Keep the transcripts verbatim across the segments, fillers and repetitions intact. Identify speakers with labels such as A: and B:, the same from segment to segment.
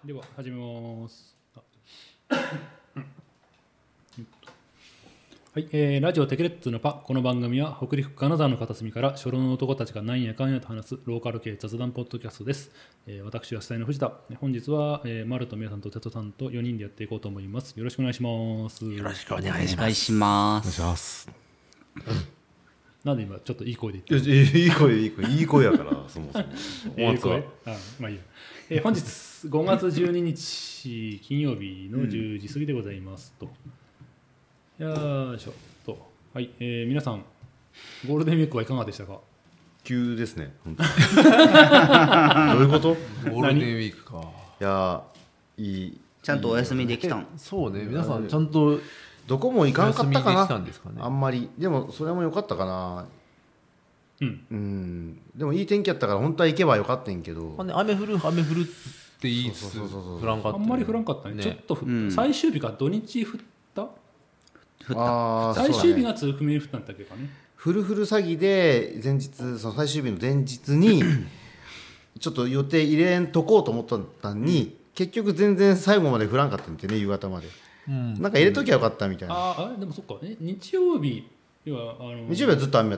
A: では始めます。はい、えー、ラジオテケレッツのパ。この番組は北陸金沢の片隅から初老の男たちがなんやかんやと話すローカル系雑談ポッドキャストです。えー、私は主催の藤田。本日は、えー、丸と宮さんと哲さんとよにんでやっていこうと思います。よろしくお願いします。
B: よろしくお願いします。お願いします。
A: なんで今ちょっといい声で言って
C: る？いやいい声いい声いい声やからそもそも。
A: いい声？あ、まあいいや。えー、本日ごがつじゅうににち金曜日のじゅうじ過ぎでございますと。うん、よいしょと、はい、えー、皆さんゴールデンウィークはいかがでしたか？
C: 急ですね。本当にどういうこと？
B: ゴールデンウィークか。
C: いやいい。
D: ちゃんとお休みできたん？
B: そうね。皆さんちゃんと
C: どこも行かんかったかな。
B: お休みできたんですかね。あ
C: んまりでもそれも良かったかな。うん、うん、でもいい天気やったから本当は行けばよかったんけど、
B: まあね、雨降る雨降るって言いつつ降らんかった、ね、
A: あんまり降らんかったね。ねちょっと、うん、最終日か土日降った降
C: った
A: 最終日がつふめ降ったんだっけかね。
C: フルフル詐欺で前日その最終日の前日にちょっと予定入れんとこうと思ったのに結局全然最後まで降らんかったんでね、夕方まで、うん、なんか入れときゃよかったみたいな、うん、
A: ああでもそっかね、日曜日要はあの
C: 日曜日はずっと雨やって、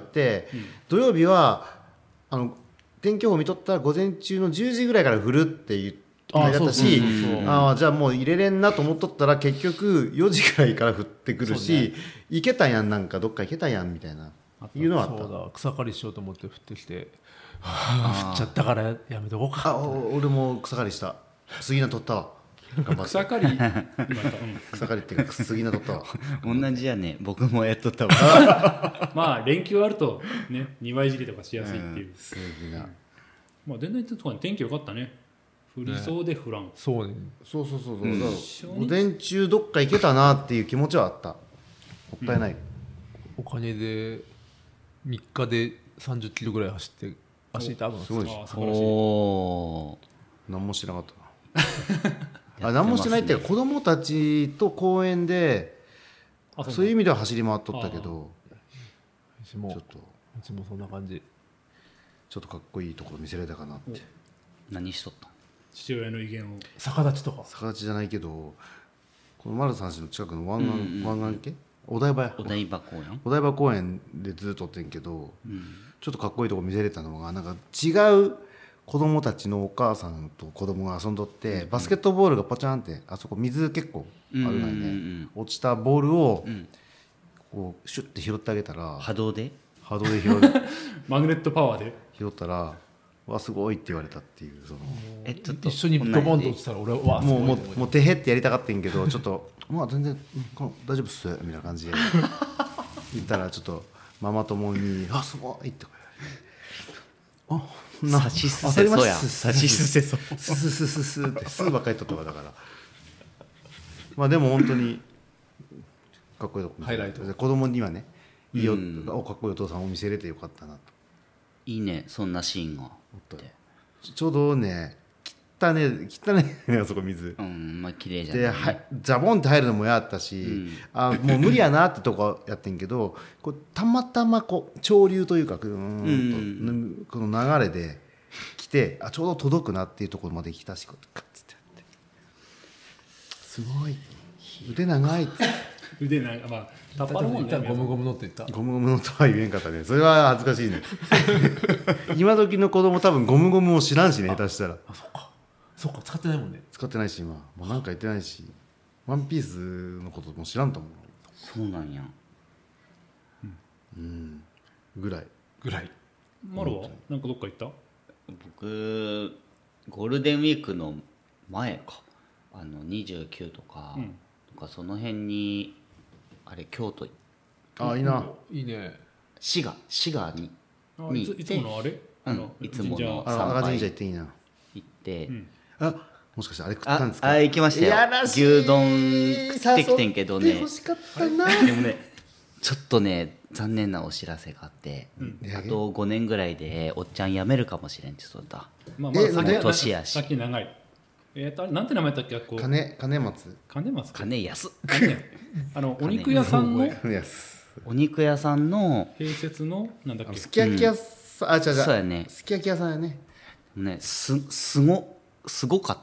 C: うん、土曜日はあの天気予報見とったら午前中のじゅうじぐらいから降るって言ってだったし、ああじゃあもう入れれんなと思っとったら結局よじぐらいから降ってくるし、ね、行けたやん、なんかどっか行けたやんみたいないうのはあった。
B: そうだ、草刈りしようと思って降ってきて降っちゃったからやめとこうか。
C: あ俺も草刈りした。杉菜取ったわ。
A: 草刈り今
C: 草刈りっていうか杉菜取ったわ。
D: 同じやね、僕もやっとったわ。
A: まあ連休あるとね庭いじりとかしやすいっていう、うん、
C: 杉菜
A: まあ全然天気良かったね。降りそうで降らん、ね、
B: そうね、
C: そうそうそうそう、うん、午前中どっか行けたなっていう気持ちはあった。もったいない、うん、
B: おかげでみっかでさんじゅっキロぐらい走って足痛くなって、
C: すごいし、
D: お
C: 何もしてなかったなあ何もしてないっていうか子供たちと公園でそういう意味では走り回っとったけど、
B: うちもちょっとうちもそんな感じ。
C: ちょっとかっこいいところ見せられたかなって。
D: 何しとったん？
A: 父親の威厳を
B: 逆立ちとか。
C: 逆立ちじゃないけどこの丸三市の近くの湾岸、うんうん、湾岸系お台場や
D: お台場公園
C: お台場公園でずっとおってんけど、うん、ちょっとかっこいいとこ見せれたのがなんか違う子供たちのお母さんと子供が遊んどって、うん、バスケットボールがパチャンってあそこ水結構あるのにね、うんうんうん、落ちたボールをこうシュッて拾ってあげたら
D: 波動で
C: 波動で拾う
A: マグネットパワーで
C: 拾ったらわすごいって言われたっていう、その
B: えちょっと一緒にドボンと落ちたら俺はわすごい
C: もうもうもう手へってやりたかったんけどちょっとまあ全然大丈夫っすみたいな感じで言ったらちょっとママ友にあすごいって
D: あなさしすせそやさしすせそ
C: スススススってスばっかりとったわだからまあでも本当にかっこいいとこ
B: ハイライト
C: 子供にはねいいよ、うん、おかっこいいお父さんを見せれてよかったなと。
D: いいねそんなシーンが
C: ちょうどね汚ね汚ねあそこ水
D: うんまあ綺麗じゃない、ね、
C: ではジャボンって入るのもやったし、うん、あもう無理やなってとこやってんけどこうたまたまこう潮流というかうんと、うん、この流れで来てあちょうど届くなっていうところまで来たしこうカッつってやってすごい腕長いって
A: 腕長いまあタッパーのもんね
B: ゴムゴムのって言った
C: ゴムゴムのとは言えんかったね。それは恥ずかしいね今時の子供多分ゴムゴムを知らんしね、下手したら。
B: あそっかそっか使ってないもんね。
C: 使ってないし今もうなんか言ってないしワンピースのことも知らんと思う。
D: そうなんや
C: うん、うん、ぐらい
B: ぐらい。
A: マロはなんかどっか行った？
D: 僕ゴールデンウィークの前かあのにじゅうくとか、うん、とかその辺にあれ京都
C: あいいな、
B: いいね。
D: 滋賀滋賀に
A: にいついつものあれ、
D: うん、いつもの
C: 参拝神社行っていいな
D: 行って、うん、
C: あもしかしてあれ食ったんですか？
D: ああ行きましたよ。
C: やらしい
D: 牛丼食ってきてんけどね。
C: 欲しかったな
D: でもねちょっとね残念なお知らせがあって、うん、あとごねんぐらいでおっちゃん辞めるかもしれんって言った。
A: まあまあ先
D: 年やし
A: 先長い。えー、とあれなんて名前だっけ？こう
C: 金金松
A: 金松
D: 金安
A: あのお肉屋さんの
D: お肉屋さんの
A: 併設のなんだっけ
C: すき焼き屋さん、うん、あ違う違う
D: そうやね
C: すき焼き屋さんやね
D: ねすすごすごかったわ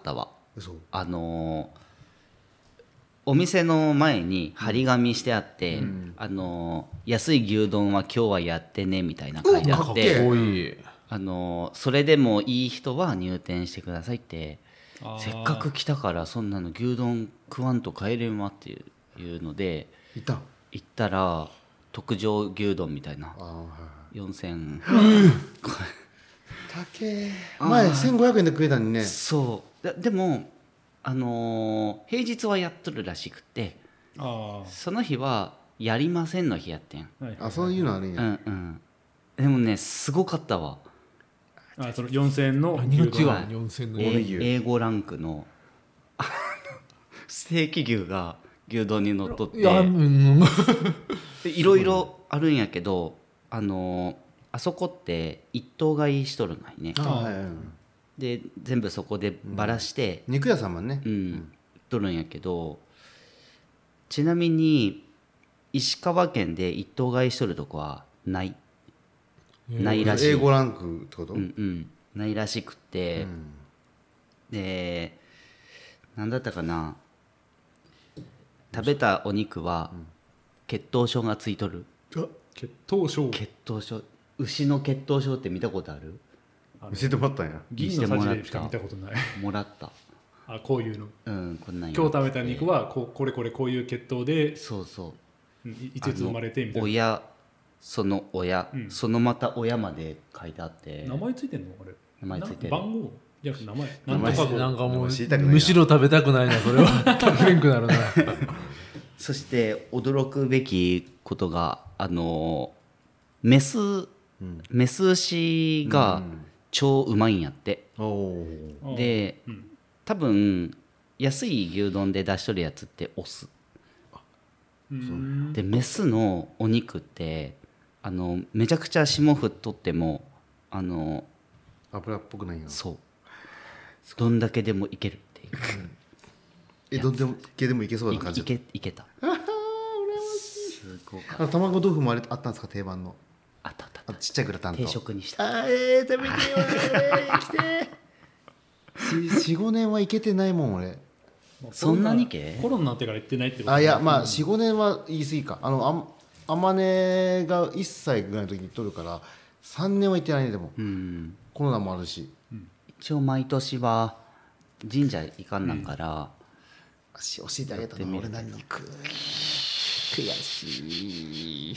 C: そう
D: あのーお店の前に張り紙してあって、うんあのー安い牛丼は今日はやってねみたいな書いてあっ
C: うんかっけえ
D: て、
B: 多い。
D: あのーそれでもいい人は入店してくださいって
A: あー
D: せっかく来たからそんなの牛丼食わんと帰れんわっていうので
C: いた。
D: 行ったら特上牛丼みたいな
C: ああはい
D: よんせん
C: 高え。前せんごひゃくえんで食えたのにね。
D: そうででも、あのー平日はやっとるらしくて
A: あ
D: その日はやりませんの日やってん
A: ー、はい
C: あそういうのあるん
D: う
C: や。
D: んうんでもねすごかったわ
A: あそのよんせんえんの
B: 何が違
A: 牛丼
B: うの？よんせんの
C: え
D: え
C: 牛
D: エーご ランクのあのステーキ牛が牛丼にのっとって
B: いや、うん、
D: でいろいろあるんやけどあのーあそこって一頭買いしとるんがいね
C: あはいはいはい。
D: で全部そこでばらして、
C: 肉屋さんもね
D: う。んとるんやけどちなみに石川県で一頭買いしとるとこはないないらしい
C: エーご ランクってこと？
D: うんうんないらしくて、で何だったかな食べたお肉は血糖症がついとる
A: 血糖症
D: 血糖症牛の血糖症って見たことある
C: 見せてもらったんや。
A: 銀のさじでしか見たことない
D: もらった
A: あこういうの
D: うんこんなんや
A: 今日食べた肉はこうこれこれこういう血糖で
D: そうそう
A: うんいいついつ生まれてみたいな
D: 親その親、
A: うん
D: そのまた親まで書いてあって
A: 名前ついてんのあれ
D: 名前ついてる
A: な番号じゃなくて名前
C: 名前
A: なんとか号
B: なんかもう
C: 知りたくないな
B: むしろ食べたくないなそれは食べれんくなるな。
D: そして驚くべきことがあのメス、メス牛が超うまいんやって、
C: おお。
A: あ
D: で、
A: うん
D: 多分安い牛丼で出しとるやつってオス
A: うん
D: でメスのお肉ってあのめちゃくちゃ霜降っとってもあの
C: 油っぽくないよ。
D: そうどんだけでもいけるっていう
C: えどんでも系でもいけそうな感じ
D: いい。けいけたすごかった
C: あの卵豆腐もあれあったんですか定番の。
D: あったあったあっ
C: あちっちゃいグラタンと。
D: た定食にした
C: あーえー、食べてよー来てよんごねんはいけてないもん俺。
D: そんなにけ
A: コロナになってから行ってないってこと
C: あいやまあよんごねんは言い過ぎか。あのあんあまねがいっさいぐらいの時に行っとるからさんねんは行ってないねでも
D: うん
C: コロナもあるし。
D: 一応毎年は神社行かんなんから、
C: 足教えてあげたの俺何肉悔しい。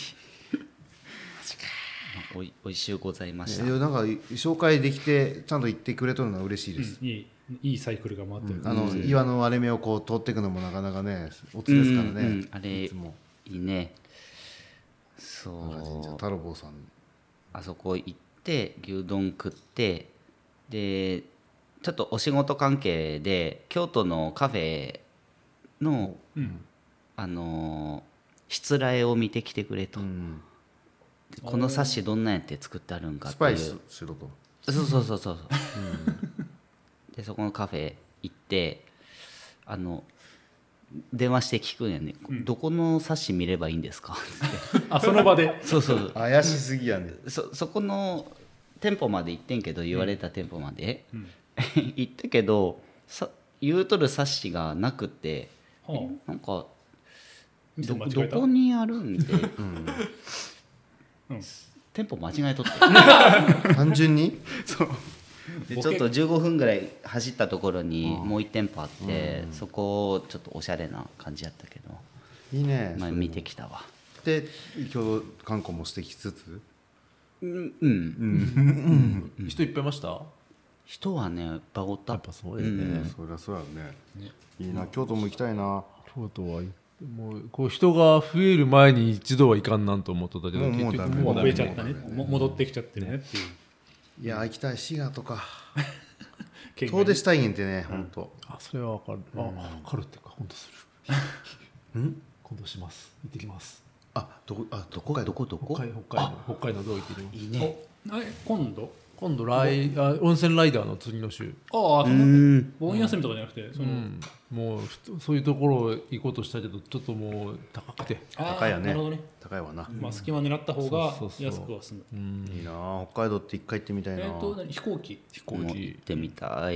D: おいおいしゅうございまし
C: い
D: た、
C: やなんか紹介できてちゃんと言ってくれとるのは嬉しいです。
A: うんいいいいサイクルが回ってる、
C: あの岩の割れ目をこう通っていくのもなかなかねおつですからね、
D: うんうんあれ
C: いつも
D: いいねそ
C: 神社
D: う
C: 太郎坊さん
D: あそこ行って牛丼食ってでちょっとお仕事関係で京都のカフェの、
A: うん
D: あのーしつらえを見てきてくれと、
C: うん
D: でこの冊子どんなんやって作ってあるんかっていう
C: スパイスしろと。
D: そうそうそうそうそう、でそこのカフェ行ってあの電話して聞くんやね、どこの冊子見ればいいんですかって
A: あその場で
D: そうそう
C: 怪しすぎやね。
D: そそこの店舗まで行ってんけど言われた店舗まで、
A: うん
D: 行ったけどさ言うとる冊子がなくて
A: は
D: なんか
A: 店
D: ど
A: 間違えた
D: どこにあるんで、
A: うん
D: 店舗間違えとって
C: 単純に
D: でちょっとじゅうごふんぐらい走ったところにもういち店舗あって、そこちょっとおしゃれな感じやったけど、
C: いいね。
D: まあ、見てきたわ
C: で今日観光もしてきつつ
D: うんうん
B: 人いっぱいいました？
D: 人はねバゴった
B: やっぱそうやね。
C: そりゃそうやね。いいな京都も行きたいな。
B: 京都はもうこう人が増える前に一度はいかんなんと思っとったけど
C: もうもう
B: 結局
C: ダメ
A: もう
B: もう
A: 増えちゃったねも戻ってきちゃってるねっていう
C: いや行きたい滋賀とか
A: 県外
C: 遠出したいんってね本当。
B: あそれは分かる。あ分かるっていうか今度する。うん今度します。行ってきます。
C: あどこあ
D: どこどこどこ
B: 北海北海道北海道どう行ってきます。
D: いいね
A: あえ今度
B: 今度来あ温泉ライダーの次の週。
A: ああその盆休みとかじゃなくてその、
B: うん、もうふそういうところ行こうとしたけどちょっともう高くて、
A: あー
C: 高いよね
A: なるほどね、
C: 高いわな。
A: まあ、隙間狙った方が
B: そうそうそう
A: 安くは済む
B: うん、
C: いいな北海道って一回行ってみたいな。
A: えっ、と何飛行機
B: 飛行
D: もう行っ
B: 機
D: てみたい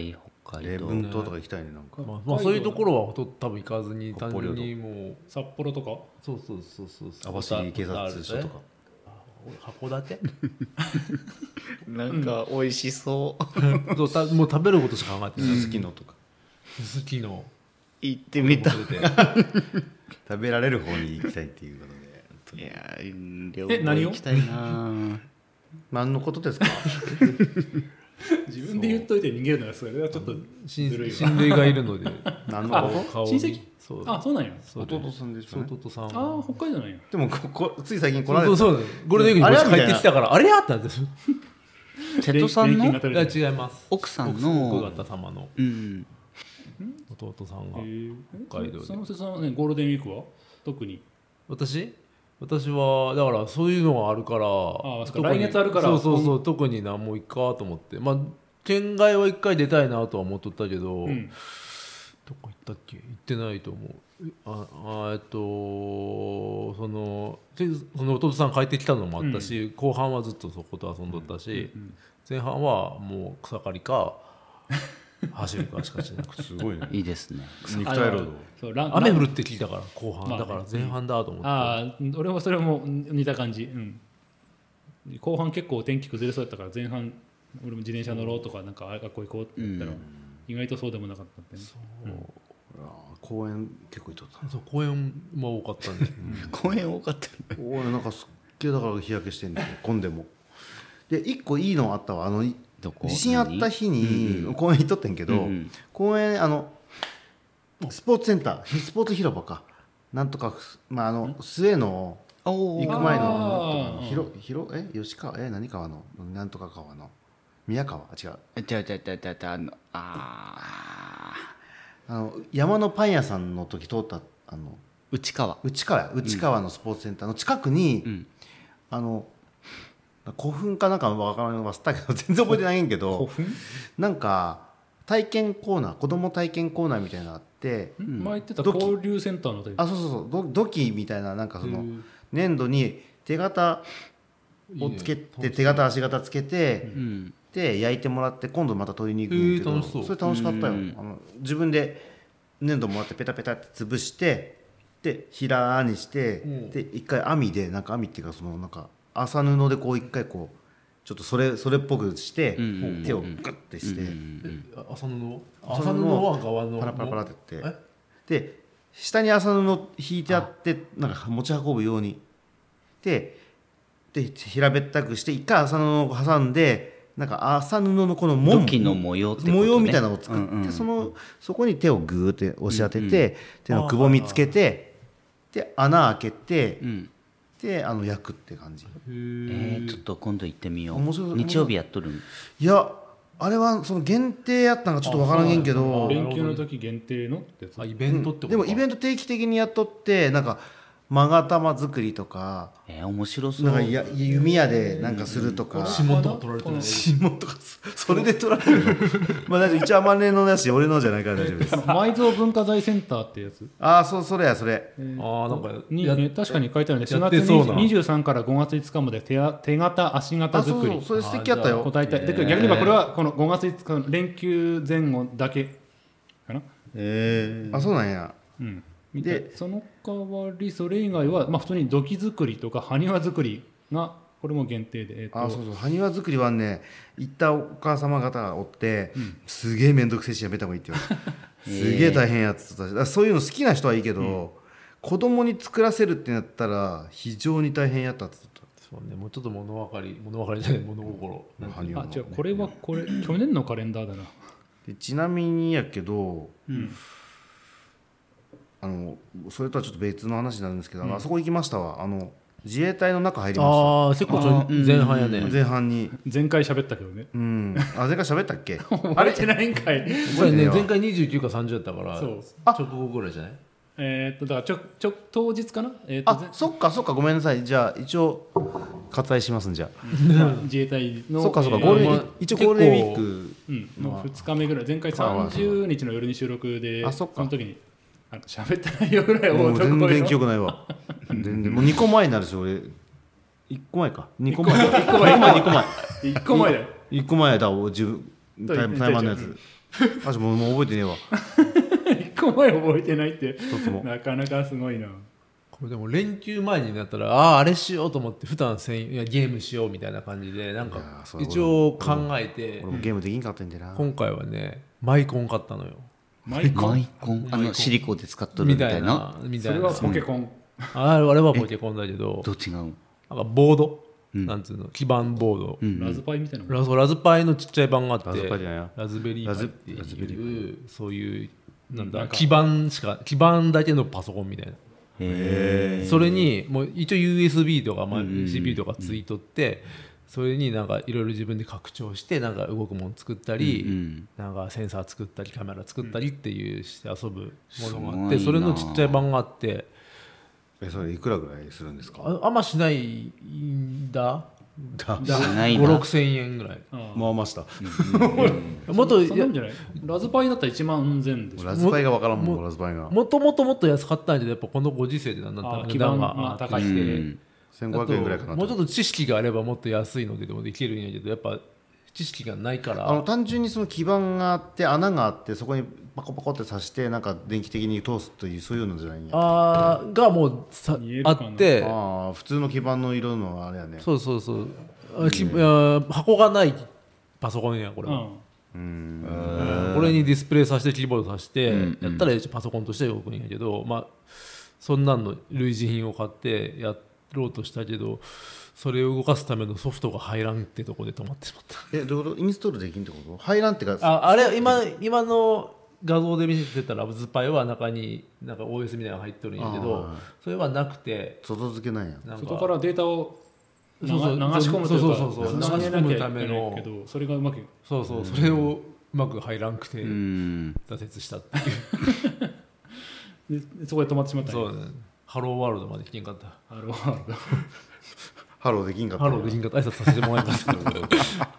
D: 北海道
C: 礼文島とか行きたいねなんか。
B: まあまあ、そういうところはほと多分行かずに単純にもう
A: 札幌とか
B: そうそうそうそうそう
C: 網走警察署とか。
B: 函館
D: なんか美味しそう
B: そうたもう食べることしか考えてない
C: すすきのとか。
B: すすきの
D: 行ってみたい
C: 食べられる方に行きたいっていうことで。
D: や両
A: え何を
D: 方行きたいな
C: 何のことですか？
A: 自分で言っといて逃げるのはそれはちょっとず
B: 親
A: るいわ
B: 親類がいるので
C: 何のこ
B: 顔
A: 親戚
B: そう
A: あそうなんや
B: そう
C: と？弟さんでしょうね。
B: 弟さん
A: ああ北海道なんや
C: でもここつい最近来
B: そう
C: られた。
B: そうそうゴールデンウィークにこっち帰ってきたからあれやったんですよ
D: 瀬戸さんの
A: 年金が取
B: いや
A: れてる
B: 違います
D: 奥さん
B: 奥
D: の
B: 方様の
D: うん
B: 弟さんが
A: へー
B: 北海道で
A: その瀬戸さんはねゴールデンウィークは特に
B: 私私はだからそういうのがあるから
A: あそっか
B: 特に
A: 来月あるから
B: そうそうそう特に何も行かと思ってまあ県外は一回出たいなとは思っとったけど、
A: うん
B: どこ行ったっけ行ってないと思うああえっとそのでその弟さん帰ってきたのもあったし、後半はずっとそこと遊んどったし、
A: うん
B: 前半はもう草刈りか走るかしかしなくて
C: すごいね。
D: いいですね
C: 肉体労働。
A: そうラン
B: 雨降
A: ラン
B: るって聞いたから後半、
A: まあね
B: だから前半だと思って、
A: ああ俺もそれも似た感じ、うん、後半結構天気崩れそうやったから前半俺も自転車乗ろうとかなんかあ学校行こうって言ったら、意外とそうでもなかったってね
C: あー公園結構行っとった。
B: そう公園も多かったんで
D: 公園多かったね
C: おおなんかすっげえだから日焼けしてんだよ混んでも。で一個いいのあったわあのい
D: どこ
C: 地震あった日に公園行っとってんけど、
D: うんうん
C: 公園あのスポーツセンタースポーツ広場かなんとかまああの末の
D: おー
C: 行く前
A: あ
C: の
A: ー
C: 広広え吉川え何川のなんとか川の宮川あ違う
D: ちゃうちゃうちゃうちゃうちゃうあのあ
C: あの山のパン屋さんの時通ったあの
D: ー内川
C: 内川内川のスポーツセンターの近くに、
D: うん
C: あの古墳かなんかわからない忘れたけど全然覚えてないんやけ
A: 古
C: ど
A: 墳、
C: なんか体験コーナー子供体験コーナーみたいなのあって
A: ん、前言ってた
C: 土器
A: 交流センターの時
C: あそうそうそう土土器みたいななんかその
A: へー
C: 粘土に手形をつけて手形足形つけて
D: うん
C: で焼いてもらって今度また取りに行くんやけど、
B: へー楽しそう
C: れ楽しかったよ、
D: うん
C: あの自分で粘土もらってペタペタって潰してで平にして、
B: うん
C: で一回網でなんか網っていうかそのなんか麻布でこう一回こうちょっとそれそれっぽくして、
D: うんうん
C: 手をグッてして、
B: え浅布
C: 浅布
B: 浅布は側の
C: パラパラパラってやって
B: え
C: で下に麻布引いてあってなんか持ち運ぶようにでで平べったくして一回麻布を挟んでなんか麻布のこの紋
D: 土器の模様ってことね
C: 模様みたいなのを作って、
D: うんうん
C: そのそこに手をグーって押し当てて、手のくぼみつけて、で穴開けて、
D: うん
C: であの焼くって感じ。
D: えー、ちょっと今度行ってみよ
C: 面白いう
D: 日曜日やっとるん
C: いやあれはその限定やったのかちょっと分からんげんけ
B: あ
C: ど
B: そう
A: 連休の時限定のってやつ
B: あイベントってことか、
C: でもイベント定期的にやっとってなんか勾玉作りとか
D: えー、面白そう
C: なんかや弓矢でなんかするとか
B: 指紋とか取られてる
C: 指紋とかそそれで取られるのまあ大丈夫一応あまねのだし俺のじゃないから大丈夫です
A: 埋蔵文化財センターってやつ
C: ああそうそれやそれ
B: ああなんか
A: に、
B: や
A: ね、確かに書いてあるね4
B: やっ
A: 月
B: てそうな
A: にじゅうさんからごがついつかまで手あ手形足形
C: あそう
A: 作り
C: そうそれ素敵やったよ
A: 答えたいで逆に言えばこれはこのごがついつかの連休前後だけかな、
D: え
C: あそうなんや
A: うん、で
C: で
A: その代わりそれ以外は、まあ、普通に土器作りとか埴輪作りがこれも限定で、えーと
C: あそうそう埴輪作りはね行ったお母様方がおって、すげえ面倒くせえしやめた方がいいって言われてすげえ大変やってたしだからそういうの好きな人はいいけど、子供に作らせるってなったら非常に大変やったって言って
B: そうねもうちょっと物分かり物分かりじゃない物心なんて
C: 埴輪の
A: あ違うこれはこれ去年のカレンダーだな、
C: でちなみにやけど
A: うん、
C: あのそれとはちょっと別の話になるんですけど、あのあそこ行きましたわあの自衛隊の中入りまし
B: ああ結構ちょい前半やね
C: た前半に
A: 前回喋ったけどね
C: うんあ前回喋ったっけ
A: あれてないんかい
B: これね
C: 覚えてねえわ
B: 前回にじゅうきゅうかさんじゅうやったから
A: そう
B: 直後ぐらいじゃない
A: えーっとだからちょちょ当日かな、えーっと
C: あそっかそっかごめんなさいじゃあ一応割愛しますんじゃ
A: まあ自衛隊の
C: そっかそっか
A: えー
C: ゴールデン
B: まあ
C: 一応ゴールデンウィーク
A: うん、のふつかめぐらい前回さんじゅうにちの夜に収録で
C: あそっか
A: その時にあの喋った内容ぐらい
C: もう
A: 男よ
C: 全然記憶ないわ全然もうにこまえになるし俺いっこまえかにこまえいっこまえにこまえ
A: いっこまえだよ
C: いっこまえだお自分台台湾のやつあじゃもうもう覚えてねえわ
A: 一個前覚えてないって
C: 一つも
A: なかなかすごいな。
B: これでも連休前になったらあああれしようと思って普段せんいやゲームしようみたいな感じでなん
C: いや
B: か
C: ーそう
B: 一応考えて
C: 俺もゲームできんかったんだよな
B: 今回はねマイコン買ったのよ
A: マイコン
D: マイコンあのシリコンで使っとるみ
B: みたい
D: たいな
B: なみたいな
A: それはポケコン。
B: ああれはポケコンだけど
D: どう違う？
B: なんかボード、
D: うん
B: なんつうの基板ボード、
D: うん
A: ラズパイみたいなもん。
B: ラズラズパイのちっちゃい版があって
C: ラズパイじゃないよ
B: ラズベリーパイって
C: ラズラズベリ
B: いうそういうなんだ
A: なんか
B: 基板しか基板だけのパソコンみたいな
D: へ
B: それにもう一応 ユーエスビー とか、まあ、
D: うんうんうん
B: シーピーユー とかついとってそれになんかいろいろ自分で拡張してなんか動くもの作ったり、
D: うん
B: なんかセンサー作ったりカメラ作ったりっていうして遊ぶものがあ
D: すごいな
B: ってそれのちっちゃい版があって
C: えそれいくらぐらいするんですか
B: ああんましないんだ
C: だ
D: しないな
B: ごろくせんえんぐらい
A: ああ
C: まあました
B: もっと
A: そんなんじゃない。ラズパイだったらいちまんぜんでしょ。
C: ラズパイがわからんもんラズパイが
B: もともともっと安かったんやけどやっぱこのご時世でなんだったら
A: あ基盤
B: が
A: まあ高い
B: 上がってきて
D: うん
C: せんごひゃくえんぐらいかな
B: あともうちょっと知識があればもっと安いのででもできるんやけどやっぱ知識がないから
C: あの単純にその基板があって穴があってそこにパコパコって刺してなんか電気的に通すというそういうのじゃないんやあ
B: あーがもうさあ
A: 見えるかな
B: って
C: あ普通の基板の色のあれやね
B: そうそうそうあきあ箱がないパソコンやこれは、
C: うん
B: これにディスプレイさせてキーボードさせて、
D: うん
B: やったら一応パソコンとして動くんやけど、まあそんなんの類似品を買ってやろうとしたけどそれを動かすためのソフトが入らんってとこで止まってしまった
C: えどういうことインストールできんってこと入らんってか
B: ああれ今今の画像で見せてたラブズパイは中になんか オーエス みたいなのが入ってるんやけど
C: あー
B: それはなくて
C: 外付けなんや
B: なん
A: 外からデータを流
B: そうそう
A: 流し込むというか
B: そうそうそうそう
A: つなげなきゃいけない
B: 流し込むための
A: けどそれがうまく
B: そうそうそれをうまく入らんくて
D: うん
B: 挫折したっていう
A: でそこで止まってしまったんや
B: そうねハローワールドまで来てんかった
A: ハローワールド
C: ハローできんかった
B: ハローできんかった挨拶させてもらいました
A: なるほど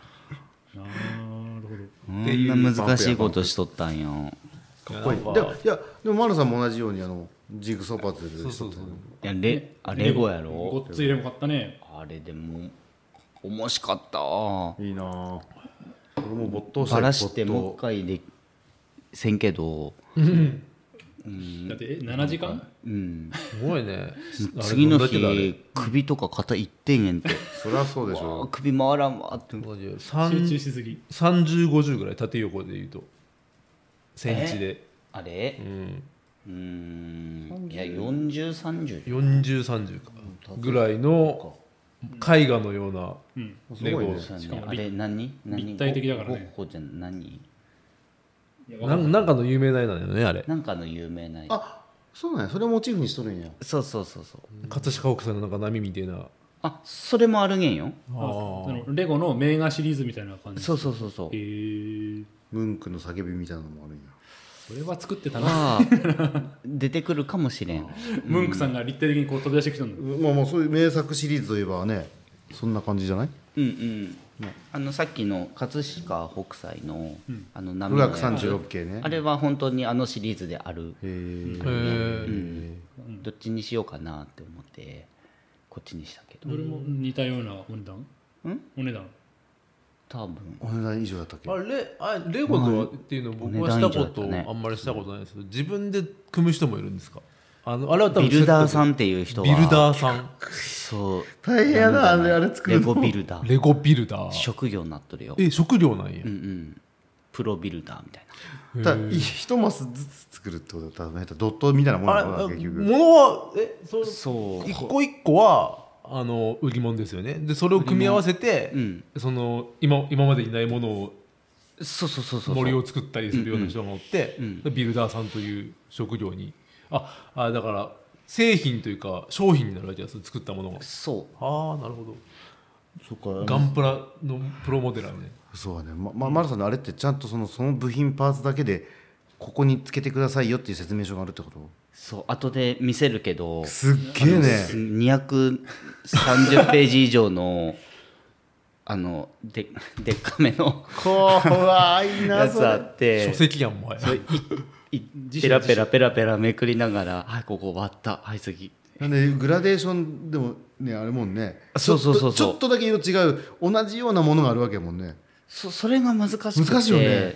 D: こんな難しいことしとったんよ。
C: かっこいい
B: なんか
C: でもいやでも丸さんも同じようにあのジグソーパズルで
B: そうそうそう
D: いやレあレゴやろ。
A: ごっついレゴ買ったね。
D: あれでも面白かった。
C: いいなぁ俺も没頭した
D: バ
C: い
D: ラして
C: 没頭
D: もう一回でせんけど、
A: だってえななじかん
D: うん、
B: すごいね
D: 次の
B: あれどんだけだあれ
D: 日首とか肩いってんやんって。
C: そりゃそうでし
D: あ
C: ょ
D: 首回らんわって。
A: 集中しすぎ。
B: さんじゅうごじゅうぐらい縦横で言うとセンチで、
D: あれ
B: うん、
D: うーんいやよんじゅう、さんじゅう
B: よんじゅう、さんじゅうかぐらいの絵画のような
A: うん。
B: レゴ、
C: す
D: そうや
A: しかも
D: ねあれ何何
A: 立体的だからね
D: ゴッホじゃん何
A: いやわかんない
B: なんなんかの有名な絵なんだよねあれ
D: なんかの有名な
C: あそうなんやそれをモチーフにしとるんや
D: そうそうそうそう
B: 葛飾北斎のなんか波みたいな
D: あそれもあるげんよ
A: あそのレゴの名画シリーズみたいな感じ。
D: そうそうそうそう
A: へー
C: ムンクの叫びみたいなのもあるんや
A: それは作ってたな。
D: まあ出てくるかもしれん
A: ムンクさんが立体的にこう飛び出してきたんだ。
C: まあまあそういう名作シリーズといえばねそんな感じじゃない
D: うんうんあのさっきの葛飾北斎のあの波
C: 富
D: の
C: 岳さんじゅうろっけいね
D: あれは本当にあのシリーズである
C: へえ
B: へえ
D: どっちにしようかなって思ってこっちにしたけど
A: どれも似たようなお値段
D: ん
A: お値段
D: 多分
C: お値段以上だったっけ
B: あレあレゴとはっていうの僕はしたことあんまりしたことないですけど自分で組む人もいるんですかあのあれは多分
D: ビルダーさ
B: ん
D: んっていう人は
B: ビルダーさん
D: そう
C: 大変やなあれあれ作
D: レ
C: るの
D: ゴビルダー
B: レゴビルダー
D: 職業になっとるよ
B: え食料なんや
D: うんうんプロビルダーみたいな
C: ただ一マスずつ作るってことだったらねドットみたいなもの
B: あれ
C: なのかな結局
B: 物はえそ
D: そう
B: 一個一個はあの売り物ですよねでそれを組み合わせて、
D: うん
B: その今今までにないものを
D: そうそうそうそう
B: 森を作ったりするような人がおって、
D: うん
B: ビルダーさんという職業にああだから製品というか商品になるわけです作ったものが
D: そ
B: ああなるほど
C: そっか
B: ガンプラのプロモデラーね
C: そうだねままマルさんのあれってちゃんとそのその部品パーツだけでここにつけてくださいよっていう説明書があるってこと
D: うそう後で見せるけど
C: すっげえね
D: にひゃくさんじゅうページ以上のあのででっかめの
C: 怖いな
D: やつあ
C: それ
D: って
B: 書籍やんもはや
D: それいいペラペラペラペラめくりながら「はいここ終わったはい次」
C: なんでグラデーションでもねあれもんね
D: そうそうそうそう
C: ちょっとちょっとだけ色違う同じようなものがあるわけやもんね
D: そそれが難しくて
C: 難しいよね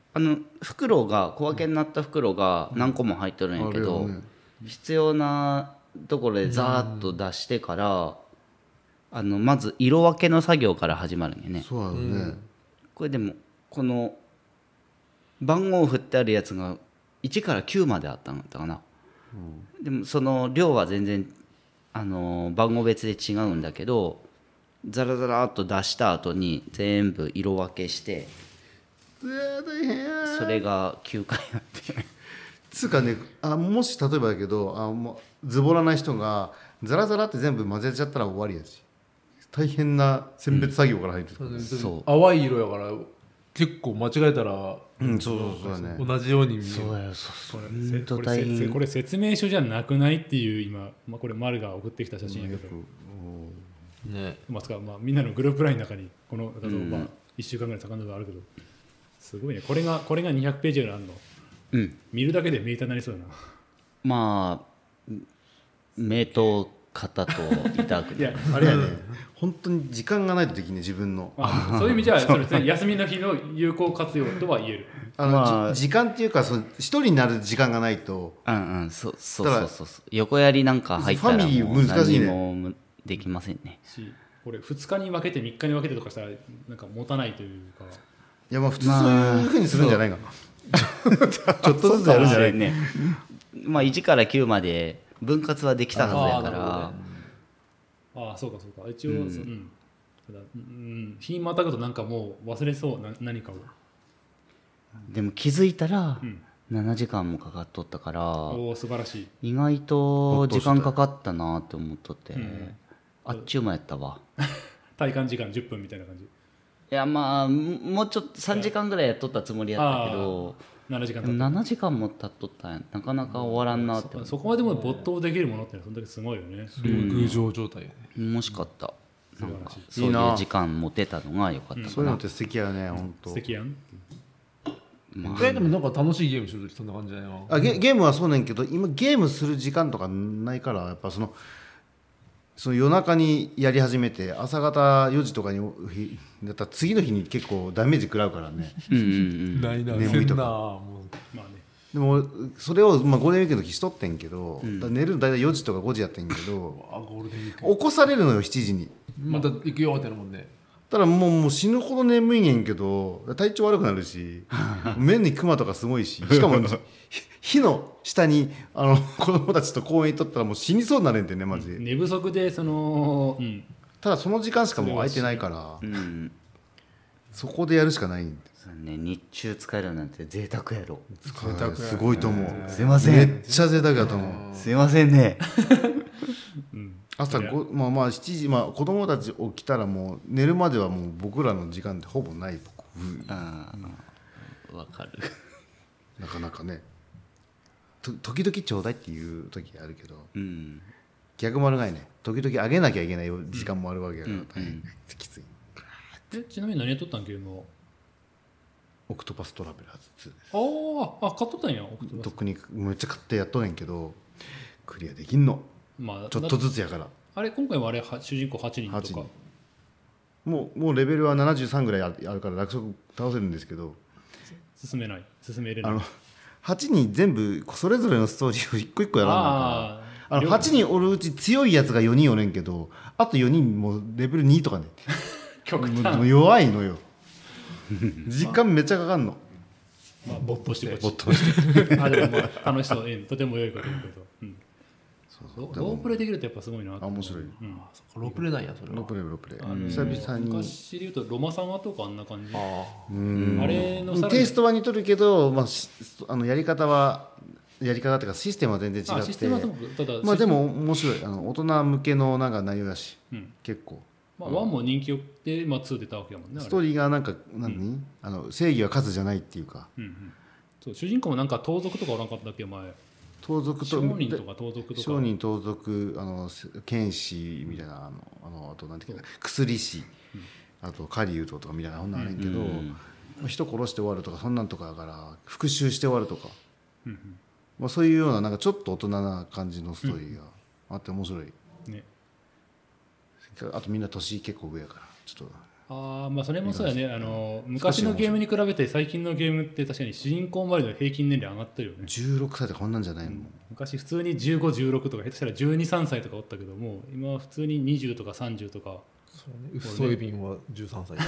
D: あの袋が小分けになった袋が何個も入ってるんやけど、
C: あるよね
D: 必要なところでザーッと出してから、あのまず色分けの作業から始まるんやね。
C: そうだよね、
D: これでもこの番号振ってあるやつがいちからきゅうまであったんだったかな、うん、でもその量は全然あの番号別で違うんだけど、ザラザラっと出した後に全部色分けして、
C: うわー大変やー
D: それがきゅうかいあって
C: つうかね、あもし例えばだけど、あもうズボラな人がザラザラって全部混ぜちゃったら終わりやし、大変な選別作業から入ってる、うん
D: そう
B: 淡い色やから結構間違えたら、
C: うん、そうそうそうだね。
B: 同じように見える。
D: そうやそう
A: こ
D: そう本当
A: れこれ
D: 大変。
A: せこれ説明書じゃなくないっていう今、まあ、これ丸が送ってきた写真やけど、
B: ね、
A: まあまあ、みんなのグループラインの中にこの画像、まあ、いっしゅうかんぐらい遡るがあるけど、すごいね。これがこれがにひゃくページぐらいあるの。
D: うん
A: 見るだけでメーターになりそうだな。
D: まあ目と肩と痛く
A: いや
C: あれやね、本当に時間がないとできんね、自分の
A: あそういう意味じゃそれ、ね、休みの日の有効活用とは言える。
C: あの、
D: まあ
C: じ時間っていうか、その一人になる時間がないと、
D: うんうんそうそうそうそうそう横やりなんか入ったら
C: ファミリー
D: もう
C: 難しいね
D: 何もできませんね。
A: しこれふつかに分けてみっかに分けてとかしたらなんか持たないというか。
C: いやまあ普通そういうふうにするんじゃないかな、ちょっとずつやるんじゃないか
D: ね。まあいちからきゅうまで分割はできたはずやか
A: あ
D: ら。
A: ああそうかそうか一応、うんうんただうん、日またぐとなんかもう忘れそうな何かを。
D: でも気づいたら
A: うん
D: ななじかんもかかっとったから、
A: おお素晴らしい。
D: 意外と時間かかったなって思っとって、
A: うん
D: あっちゅう間やったわ。
A: 体感時間じゅっぷんみたいな感じ。
D: いやまあもうちょっとさんじかんぐらいやっとったつもりやったけど、
A: ななじかん
D: でも
A: 経った。
D: ななじかんも経っとったんや、なかなか終わらんなって思
A: そそこまでも没頭できるものってのはそんだけすごいよね。
B: それは空情状態やね。
D: う。もしかった
A: 素晴らしい。
D: そういう時間持てたのが良かったかな。
C: そういうのって素敵やね、本当。
A: 素敵やん。
B: えでもなんか楽しいゲームするときそんな感じじゃないの？
C: あゲゲームはそうねんけど、今ゲームする時間とかないから、やっぱそのその夜中にやり始めて朝方よじとかにひだったら次の日に結構ダメージ食らうからね。
D: うんうんうん
B: ないな、
C: 眠いとか
B: せんなも
A: まあね。
C: でもそれを、まあ、ゴールデンウィークの時しとってんけど、だから寝るの大体よじとかごじやってんけど、
B: う。あ、ゴールデンウィーク。
C: 起こされるのよしちじに。
B: また行くよってなるもんね。
C: ただもうもう死ぬほど眠いねんけど体調悪くなるし目にクマとかすごいし、しかもひ火の下にあの子供たちと公園にとったらもう死にそうになれんてねマジで。
A: 寝不足でその、うん、
C: ただその時間しかもう空いてないから
D: うん
C: そこでやるしかないんで
D: そうね、日中使えるなんて贅沢やろ。
B: 贅沢やね
C: すごいと思う。
D: すいませ
C: め
D: ん
C: っちゃ贅沢だと思う。
D: すいませんね。
C: 朝ごまあまあしちじ、まあ子供たち起きたらもう寝るまではもう僕らの時間ってほぼない、うん
D: ああわかる。
C: なかなかね。と時々ちょうだいっていう時あるけど
D: うん
C: 逆もあるがいね。時々あげなきゃいけない時間もあるわけやから
D: うん
C: 大変きつい。
A: えちなみに何やっとったんゲームを。
C: オクトパストラベラーズツーです。
A: あああ買っとったんや。オクトパス
C: 特にめっちゃ買ってやっとんねんけどクリアできんの
A: まあ
C: ちょっとずつやから。
A: あれ今回はあれは主人公はちにんと
C: はち
A: か
C: にんもうもうレベルはななじゅうさんぐらいあるあるから楽勝倒せるんですけど、
A: 進めない進めれない。
C: あのはちにん全部それぞれのストーリーを一個一個やらなあかんから
A: あ
C: あの
A: 両
C: はちにんおるうち強いやつがよにんおれんけどあとよにんもうレベルにとかね
A: 極
C: もう
A: 端。
C: 弱いのよ時間めっちゃかかんの
A: まあ没頭して
C: 没
A: ほ
C: 頭して
A: しい。あでもまあ楽しそう、うんとても良いこと言うけど。うん。ロロープレイできるってやっぱすごいな。
C: あ面白い。
A: うん。
B: そっかロープレイなんやそれは。
C: ロープレイロープレイ
A: あの
C: 久々に
A: 昔で言うとロマサマとかあんな感じ。
B: あ
C: うん
A: あれのさらに
C: テイストは似とるけど、まあ、しあのやり方はやり方っていうかシステムは全然違
A: あシステムは
C: って
A: ともかくただ
C: まあでも面白いあの大人向けのなんか内容だし
A: うん。
C: 結構
A: まあワンも人気よってまあツー出たわけやもんね。あれ
C: ストーリーがなんか何、あの正義は数じゃないっていうか
A: うんうん。そう主人公もなんか盗賊とかおらんかったっけ前。
C: 盗賊と
A: 商人とか盗賊とか。
C: 商人盗賊あの剣士みたいなあのあのあとなんていうか薬師、あと狩人とかみたいなそんなんあるんやけど、
D: うん
C: まあ人殺して終わるとかそんなんとかだから復讐して終わるとか、
A: うん
C: まあ、そういうようななんかちょっと大人な感じのストーリーがあって面白い、
A: うん。ね。
C: あとみんな年結構上やからちょっと
A: ああまあそれもそうやね。あの昔のゲームに比べて最近のゲームって確かに主人公周りの平均年齢上がってるよね。
C: じゅうろくさいとかこんなんじゃないの、うん、
A: 昔普通にじゅうご、じゅうろくとか下手したらじゅうに、さんさいとかおったけども今は普通ににじゅうとかさんじゅうとか。
B: そうね、ウッソエビンはじゅうさんさい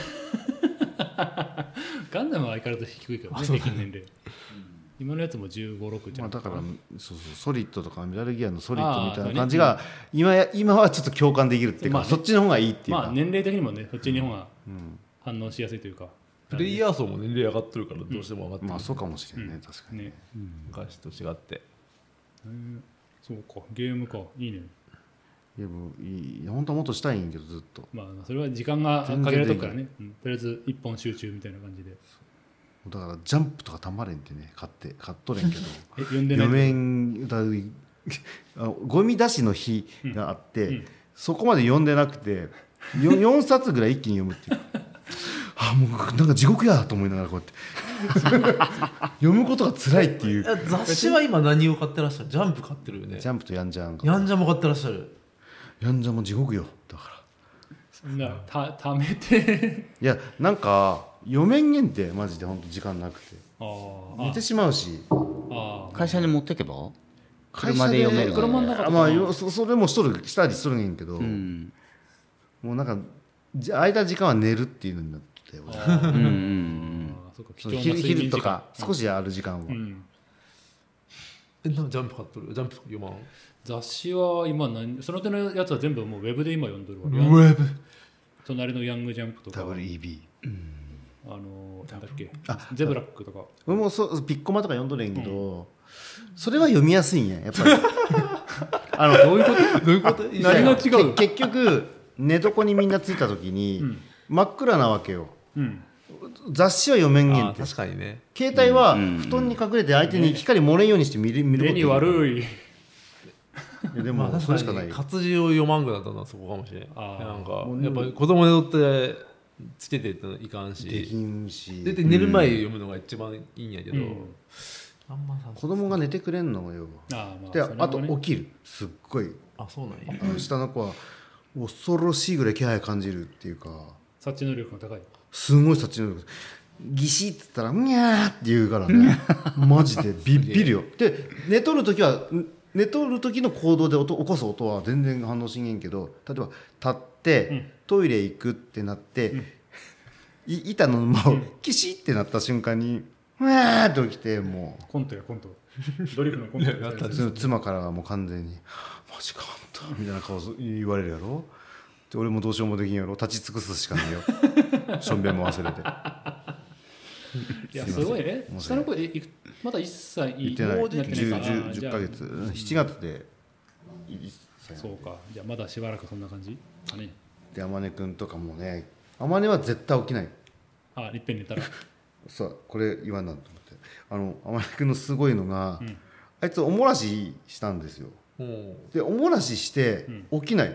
A: ガンダムは相変わらず低いけどね平均年齢今のやつもじゅうご、ろくじゃん、
C: まあ、だからそうそうソリッドとかメタルギアのソリッドみたいな感じが今や今はちょっと共感できるっていうか、まあね、そっちの方がいいっていうか、
A: まあ、年齢的にもねそっちの方が反応しやすいというか、
B: プレイヤー層も年齢上がってるからどうしても上がってる、
C: うん、まあそうかもしれないね、
A: うん、
C: 確かにね、
B: うん、昔と違って、
A: えー、そうかゲームかいいね。
C: いやもういい本当はもっとしたいんやけどずっと
A: まあそれは時間が限られとくからね、うん、とりあえず一本集中みたいな感じで
C: だからジャンプとかたまれんってね買って買っとれんけど
A: え読んでない
C: 読めんだあのゴミ出しの日があって、うんうん、そこまで読んでなくて 4, よんさつぐらい一気に読むっていうあもうなんか地獄やと思いながらこうやって読むことが辛いっていう。
B: 雑誌は今何を買ってらっしゃる？ジャンプ買ってるよね。
C: ジャンプとヤンジャン
B: ヤンジャンも買ってらっしゃる。
C: ヤンジャンも地獄よだから
A: そんなたためて
C: いやなんか読めんげんってマジで本当時間なくて
A: あ
C: 寝てしまうし
D: あ会社に持ってけば
C: 車で読める
A: 車の中とか、
C: まあ、そ, それもしとるしたりしとるんやけど、うん、もうなんかじ空いた時間は寝るっていうのになってうんうん、昼, 昼とか少しある時間は、うん、
B: えなんかジャンプ買っとる？ジャンプ読まん？
A: 雑誌は今何その手のやつは全部もうウェブで今読んどるわ。
B: ウェブ
A: 隣のヤングジャンプとか
C: ダブリューイービー、うん、
A: あのなんだっけゼブラックとか
C: 俺もそピッコマとか読んどるんやけど、うん、それは読みやすいんややっぱりあのどういうことどういうこと何が違う？結局寝床にみんなついた時に、うん、真っ暗なわけよ、うん、雑誌は読めんげんって。
B: 確かにね。
C: 携帯は布団に隠れて相手に光漏れんようにして見る、見ること
A: 目に悪い。
C: いやでも、まあ、それしかない。
B: 活字を読まんくなったのはそこかもしれない。なんかやっぱり子供にとってつけていかんし、
C: できんし。
B: で寝る前読むのが一番いいんやけど、うん、
C: あんま子供が寝てくれんのよ。あ、まあ、で、ね、あと起きる。すっごい。
B: あ、そうなんや。
C: あの下の子は恐ろしいぐらい気配感じるっていうか。
A: 察知能力が高い。
C: すごい察知能力。ギシッって言ったら「にゃー」って言うからねマジでビッビリよ。で寝とる時は寝とる時の行動で音起こす音は全然反応しんげんけど、例えば立って、うん、トイレ行くってなって、うん、い板の間をキシッってなった瞬間に「うわー」って起きてもう
A: コントやコントドリフのコントやった
C: ん妻からはもう完全に「マジかあんた」みたいな顔言われるやろ。で俺もどうしようもできんやろ。立ち尽くすしかないよしょんべんも忘れて。
A: いやすごいね。下の子えまだいっさい
C: いってない。じゅっかげつしちがつでいっさい。
A: そうか。じゃあまだしばらくそんな感じかね。
C: で天音くんとかもね、天音は絶対起きない。
A: あ、いっぺん寝たら
C: そうこれ言わんなと思って、あの天音くんのすごいのが、うん、あいつおもらししたんですよ。でおもらしして起きない、うん、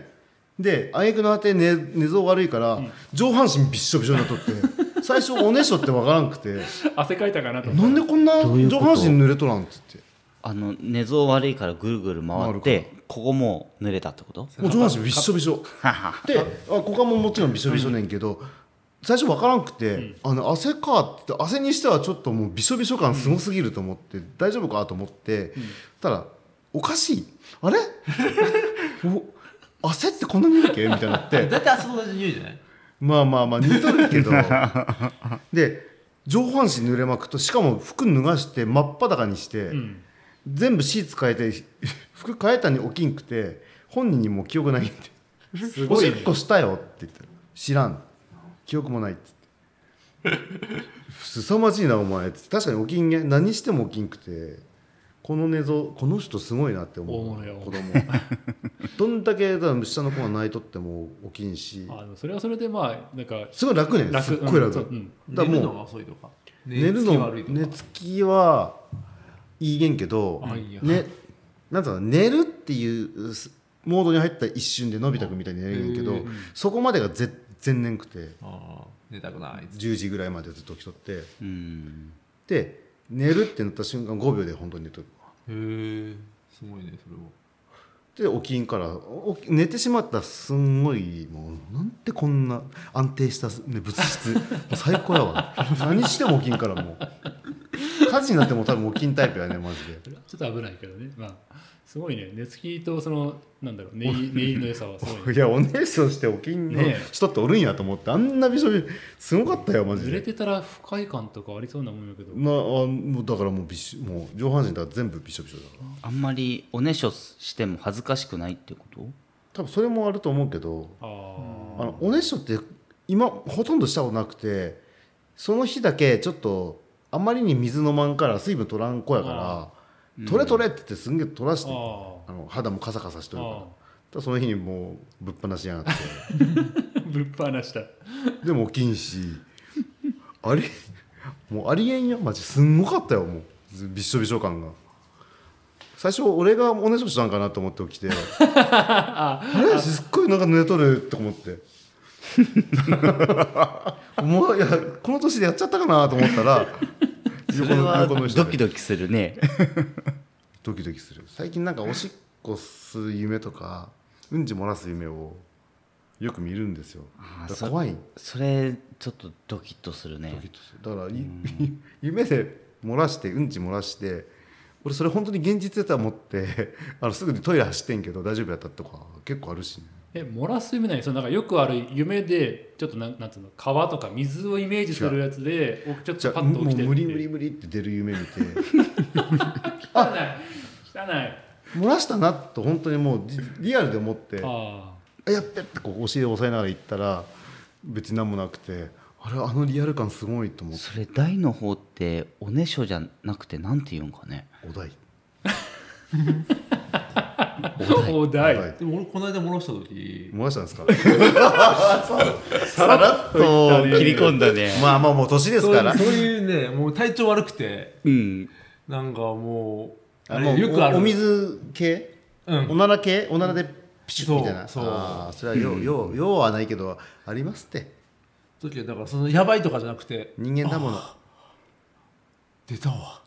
C: で挙句の果て寝寝相悪いから、うん、上半身びっしょびしょになっとって最初おねしょって分からんくて
A: 汗かいたかなと
C: なんでこんな上半身濡れとらんっつって、
D: あの寝相悪いからぐるぐる回ってここも濡れたってこと？
C: もう上半身びっしょびしょで、あここももちろんびしょびしょねんけど、うん、最初分からんくて、うん、あの汗かって汗にしてはちょっともうびしょびしょ感すごすぎると思って、うん、大丈夫かと思って、うん、ただおかしいあれお汗ってこんなに匂いっけみたいになって
B: だって汗と同じ匂いじゃない？
C: まあまあまあ似とるけどで上半身濡れまくと、しかも服脱がして真っ裸にして、うん、全部シーツ変えて服変えたに起きんくて本人にも記憶ないんですごい、ね、おしっこしたよって言って知らん記憶もないって言ってすさまじいなお前って。確かに起きんげん何しても起きんくて、この寝相この人すごいなって思う子供どんだけ下の子が泣いとっても起きんし、
A: あそれはそれでまあなんか
C: すごい楽ね。すっごい楽、うん、
B: だからもう寝るのが遅いとか
C: 寝るの寝つきはいいげんけど、ね、なんつうの寝るっていうモードに入った一瞬でのび太くんみたいに寝るんけど、そこまでが全然寝んくて、
B: あ寝たくない
C: じゅうじぐらいまでずっと起きとって、うん、で寝るってなった瞬間ごびょうで本当に寝とる。
B: へえすごいねそれは。
C: で起きんから起き寝てしまったらすんごいもうなんてこんな安定した、ね、物質もう最高やわ何しても起きんからもう火事になっても多分起きんタイプやねマジで。
A: ちょっと危ないけどね、まあすごいね、寝つきとそのなんだろう寝入寝入りの良さはすごい、ね、
C: いやおねしょして起きんの人っておるんやと思って、あんなびしょびしょすごかったよマジで。
A: 濡れてたら不快感とかありそうなもんやけど、
C: なあもうだからもうびしもう上半身だから全部びしょびしょだから。
D: あんまりおねしょしても恥ずかしくないってこと？
C: 多分それもあると思うけど、
A: あ
C: あのおねしょって今ほとんどしたことなくて、その日だけちょっとあまりに水飲まんから水分取らん子やから取れ取れって言ってすんげえ取らして、
A: あ
C: あの肌もカサカサしとるから、
A: あ
C: ただその日にもうぶっ放しやがって
A: ぶっ放した。
C: でも起きんしあれもうありえんよマジすんごかったよもうびっしょびしょ感が。最初俺がおねしょしたんかなと思って起きてあれすっごいなんか寝とると思ってもういやこの年でやっちゃったかなと思ったら
D: それは
C: 横の人で
D: ドキドキするね
C: ドキドキする。最近なんかおしっこする夢とかうんち漏らす夢をよく見るんですよ。だから怖い。
D: それちょっとドキッとするね。
C: ドキッとする。だからい夢で漏らしてうんち漏らして俺それ本当に現実だと思ってあのすぐにトイレ走ってんけど大丈夫やったとか結構あるし、ね、
A: え漏らす夢ない？そのなんかよくある夢でちょっとなんなんつうの川とか水をイメージするやつでちょっ
C: じゃあ
A: とパッと起きて
C: もう無理無理無理って出る夢見て
A: 汚い汚い
C: 漏らしたなと本当にもうリアルで思って
A: あ
C: あやっべってこうお尻を押さえながら行ったら別に何もなくて、あれあのリアル感すごいと思って。
D: それ大の方っておねしょじゃなくてなんて言うんかね。
C: お題
A: お題
C: お題
B: でも俺この間漏らした時
C: 漏らしたんですか
D: さらっと切り込んだね。
C: まあまあもう年ですから
B: そういうそういうねもう体調悪くて
D: うん。
B: なんかもうあ
C: もう
B: れよくある
C: おお水系、
B: うん
C: おなら系おならでピシュッみたいな、
B: そうそう
C: あーそれはようようようはないけどありますって
B: 時はだからそのやばいとかじゃなくて
C: 人間だもの。
B: 出たわ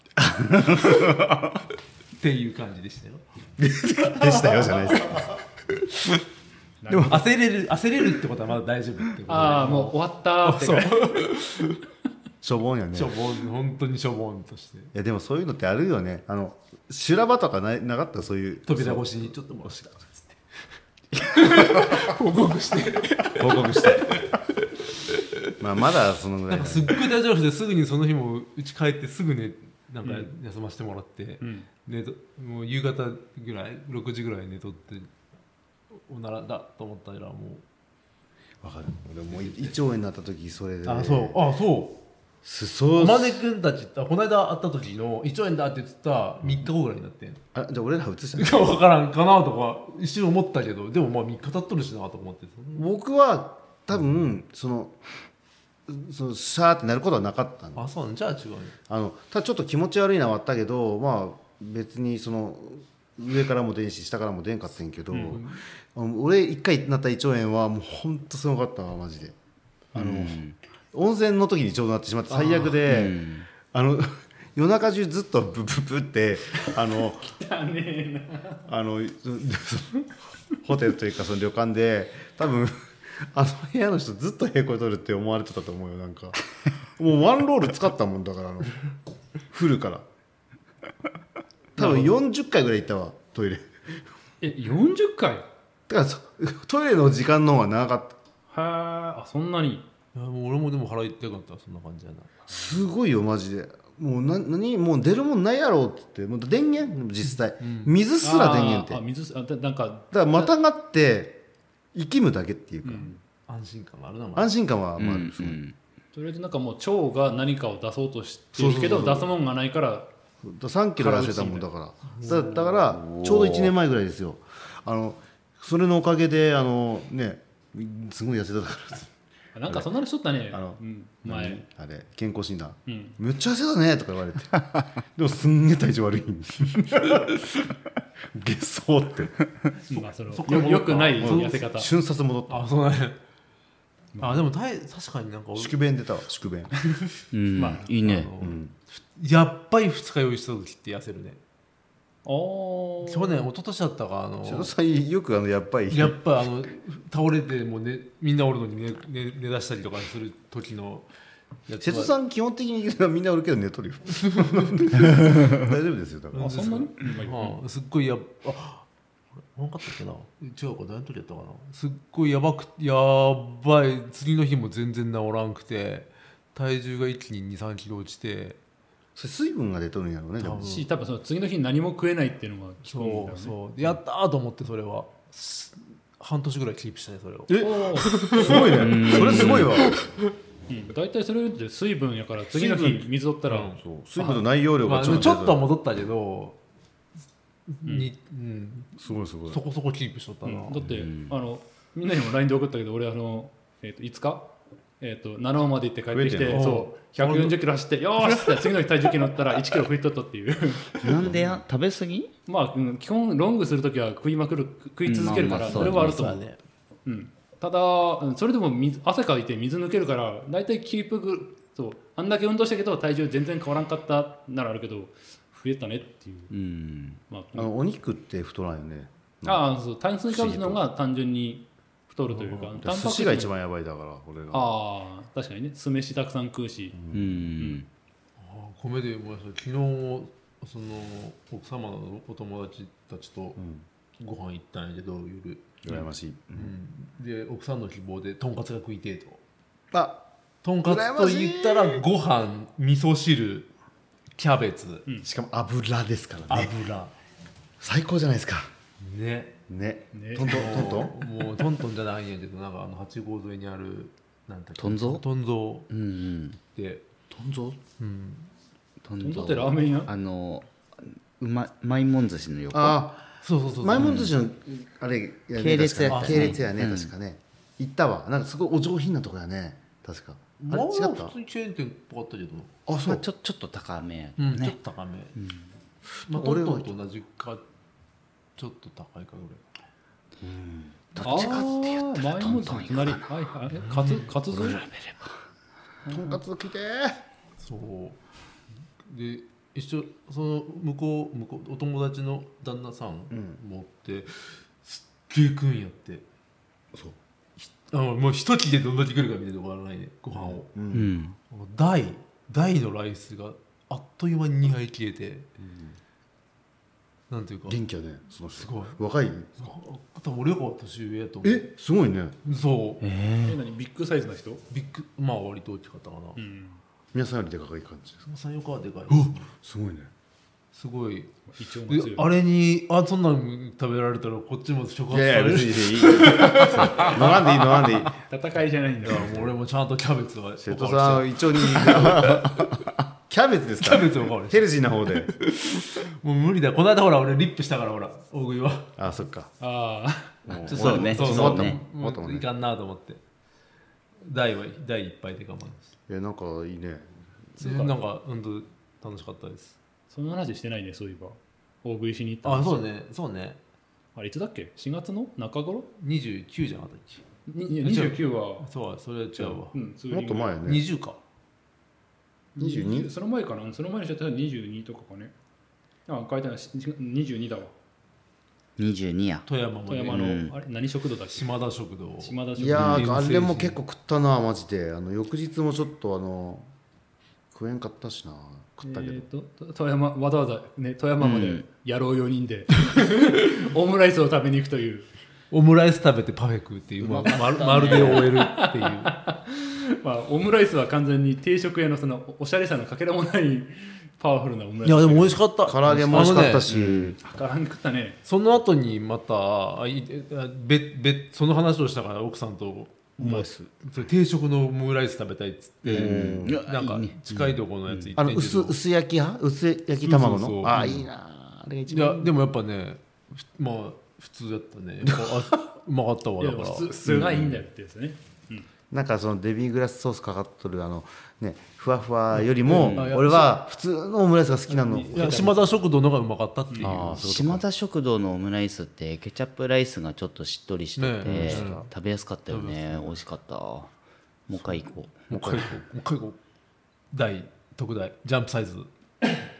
B: っていう感じでしたよ。
C: でしたよじゃないですか。
B: でも焦れる焦れるってことはまだ大丈夫ってことで
A: ああもう終わったーって
B: そう
C: しょぼんやね。
B: しょぼん本当にしょぼんとして
C: いやでもそういうのってあるよね。あの修羅場とかななかったそういう
B: 扉越しにちょっと漏らしたっつって報告して
C: 報告してまあまだそのぐらだ
B: ないんかすっごい体調悪くてすぐにその日もうち帰ってすぐねなんか休ませてもらって、
A: うん
B: 寝ともう夕方ぐらいろくじぐらい寝とっておならだと思ったらもう
C: わかる。俺もう胃腸炎になった時それで
B: あそうあそう
C: すそう
B: 天音君たちあこの間会った時の胃腸炎だって言ってたみっかごぐらいになってん
C: あじゃあ俺ら移したの
B: 分からんかなとか一瞬思ったけどでもまあみっか経っとるしなと思って
C: 僕は多分そのそのシャーってなることはなかったの。
B: あそうなんじゃあ違うね
C: あのただちょっと気持ち悪いのはあったけどまあ別にその上からも出んし下からも出んかったんやけど、
B: うん
C: あの俺一回なった胃腸炎はもうほんとすごかったわマジで。あの、
D: うん
C: 温泉の時にちょうどなってしまって最悪で、
D: うん
C: あの夜中中ずっとブブブってあのあのホテルというかその旅館で多分あの部屋の人ずっと平行に取るって思われてたと思うよ。なんかもうワンロール使ったもんだからあのフルから多分よんじゅっかいぐらい行ったわトイレ。
A: えよんじゅっかい
C: だからそトイレの時間の方が長かった。
A: はあそんなに
B: いやもう俺もでも腹痛かったそんな感じやな
C: すごいよマジで。もうな何もう出るもんないやろって言ってもう電源実際、うん、水すら電源って
A: ああ水すあだなんかだか
C: らまたがって生きむだけっていうか、うん、
B: 安心感があるな
C: 安心感はまあ、うんうん、
A: とりあえずなんかもう腸が何かを出そうとしてるけど出すもんがないから
C: さんキロ痩せたもんだからだだからちょうどいちねんまえぐらいですよ。あのそれのおかげであのねすごい痩せたから
A: なんかそんなのしとったね
C: あの、
A: うん、前
C: あれ健康診断、
A: うん、
C: めっちゃ痩せたねとか言われてでもすんげえ体調悪いんですゲソって
A: まあそのよ, よくない痩せ方
C: 瞬殺戻った。
B: あそうなんやあでもたい確かになんか
C: 宿便出たわ宿便
D: うん、まあいいね、
B: うん、やっぱり二日酔いした時って痩せるね。
A: ー
B: 去年一昨年だったかあの
C: 瀬戸さんよくあのやっぱり
B: やっぱあの倒れてもう、ね、みんなおるのに寝、寝、寝出したりとかする時のやつは
C: 瀬戸さん基本的にみんなおるけど寝とるよ大丈夫ですよだから
A: あそんなに、うんまあいい
B: まあ、すっごいやあ分かったっけな違うか何の時やったかなすっごいやばくやばい次の日も全然治らんくて体重が一気ににさんキロ落ちて
C: それ水分が出とるんやろうねでも
B: 多分
A: し多分その次の日に何も食えないっていうのが聞こえるんだよね。
B: そうそうでやったーと思ってそれはす半年ぐらいキープしたねそれを
C: え
A: おー
C: すごいねそれすごいわ
A: うん、大体それって水分やから次の日水取ったら、
B: うん
C: そう水分の内容量
B: まあ、ちょ
C: がちょっと
B: っとは戻ったけど、にうん、
C: すごいすごい
B: そこそこキープしとったな、
A: うんだって、あのみんなにも ライン で送ったけど俺あの、えー、といつか、えー、と七尾まで行って帰ってき
C: 増えてんの
A: てそうひゃくよんじゅっキロ走ってよーしって次の日体重計乗ったらいちキロ増えとったっていう
D: なんでや食べ過ぎ
A: まあ、うん、基本ロングするときは食いまくる食い続けるから、
D: うんまあまあ
A: それはあると思う、
B: そうだね
A: うん、ただうんそれでも水汗かいて水抜けるから大体キープぐそうあんだけ運動したけど体重全然変わらんかったならあるけど増えたねっていう、
D: うん
A: まあ、
C: あのお肉って太らんよね
A: ああそう炭水化物の方が単純に太るというか、タンパク質
C: 寿司が一番やばいだから俺が
A: ああ確かにね酢飯たくさん食うし、
D: うん
B: あ米で思い出した昨日その奥様のお友達たちとご飯行ったんやけど夜、
C: 羨ましい
B: うん、で奥さんの希望でとんかつが食いてえと
C: あ
B: とんかつと言ったらご飯味噌汁キャベツ、
C: しかも油ですからね
B: 油
C: 最高じゃないですか
B: ね
C: ね
A: ね
C: トントントントン
B: もうトントンじゃないんやけどなんかあの八号沿いにあるなんだっけ
D: 豚蔵
B: 豚蔵
D: うんうん
B: で、
C: トンゾ
B: うん、
D: 豚
A: だってラーメン屋
D: あのうまマイモン寿司の横
C: あ
B: そうそうそうそう
C: 前もん寿司のあれやね
D: 系列やったね
C: 確か系列やね
D: うん
C: 確かね行ったわなんかすごいお上品なとこやね確かあれ
B: まあ
C: 違った
B: 普通にチェーン店っぽかったけど、
C: あそう
D: まあちょちょっと高めや
B: うんちょっ
D: ね
B: と高め、まあ、ト
C: 俺は
B: ントンと同じかちょっと高いかぐらい
D: どっちかって言ったら
A: あー
D: トントン行くかな
A: 前もって何はいはいえカツカツ丼
C: とんかつ食いて
B: そうで一緒その向こう向こうお友達の旦那さん持って、すっげえ食うんやって
C: そう
B: あのもう一切れどんだけ来るかみたいなとこあらないねご飯を、
C: う
D: うんん
B: 大大のライスがあっという間ににはい消えて、なんていうか
C: 元気やねその人
B: すごい
C: 若い
B: 多分俺よか年上やと思う
C: えすごいね
B: そう
A: え何ビッグサイズの人、
B: ビッグまあ割と大きかったかな、
A: うん、
C: 皆さんよりでかい感じですか
B: そのさんよかはでかい
C: すごいね
B: すごい
A: 胃腸も強い
B: であれにあそんなん食べられたらこっちも触
C: いやいや
B: 発される
C: 別にいい飲まんでいい飲まんでいい
A: 戦いじゃないんだよ
B: いやもう俺もちゃんとキャベツは
C: 瀬戸さん一応にキャベツですか
B: キャベツおかわりして
C: ヘルシーな方で
B: もう無理だこの間ほら俺リップしたからほら大食いは
C: あそっか
A: ああ
C: も
D: そうね
B: そう
D: そうね
C: もっともね
B: もういかんなと思って大は大いっぱいで我慢し
C: いやなんかいいね
B: てなんか本当楽しかったです
A: その話してないねそういえば大食いしに行った
B: あ
A: 話
B: そうねそうね
A: あれいつだっけしがつの中頃
B: にじゅうきゅうじゃなかったっけ
A: ににじゅうきゅうは
B: そうそれは違うわ
A: うんツーリング
C: もっと前ね
B: にじゅうか
C: にじゅうに
A: その前かなその前の人はにじゅうにとかかねあ書いてないしにじゅうにだわ
D: にじゅうにや
B: 富山まで
A: 富山の、
D: うん
A: あれ何食堂だっけ
B: 島田食堂
A: 島田食堂
C: いや
B: うん
C: ーあれも結構食ったなマジであの翌日もちょっとあの食えんかったしな食ったけど、
A: えーとと富山わざわざ、ね、富山まで
D: うん
A: 野郎よにんで、オムライスを食べに行くという、
B: オムライス食べてパフェ食うっていう、まあ、まるまるで終えるっていう
A: まあ、オムライスは完全に定食屋のそのおしゃれさのかけらもないパワフルなオムライス
B: いやでも美味しかった
C: 唐揚げも美味しかったし、
B: あのね
A: からん食ったね
B: その後にまたあいあべべその話をしたから奥さんと
C: オムライス
B: それ定食のオムライス食べたいっつって
C: うん
B: なんか
D: いいね
B: 近いところのやつ行
C: あの
B: ってんけど
C: 薄薄焼き派薄焼き卵の
B: そうそうそう
C: ああいいなあれが一
B: いや
C: 番
B: でもやっぱねふまあ普通だったねやっぱあうまかったわ
A: い
B: だから
A: や普通普通がいいんだよってやつね、
C: なんかそのデミグラスソースかかっとるあのねふわふわよりも
B: うんあいや
C: 俺は普通のオムライスが好きなの
B: いや島田食堂のがうまかったっていう、
C: ああそういうこと
D: 島田食堂のオムライスってケチャップライスがちょっとしっとりしてて、
B: ねえ
D: 食べやすかったよね美味しかったもう一回行こ
B: もう一回行こうもう一回行こう大特大ジャンプサイズ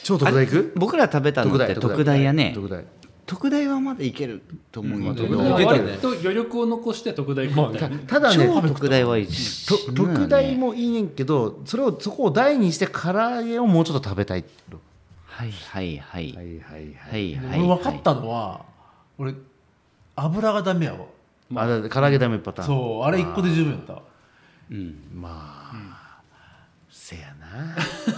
C: 超特大行く？
D: 僕ら食べたのって特大やね。
C: 特大
D: 特大はまだいけると思うんだけど、
A: 特大は割と余力を残して特大行ったよね。
C: ただね
D: 超特大はいい
C: と特大もいいねんけど、それをそこを大にして唐揚げをもうちょっと食べたい。
D: はいはいはい
C: はいはい
D: はいはい。
B: 俺分かったのは俺油がダメやわ。
C: あだ唐揚げダメパターン。
B: そうあれいっこで十分やった。
D: うん
C: まあせやな。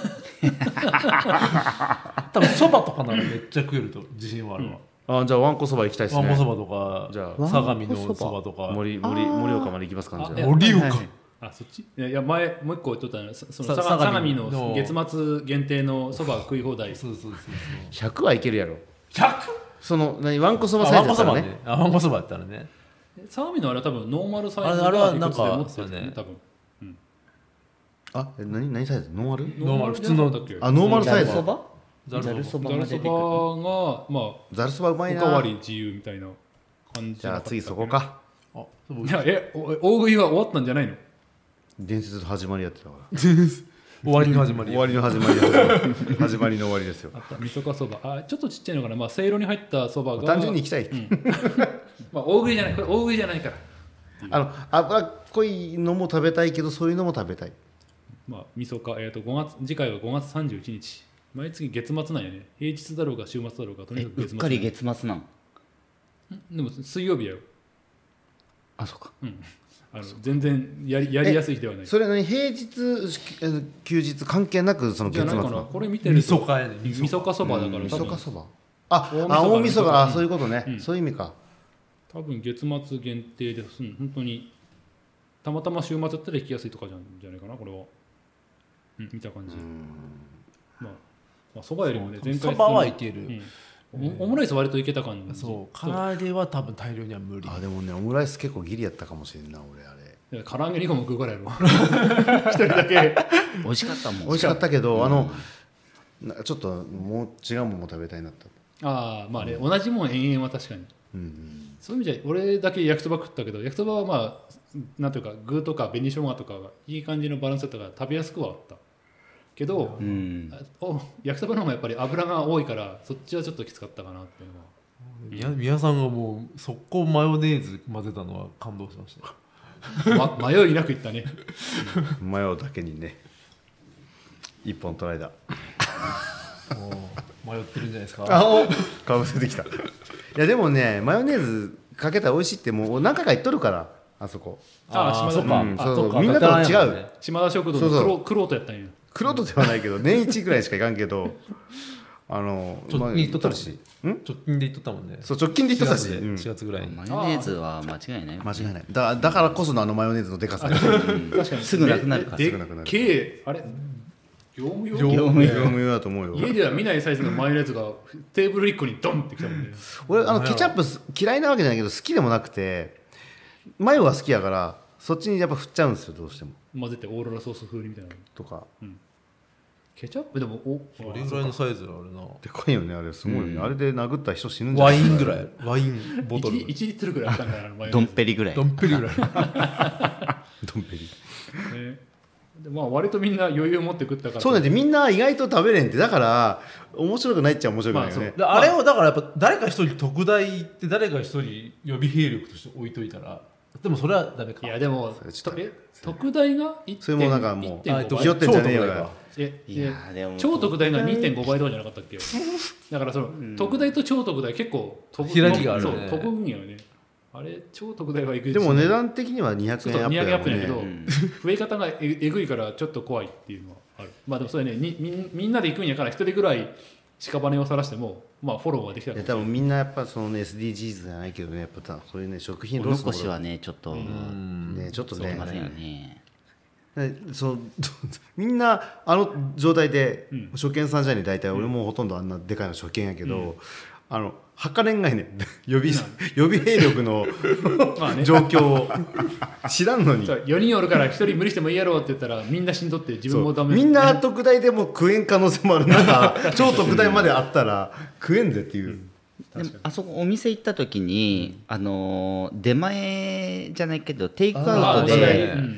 B: 多分そばとかならめっちゃ食えると自信はあるわ。
C: あじゃあわんこそば行きたいですね。
B: わんこそばとか
C: じゃあ
B: 相模のそばとか
C: 森森盛岡まで行きますかね。じゃあ
B: 盛岡、
D: はいはい
A: あそっちいやいや前もう一個言っとったのそその
B: さ
A: 相
B: 相模
A: 模の月末限定のそば食い放題。
B: そうそうそうそう
C: ひゃくはいけるやろ。
B: ひゃく？
C: その何わんこそば
B: あ
C: サイ
B: わんこそば
C: ズだったらね。
B: ね。あわんこそばやったらね。
A: 相模のあれは多分ノーマルサイズ
B: あれあれ
A: がいくつで
B: はなんか
A: 持ってる
B: そうね
A: 多分
C: あえ何何サイズ？ノーマル？
B: ノーマル
A: じゃなかったっけ
C: あノーマルサイズ
D: ざるそば
B: ざるそば
D: ざるそば
A: ざるそ
D: が出てくる。
A: ばがまあ
C: ざるそばうまいな。
A: おかわり自由みたいな感じ
C: じゃあ次そこか。
B: あそう
A: いやえお大食いは終わったんじゃないの？
C: 伝説の始まりやってたから。
B: 終わりの始まり
C: 終わりの始まりや始まりの終わりですよ。
A: あった味噌かそばあちょっとちっちゃいのかなまあせいろに入ったそばが
C: 単純に行きたい。
A: まあ大食いじゃないこれ大食いじゃないから
C: あの脂っこいのも食べたいけどそういうのも食べたい。
A: まあ味噌かえっとごがつ次回はごがつさんじゅういちにち毎月月末なんやね平日だろうが週末だろうがとに
D: え
A: かく月末
D: うっかり月末なん。
A: でも水曜日やよ
D: あそうか。
A: あの全然やりやりやすい日ではない
C: それ何平日え休日関係なくその
A: じゃないかな
C: 月末の
A: これ見てる
B: 味噌
A: と
B: かやね
A: 味噌かそばだから
C: 味
A: 多分
C: 噌かそば。あ
A: 大晦日
C: あ大晦日があ
A: うん
C: そういうことね、
A: うん
C: そういう意味か。
A: 多分月末限定です、うん、本当にたまたま週末だったら行きやすいとかじゃんじゃないかなこれは、うん、見た感じまあまあそばよりもね前回
B: そばはいける。
A: うんオオムライス割といけた感じ
B: そう唐揚げは多分大量には無理。
C: あでもねオムライス結構ギリやったかもしれんな俺あれ。
A: いや唐揚げにこも食うからやろ一人だけ
D: 美味しかったもん。
C: 美味しかったけど、あのなちょっともう違うものも食べたいなと。
A: ああまあね同じもん延々は確かに
C: うん
A: そういう意味じゃ俺だけ焼きそば食ったけど焼きそばはまあなんていうか具とか紅生姜とかがいい感じのバランスだったから食べやすくはあったけど、
D: うん。
A: あお焼きそばの方がやっぱり油が多いからそっちはちょっときつかったかなっていうのは
B: 宮宮さんがもう速攻マヨネーズ混ぜたのは感動しました。
A: ま、迷いなくいったね
C: 迷うだけにね一本取られた。
B: もう迷ってるんじゃないですか。
C: あおかぶせてきた。いやでもねマヨネーズかけたら美味しいってもう何回か言っとるからあそこ。
A: ああ島田
B: そっか。
C: うん
B: あ
C: そうそう
B: っか
C: みんなとは違う
B: 当たらないもんね
A: 島田食堂
C: そうそう
A: のクロートやったんや
C: 黒とではないけど年一ぐらいしかいかんけどあの
B: 直近で言っとったもん
C: し
B: ね。直近で言っとったもんね。
C: そう直近で言っとったし、うん
B: しがつぐらいに。
D: マヨネーズは間違いない。
C: 間違いないだだからこそのあのマヨネーズのでかさ。
A: 確かに
D: すぐなくなるから
A: です
C: ぐなくなる
A: けえあれ業務用
B: 業
C: 業務用だと思うよ。
A: 家では見ないサイズのマヨネーズがテーブルいっこにドンってきたもんね
C: 俺あのケチャップす嫌いなわけじゃないけど好きでもなくてマヨは好きやからそっちにやっぱ振っちゃうんですよどうしても
A: 混ぜてオーロラソース風にみたいな
C: とか
A: ケチャップでもお
B: どれぐらいのサイズあるな。
C: でかいよねあれすごいよね、あれで殴った人死ぬんじゃない
B: ワインぐらい。ワインボトル。
A: いちリットルぐらいあったんかなあのマヨネ
D: ドン
A: ーズ
D: ペリぐらい
B: ド。ンペリぐらい。
C: ドンペリ
A: ねでまあ割とみんな余裕持って食ったから
C: そうなんでみんな意外と食べれんってだから面白くないっちゃ面白くないよね、
A: まあ
B: であれをだからやっぱ誰か一人特大って誰か一人予備兵力として置いといたらでもそれはダメか。
A: いやでも
C: それちょっと
A: え特大がいってん
C: それもなんかもう
A: いってんご倍
B: あえっと
C: ひよってんじゃねえよ
B: 超特大か
A: え
D: いやーでも
A: 超特大がにてんごばいとかじゃなかったっけだからその、特大と超特大結構飛ぶ
B: 開きがあるね
A: そう飛ぶんやよねあれ超特大はいく
C: でも値段的にはにひゃくえんアップ
A: そうそうにひゃくえんアップやけど、
C: だもんね
D: うん
A: 増え方がええぐいからちょっと怖いっていうのはあるまあでもそれねにみみんなで行くんやから一人ぐらい屍を晒してもまあフォローはできたかもしれない
C: いや多分みんなやっぱそのね エスディージーズ じゃないけどねやっぱたそういうね食品
D: お
C: ロスの
D: 残しはねちょっと
B: うん
C: ねちょっとね
D: できませんよね。
C: ねそのみんなあの状態で
A: うん
C: 初見さんじゃに大体俺もほとんどあんなでかいの初見やけど、あの測れんがいね予備予備兵力の
A: まあね
C: 状況を知らんのに
A: そうよにんおるからひとり無理してもいいやろうって言ったらみんなしんどって自分もダメ
C: みんな特大でも食えん可能性もある中超特大まであったら食えんぜっていう、
D: でもあそこお店行った時に、あのー出前じゃないけどテイクアウト
A: あーそうだね
D: で
A: うん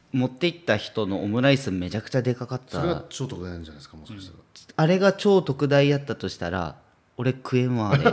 D: 持っていった人のオムライスめちゃくちゃでかかっ
C: それが
D: た。
C: 超特大なんじゃないですかもしかしたら、
D: あれが超特大やったとしたら俺食えんわあれ。
C: もう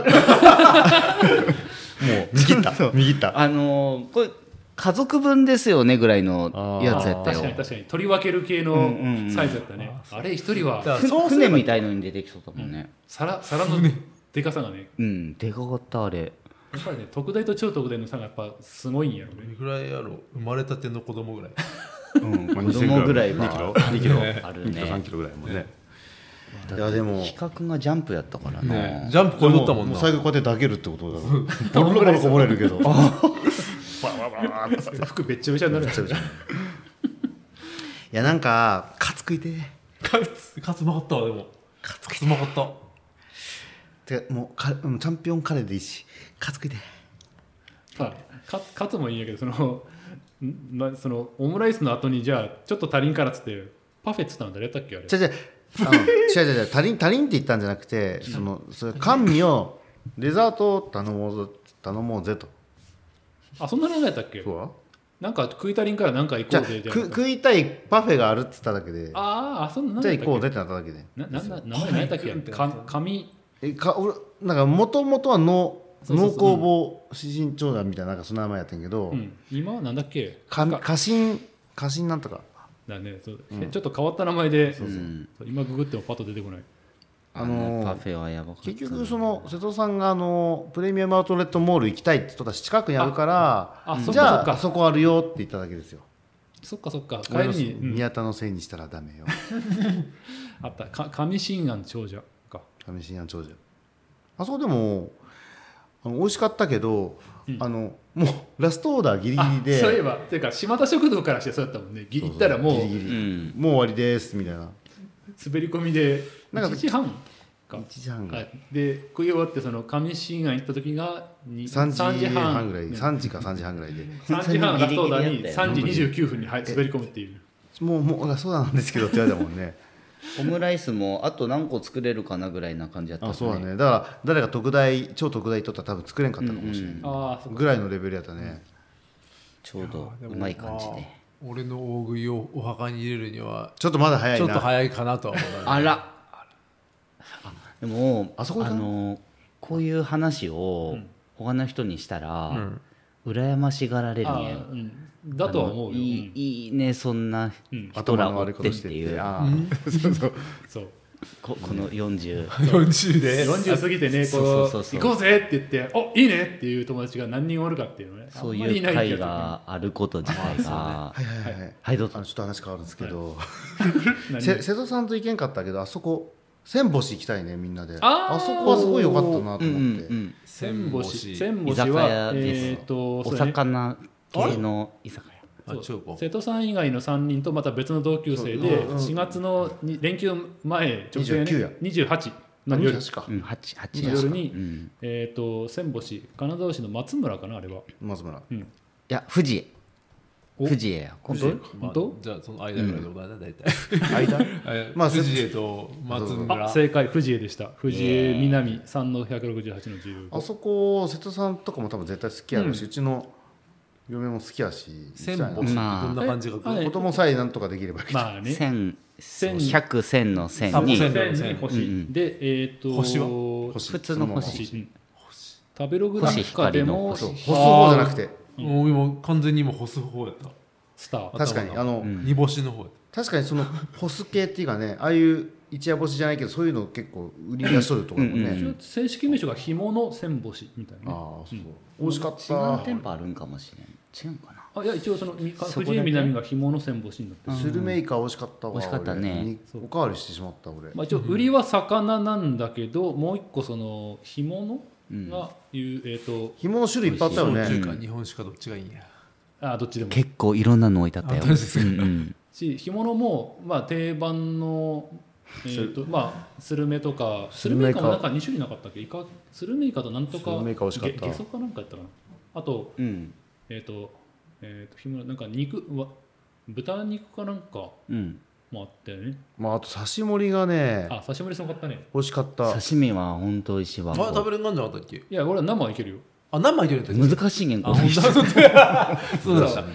C: 見切った見切った
D: あのーこれ家族分ですよねぐらいのやつやったよ。
A: 確かに確かに取り分ける系のサイズだったね、あれ一人は
B: だからそうす
D: 船
B: れば
D: みたいのに出てきそうだもんね。
A: 皿皿のでかさがね
D: うんでかかったあれ。
A: やっぱりね特大と超特大の差がやっぱすごいんやろね。
B: どれぐらいやろう生まれたての子供ぐらい
D: うん子供ぐらいが
C: にキロにキロ
D: ある
C: にキロさん
D: ね。
C: キロぐらいもんねいやでも
D: 比較がジャンプやったからな、
B: ねジャンプ超えとったもんな
C: う最後こうやって抱けるってことだからボロボロこぼれるけどバラバラバラって
A: 服べっちゃべちゃになるんちゃうじゃん。
C: いやなんかカツ食いて
B: カツカツうまかったわでもカツうまかった
C: てかもうかうんチャンピオンカレーでいいしカツ食いて
A: さかカツもいいんやけどそのんまそのオムライスの後にじゃあちょっと足りんからっつってパフェっつったの誰やったっけあれ。
C: じゃじゃあの違う違う違う足りん足りんって言ったんじゃなくてそのそれ甘味をデザートを頼もうぞ頼もうぜと
A: あそんなのやったっけ。
C: そうは
A: なんか食い足りんからなんか行
C: じゃあ
A: こうぜじゃ
C: く食いたいパフェがあるっつっただけで
A: ああそんな
C: じゃあ
A: やったっけ。
C: 行こうぜってなっただけで
A: ななんだ名前何やったっけか紙
C: えか俺なんかもともとは農
A: そうそうそう
C: 農工房指針長団みたいななんかその名前やったんやけど、
A: うん今はなんだっけ
C: か
A: なんか
C: 家臣家臣なんとか
A: だねそうちょっと変わった名前で
D: うん
A: そう今ググってもパッと出てこない。
C: あのー
D: パフェはやばかった。
C: 結局その瀬戸さんがあのプレミアムアウトレットモール行きたいって人たち近くにあるから
A: ああそっか
C: じゃ
A: そっか
C: ああそこあるよって言っただけですよ
A: そっかそっか帰
C: 俺の
A: りに、うん
C: 宮田のせいにしたらダメよ
A: あったか上新安長者か。
C: 上新安長者あそこでもあの美味しかったけど、あのもうラストオーダーギリギ
A: あ
C: リで
A: そういえばっていうか島田食堂からしてそうやったもんね。ぎ行ったらもう
C: ギリギリ
D: うん
C: もう終わりですみたいな
A: 滑り込みで
C: なんか
A: いちじはんか
C: いちじはんぐら
A: はいいで食い終わってその上新安行った時がに
C: さんじは
A: さ
C: んぐらい
A: ね
C: さんじかさんじはんぐらいで
A: さんじはんラストオーダーに
D: ギリギリやったよ
A: さんじにじゅうきゅうふんにはい滑り込むっていう。
C: もうもうそうなんですけどって言われたもんね
D: オムライスもあと何個作れるかなぐらいな感じだったもん
C: あそうだねだから誰が特大超特大取ったら多分作れんかったかもしれない、
D: うん
A: ああそっか
C: ぐらいのレベルやったね、
D: ちょうどうまい感じで。
B: 俺の大食いをお墓に入れるには
C: ちょっとまだ早いな
B: ちょっと早いかなとは思うな
D: あらあでも
C: あそこだ
D: のこういう話を他の人にしたら、
B: うん
D: 羨ましがられる
A: あ
D: んや
A: ーうんだとは思うよ。
D: あのいいいいねそんな
A: うん
D: 人
C: 頭
D: らおってっ
C: の悪いことしてて
D: いう
C: てああそうそう
A: そう
D: ここのよんじゅう
B: よんじゅうで
A: よんじゅう過ぎてね
D: そう
A: こ
D: そうそうそう
A: う行こうぜって言っておいいねっていう友達が何人おるかっていうのね
D: そう
A: あんまり
D: いう会
A: ない気が
D: があること自体が
C: はいはいはいはい
D: はいどうぞ
C: あのちょっと話変わるんですけど、
A: 何
C: せ瀬戸さんと行けんかったけどあそこ千星行きたいねみんなで
A: あー
C: そこはすごい良かったなと思って、
D: うんうんうん
A: 千星
B: 千
A: 千星
D: 居酒
A: は
D: 屋です
A: えっと
D: お
A: そうだね
D: 魚系の居酒屋
A: そう
B: あ違うか
A: 瀬戸さん以外のさんにんとまた別の同級生で
C: そううん
A: しがつのに連休前直前
C: にじゅうきゅうや
A: にじゅうはちの夜
C: 確か
D: うんはちはち
A: の夜に
D: うん
A: えっと千星金沢市の松村かなあれは
C: 松村
A: うん
D: いや富士
A: お
D: 富士や
A: 本当
B: まあ
A: 本当
B: じゃあその間ぐらいでございます大体
C: 間
B: え
C: まあ
B: 藤江と松村
A: あ正解藤江でした藤江南さんのひゃくろくじゅうはちのじゅうご
C: あそこ瀬戸さんとかも多分絶対好きやろうし、うちの嫁も好きやし
B: 千
C: 行きたいな
B: 星ってどんな感じが
A: まあえ
C: 子供さえなんとかできればいい
A: まあね
D: 千
A: 千
D: 百千の千に
B: あ千
A: 千
B: 千
A: に星、
D: うん
A: でえっ、と
B: 星は
C: 星
D: 普通の星
A: 星うん食べログなん
D: 星
A: かでも
D: 光の星
C: そう干す方じゃなくて
B: もう今完全に今干す方やった
A: スター
C: 確かにあの、
D: うん
B: 煮干しの方やっ
C: 確かにその干す系っていうかねああいう一夜干しじゃないけどそういうの結構売り出しとるところもね、
D: うんうん
A: 一応正式名称が干物千星みたいなね
C: ああそう、美味しかっ
D: 違
C: た
D: う店舗あるんかもしれん違うかな
A: あいや一応そのみか
D: そこだけ
A: 藤井南が干物千星になってる、
C: スルメイカ美味しかったわ
D: 美味しかったね
C: 俺に
A: そう
C: おかわりしてしまった俺、
A: まあ、一応売りは魚なんだけど、もう一個その干物
D: うん
A: がいう、えっ、と
C: 干物種類いっぱいあったよね
B: た焼酎か日本酒かどっちがいいんや
A: あどっちでも
D: 結構いろんなの置いてあったよ
B: あ本当ですか
D: うんうん
A: し干物も、まあ、定番の、えーとまあ、スルメとかスルメイカもなんかに種類なかったっけイカスルメイカとなんとか
C: スルメイカ美味しかった
A: ゲゲソかなんかやったかなあと
D: うん
A: えっ、と,、えー、と干物なんか肉は豚肉かなんか
D: うん
A: もあったよね
C: まあ、あと刺し盛りがね
A: あ刺し盛りすごかったね
C: 美味しかった
D: 刺身は本当美味しいわ
B: あ食べれんがんじゃなかったっけ
A: いや俺は生はいけるよ
B: あ何枚いけるんだっけ
D: 難しいんやんか
B: あ本当だそうだそうだ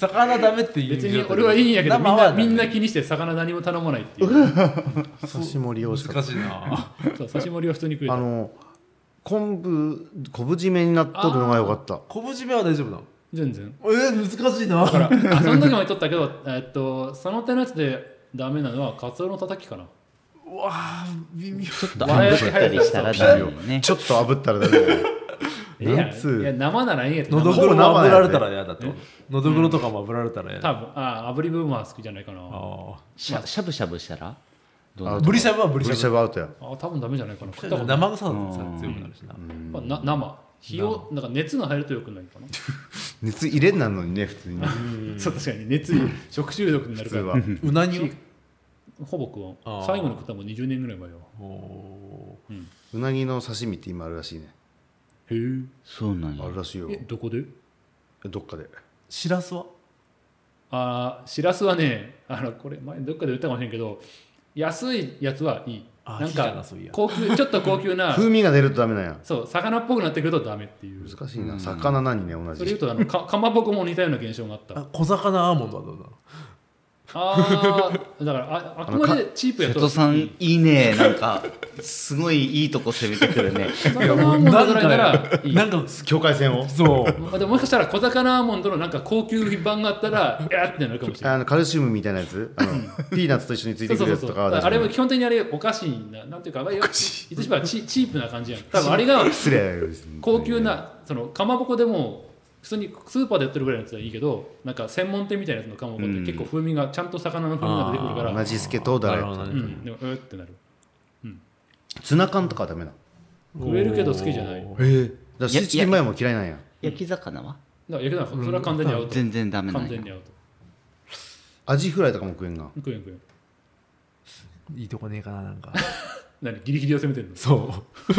B: 魚ダメって言う
A: 別に俺はいいんやけどみんなみんな
B: 気
A: 気にして魚何も頼まないっていう
C: 刺し盛りをしか
B: 難しいな
A: そう刺し盛りを普通に食えた
C: あの昆布昆布締めになっとるのが良かった。
B: 昆布締めは大丈夫なの？
A: 全然
B: えー、難しいな
A: だからあその時も言っとったけど、えっと、その手のやつでダメなのはカツオのたたきかな。
B: うわー微妙。
D: ちょっと炙ったりしたらダメよね。
C: ちょっと炙ったらダメだよ。
A: いや
C: なんつう
A: いや生ならいいんやって
B: のど
A: 生
B: ぐろも炙られたら嫌だってこと。のどぐろとかも炙られたら嫌だ。
A: 多分あ炙り部分は好きじゃないかな。
B: あ
D: しゃしゃぶしゃぶしたらどうなる
C: アウト
B: ブリしゃぶはブリ
C: ブリ
B: しゃぶ。
C: シャブアウトや。
A: あ多分ダメじゃないかな。食ったことない
B: 生臭さが強くなるしな。
A: まあな生火をなんか熱が入るとよくないかな。
C: 熱入れんなんのにね普通に。
A: そう確かに熱食中毒になるから
C: 普通は。
B: うなぎは
A: ほぼ食わん
B: あー
A: 最後の食ったのもにじゅうねんぐらい前よ。
B: お
C: うなぎの刺身って今あるらしいね。
A: へえ
D: そうなんや
C: あるらしいよ
A: え。どこで？
C: どっかで。
B: しらすは
A: あーしらすはねあのこれ前どっかで言ったかもしれんけど安いやつはいい。
B: あ
A: なん
B: いいかな
A: か
B: そういや
A: 高級ちょっと高級な
C: 風味が出るとダメなんや。
A: そう魚っぽくなってくるとダメっていう。
C: 難しいな。魚何ね同じ。
A: それ言うとあのかかまぼこも似たような現象があった。
B: あ小魚アーモンドはどうだろ
A: ああだからああくまでチープやと
D: 瀬戸さんいいねなんかすごいいいとこ攻めてくるね
A: 小魚アーモンドぐらいならいい。
B: なんか
C: 境界線を。
B: そう
A: まあでももしかしたら小魚アーモンドのなんか高級版があったらいやーってなるかもしれない。
C: あのカルシウムみたいなやつ。あのピーナッツと一緒についてくるやつとかは大丈夫。
A: あれも基本的にあれおかしいななんていうか言ってしまえばチチープな感じやん。多分あれが
C: 失礼ですね。
A: 高級なそのかまぼこでも普通にスーパーで売ってるぐらいのやつはいいけどなんか専門店みたいなやつのかまぼこって結構風味がちゃんと魚の風味が出てくるから
C: 同じスケとだれ
B: なる。ほどね
A: うんでもうーってなる。
C: ツナ缶とかはダメな。
A: 食えるけど好きじゃない。だか
C: ええ。だからシーチキンマヨも嫌いなんや。
D: 焼き魚は
A: ら焼けたらそれは完全にアウト。
D: 全然ダメなんや
A: 完全にアウト。
C: アジフライとかも食えんが。
A: 食えん食えん。
B: いいとこねえかななんか
A: 何ギリギリを攻めてるの？
B: そう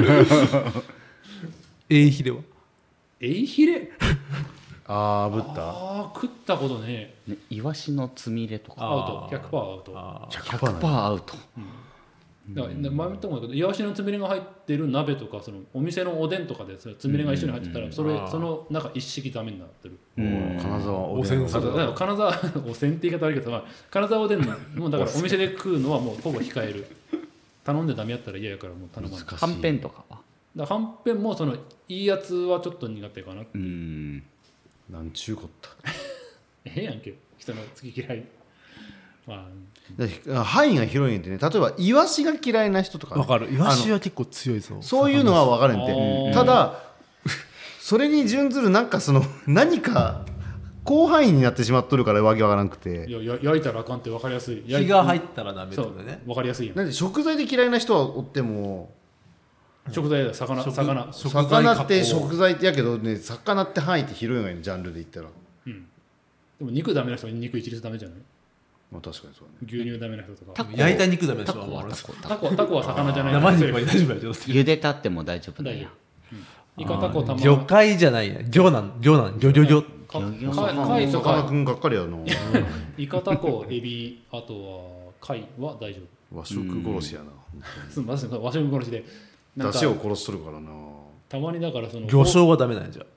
B: エイヒレは
A: エイヒレ？
C: ああ炙った。
A: ああ食ったことね
D: ねイワシのつみれとか
A: アウトひゃくパーセントアウト。
B: あ
C: ひゃく
D: ひゃく
C: パーセント
D: パーセントアウト
A: だから前も言ったもんだけどイワシのつみれが入ってる鍋とかそのお店のおでんとかでそれつみれが一緒に入ってたらそれ
B: あー
A: その中一式ダメになってる。
C: 金沢おでん
B: 汚染され
A: そうだから金沢おせんって言い方悪いけど、まあ、金沢おでんもだからお店で食うのはもうほぼ控える。頼んでダメやったら嫌やからもう頼まない。だか
C: 難しい
D: はんぺんとかは
A: らはんぺんもそのいいやつはちょっと苦手かな。
D: うん
C: なんちゅうこった。
A: ええやんけ人の好き嫌い。まあ
C: だ範囲が広いんでね。例えばイワシが嫌いな人とかね、
B: わかるイワシは結構強いぞ
C: そういうのは分かるん
A: あ
C: で
A: ー
C: ただそれに準ずるなんかその何か広範囲になってしまっとるからわけわからなくて。
A: いやや焼いたらあかんって分かりやすい。
B: 火が入ったらダメって
A: そう
B: ことね
A: 分かりやすいやん。
C: なんで食材で嫌いな人はおっても
A: 食材だ魚
B: 食
A: 魚。
B: 食材
C: 魚って
B: 加工
C: 食材ってやけどね魚って範囲って広いのよジャンルで言ったら。
A: でも肉ダメな人は肉一律ダメじゃない？
C: まあ確かにそうね。
A: 牛乳ダメな人とか。
D: タコ
B: 焼いた肉ダメな
D: タ
B: 人はもうあれ
D: コはタコタ
A: タ
D: コ
A: コタコは魚じゃないから
B: 生肉は大丈夫やけど
D: 茹でたっても大丈夫だよ
A: イカタコ卵
B: 魚介じゃないね魚なん魚なん魚魚魚
A: か
D: 魚
A: か貝とか
C: さかなクンがっかりやの
A: イカタコエビあとは貝は大丈
C: 和食殺しやな。
A: 夫。すみません和食殺しでなんか
C: 出汁を殺しとるからな。
A: たまにだからその
B: 魚醤はダメなんやじゃ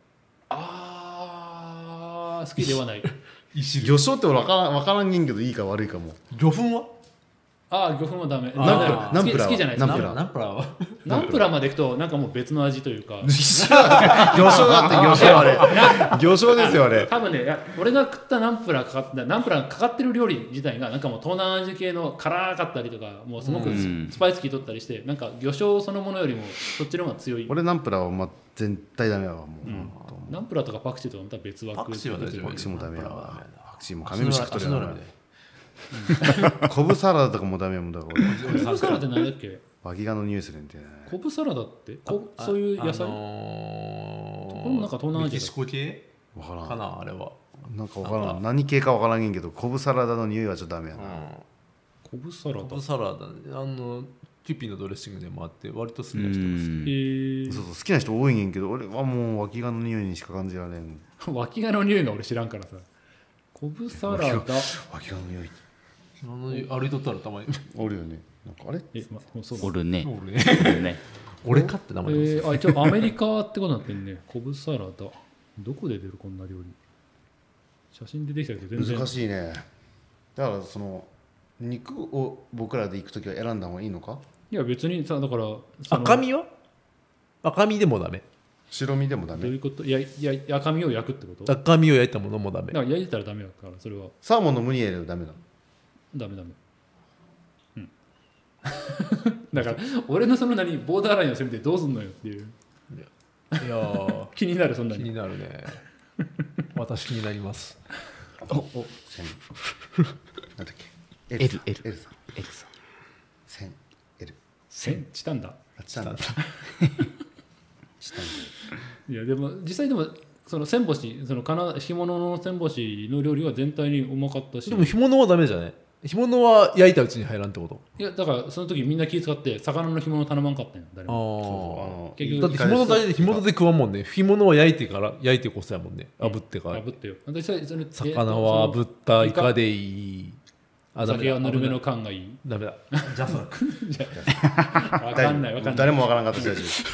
A: あー好きではない。
C: 魚醤って俺分からん分からんげんけどいいか悪いかも。
B: 魚粉は
A: あー魚粉はダメ。
B: あー
A: ダメだ
C: ナンプラーは
A: 好き好きじゃない。
C: ナンプラー
B: ナンプラーは
A: ナンプラーまでいくとなんかもう別の味というか。
C: 魚醤だって魚醤あれ魚醤ですよあれ。
A: 多分ねいや俺が食ったナンプラーかかったナンプラーがかかってる料理自体がなんかもう東南アジア系の辛かったりとかもうすごくス
D: うん
A: スパイス効いとったりしてなんか魚醤そのものよりもそっちの方が強い。
C: 俺ナンプラーはまあ絶対ダメだわもう。
A: ナンプラーとかパクチーとかまた別枠。
B: パクチーは大丈夫
C: パクチーもダメや
B: ナンプラーは
C: わ
B: ダメだ。
C: パクチーもカメムシ食っとるや
B: 足の裏み
C: ろ。昆布サラダとかもダメやもんだから俺。
A: 昆布サラダって何だっけ？
C: バギガの匂いするんで。
A: 昆布サラダってこそういう野菜？
B: あのー
A: これもなんか東南アジアだ
B: メキシコ系
C: 分からん。
B: かなあれは
C: なんか分からん。何系か分からんげんけど昆布サラダの匂いはちょっとダメやな。
A: 昆布サラダ。
B: 昆布サラダあのキューピーのドレッシングでもあって割と好きな人が好き
A: えー
C: そうそう好きな人多いんげんけど俺はもう脇がの匂いにしか感じられん。
A: 脇がの匂いが俺知らんからさ。昆布サラダ。
C: 脇がの匂い
B: あの歩いとったらたまに
C: おるよね。なんかあれ
A: えまそう
D: おるね
B: 俺ね
D: おるね
B: 俺かって名前です
A: えー、あ一応アメリカってことになってんね。昆布サラダ。どこで出るこんな料理？ 写真出てきたけど全然
C: 難しいね。だからその肉を僕らで行くときは選んだ方がいいのか。
A: いや別にさだからその
B: 赤身は赤身でもダメ。
C: 白身でもダメ。
A: どういうこといやいや赤身を焼くってことだか
B: 赤身を焼いたものもダメ。
A: ら焼いたらダメだからそれは
C: サーモンのムニエルダメだ。
A: ダメダメうんだから俺のその何ボーダーラインを攻めてどうすんのよっていう
B: いやー
A: 気になるそんな
B: 気
A: に
B: になるね。私気になります。
C: おお千なんだっけ
D: L L
C: L さん
D: L さん
C: 千 L
A: 千チタンだ
C: あチタンだチタン
A: いやでも実際でもその千干しそのかな干物の千干しの料理は全体にうまかったし
B: でも干物はダメじゃない。干物は焼いたうちに入らんってこと。
A: いやだからその時みんな気遣って魚の干物頼まんかったんよ誰
B: あ
A: も
B: あ。
A: 結局
B: だって干物だけで干物で食わんもんね。干物は焼いてから焼いてこそやもんね。炙ってから。
A: 炙ってよ実際それ
B: 魚は炙ったイカでいい。あ
A: 酒はぬるめの缶がいい
B: ダメだ。ジャスラック。
A: わかんないわかんない
C: 誰もわからんかったし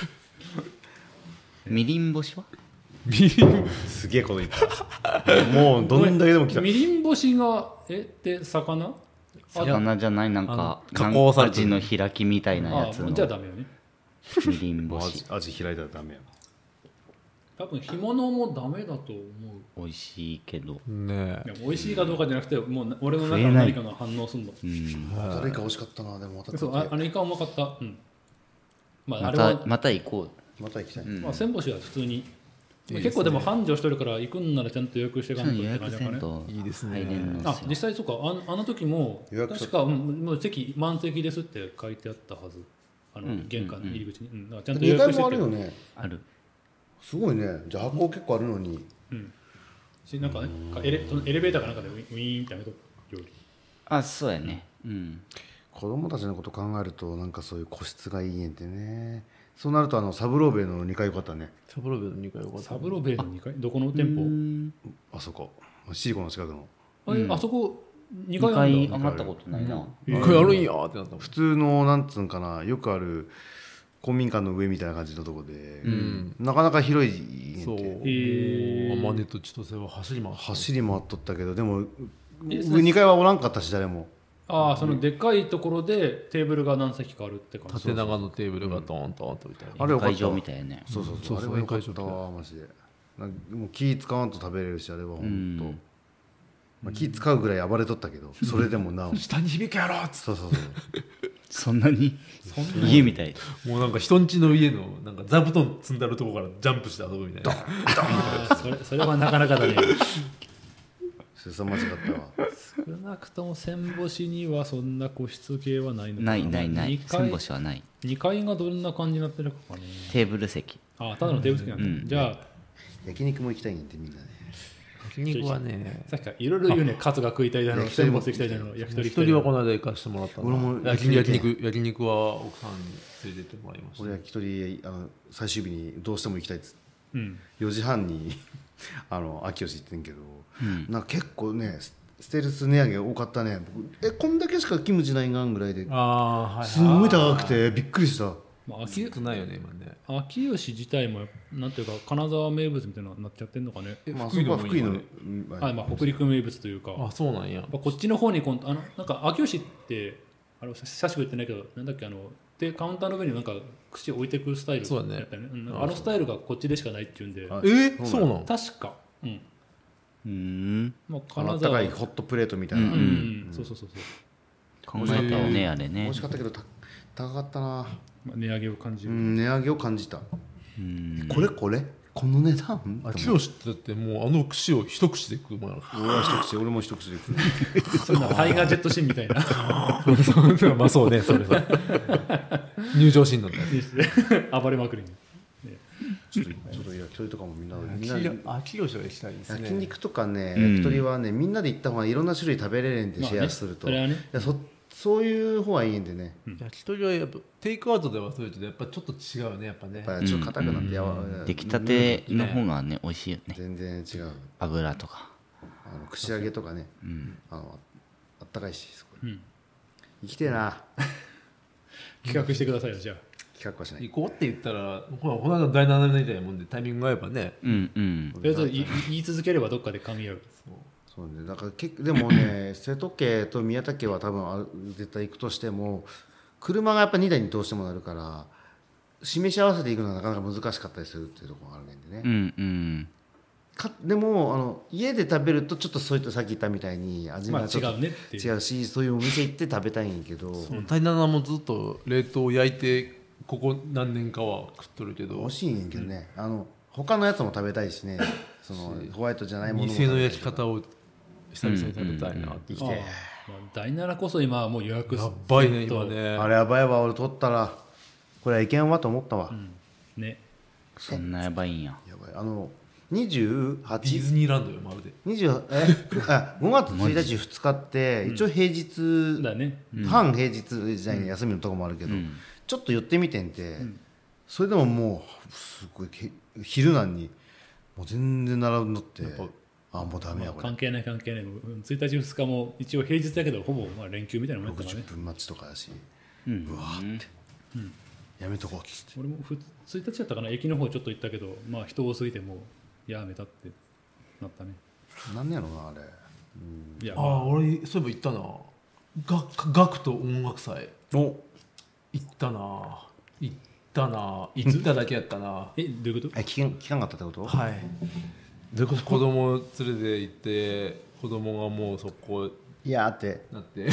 D: みりん干しは
C: すげえこと言ったもうどんだけでも来た。
A: みりん干しがえって魚
D: 魚じゃないなんか
B: あの加工されてる
D: アジの開きみたいな
A: あ
D: やつの
A: じゃあダメよね
D: みりん干
C: 味
D: し
C: 味開いたらダメや。
A: 多分干物もダメだと思う
D: 美味しいけど
B: ね
A: いや美味しいかどうかじゃなくてもう俺の中の
D: 食えない
A: 何かが反応するの
D: うん
C: 誰か美味しかったな。でもまた
A: そうああのイカうまかったうんまああ
D: ま
A: れは
D: たまた行こ
C: また行きたい。
D: う、うん
A: まあ千干しは普通に
B: いいですね
A: 結構でも繁盛してるから行くんならちゃんと予約してかんとって
D: 予約
A: 感じだからね
D: せんと
B: いいですね
D: 入れんの
A: あ
D: ですよ
A: 実際そうかああの時も
C: 予約し
A: 確か、うん、もう席満席ですって書いてあったはずあの、
D: うん
A: 玄関の入り口に、うんだからちゃんと予
C: にかい
A: 約してて
C: もあるよね。
D: ある
C: すごいね。じゃあ箱結構あるのに。
A: うんしなんかねエレそのエレベーターかなんかでウィウィーンってやめとく料理
D: あそうやねうん
C: 子供たちのこと考えるとなんかそういう個室がいいんでね。そうなるとあのサブローベイのにかいよかったね。
B: サブロベのにかいよかった。
A: サブロベイのにかいどこの店舗
C: あそこシリコンの近くの。
A: あれあそこに
D: に
A: かいあ
D: かい
A: るんだ
D: 上がったことないな
B: にかいあるんやーってなったもん。
C: 普通のなんつうんかなよくある公民館の上みたいな感じのとこで、
B: うん。
C: なかなか広いねん
B: そう。
C: て。
A: へー
B: マネと千歳は走り回った。
C: 走り回っとったけどでも
A: え
C: 上にかいはおらんかったし誰も。
A: ああそのでっかいところでテーブルが何席かあるって感じ
B: 縦長のテーブルがドーンドーンと置いてある。
C: あれよかった
D: 会場みたいやね
C: そうそうそう、
B: そうそう
C: あれはよかったわマジで。なんかもう気使わんと食べれるしあれは本当、
D: うん
C: まあ、気使うぐらい暴れとったけどそれでもなお
B: 下に響くやろっつっ
C: そうそうそう
D: そんなに家みたい
B: てもうなんか人んちの家のなんか座布団積んであるとこからジャンプして遊ぶみたいな。
A: あーそれそれはなかなかだね
C: すさまじかったわ。
A: 少なくとも千干しにはそんな個室系はないのかな
D: ないないない
A: にかい
D: 千干しはない
A: にかいがどんな感じになってるかかね
D: テーブル席
A: ああただのテーブル席なんだ、
D: うん
A: じゃあ
C: 焼肉も行きたいんやってみんなね。
B: 焼肉はね。
A: さっきからいろいろ言うねカツが食いたいだの
C: 焼き鳥も
A: 千干し行きたいだの焼き鳥行きたいだの
B: 一人はこの間行かしてもらったな。
C: 俺も
B: 焼肉焼肉焼肉は奥さんに連れてってもらいました。
C: 俺焼き鳥あの最終日にどうしても行きたいっつって
A: うん
C: よじはんにあの秋吉行ってんけど、
D: うん
C: なんか結構ねスステルス値上げ多かったね。僕えこんだけしかキムチないがんぐらいで
B: ああはいはい。
C: すんごい高くてびっくりした。
A: まあ、秋
B: 少ないよね今ね。
A: 秋吉自体もなんていうか金沢名物みたいなのになっちゃってんのかね
C: まあ
B: 福井のも
C: そこは福井の
B: いいよね
C: うん
A: あ、まあ、北陸名物というか
B: あそうなんや。
A: まあこっちの方に今度あのなんか秋吉ってあの久しく言ってないけどなんだっけあのでカウンターの上になんか串置いてくスタイル
B: そうだね
A: やったよねうんなんかあのスタイルがこっちでしかないっていうんで
C: あ
B: えー、
C: そなの
B: そううなの。
A: 確かうん
D: うん
A: まあ
C: あの
A: 金沢
C: 高いホットプレートみたいな、
A: うん、うん、そうそうそうそう、
D: 考えたよねあれね
C: 美味しかったけどた高かったな、
A: まあ、値上げを感じる、
C: うん、値上げを感じた、
D: うん
C: これこれこの値段
B: あ清ってだってもうあの串を一口で食うもんやろ。
C: 俺は一口俺も一口で食う
A: そんなタイガージェットシーンみたいな
B: まあそうねそれは。入場シーンなんだ。
A: 暴れまくりに
C: ちょっとちょっと焼き鳥とかもみんなみんな
B: あ清がしたいですね。
C: 焼肉とかね、
D: うん
C: 焼き鳥はねみんなで行った方がいろんな種類食べれるんで
A: まあね
C: シェアすると、
A: それはね
C: いやそそういう方がいいんでね
B: 焼き鳥はやっぱテイクアウトではそれとやっぱちょっと違うねやっぱね。
C: やっぱりちょっと硬くなってやわ、
D: 出来たての方がね美味しいよね
C: 全然違う
D: 油とか
C: あの串揚げとかね
D: うん
C: あのあったかいしすごい
A: うん
C: 生きてえな
A: 企画してくださいよじゃあ
C: 企画はしない。
B: 行こうって言ったらほらこの間だいななねんみたいなもんでタイミングが合えばね。
D: うんうん
A: とりあえず言い言い続ければどっかで噛み合う。
C: そうね、だから結でもね瀬戸家と宮田家は多分あ絶対行くとしても車がやっぱにだいにどうしてもなるから示し合わせていくのはなかなか難しかったりするっていうところがあるんでね、
D: うんうん
C: かでもあの家で食べるとちょっとそういったさっき言ったみたいに味
A: まあ
C: がちょっと
A: 違うねっていう。
C: 違うし、そういうお店行って食べたいんやけど
B: タイナナもずっと冷凍焼いてここ何年かは食っとるけど
C: 美味しいねんけどね、あの他のやつも食べたいしねそのホワイトじゃないものも食べたい
B: 店の焼き方を久々に食べたいなって、
C: 生きて
A: ああまあ第七こそ今はもう予約
B: やばいね
A: ずっと
B: 今ね。
C: あれやばいわ俺取ったらこれはいけんわと思ったわ、
A: ね。
D: そんなやばいんや。
C: やばいあのにじゅうはち
B: ディズニーランドよまるで。
C: にじゅうえあごがつついたちふつかって一応平日、
A: だね。
C: 半平日じゃない休みのとこもあるけど、
D: うん
C: ちょっと寄ってみてんて、それでももうすごいけ昼なんにもう全然並ぶのってあもうダメやこれ
A: 関係ない関係ない。ついたちふつかも一応平日だけどほぼまあ連休みたいなもんやったから
C: 60
A: ね。
C: 分待ちとかだし、
D: うん
C: うわーって、やめとこうっつって
A: 俺もふついたちやったかな駅の方ちょっと行ったけどまあ人多すぎてもうやめたってなったね。
C: なんねやろなあれ
A: いや
B: ああ俺そういえば行ったな。学学と音楽祭
C: お
B: 行ったな行ったな行っただけやったな。
A: えどういうこと？
C: え聞けん聞かんかったってこと
B: はい
C: どういうこと
B: 子供連れて行って子供がもうそこ
C: いやーって
B: なって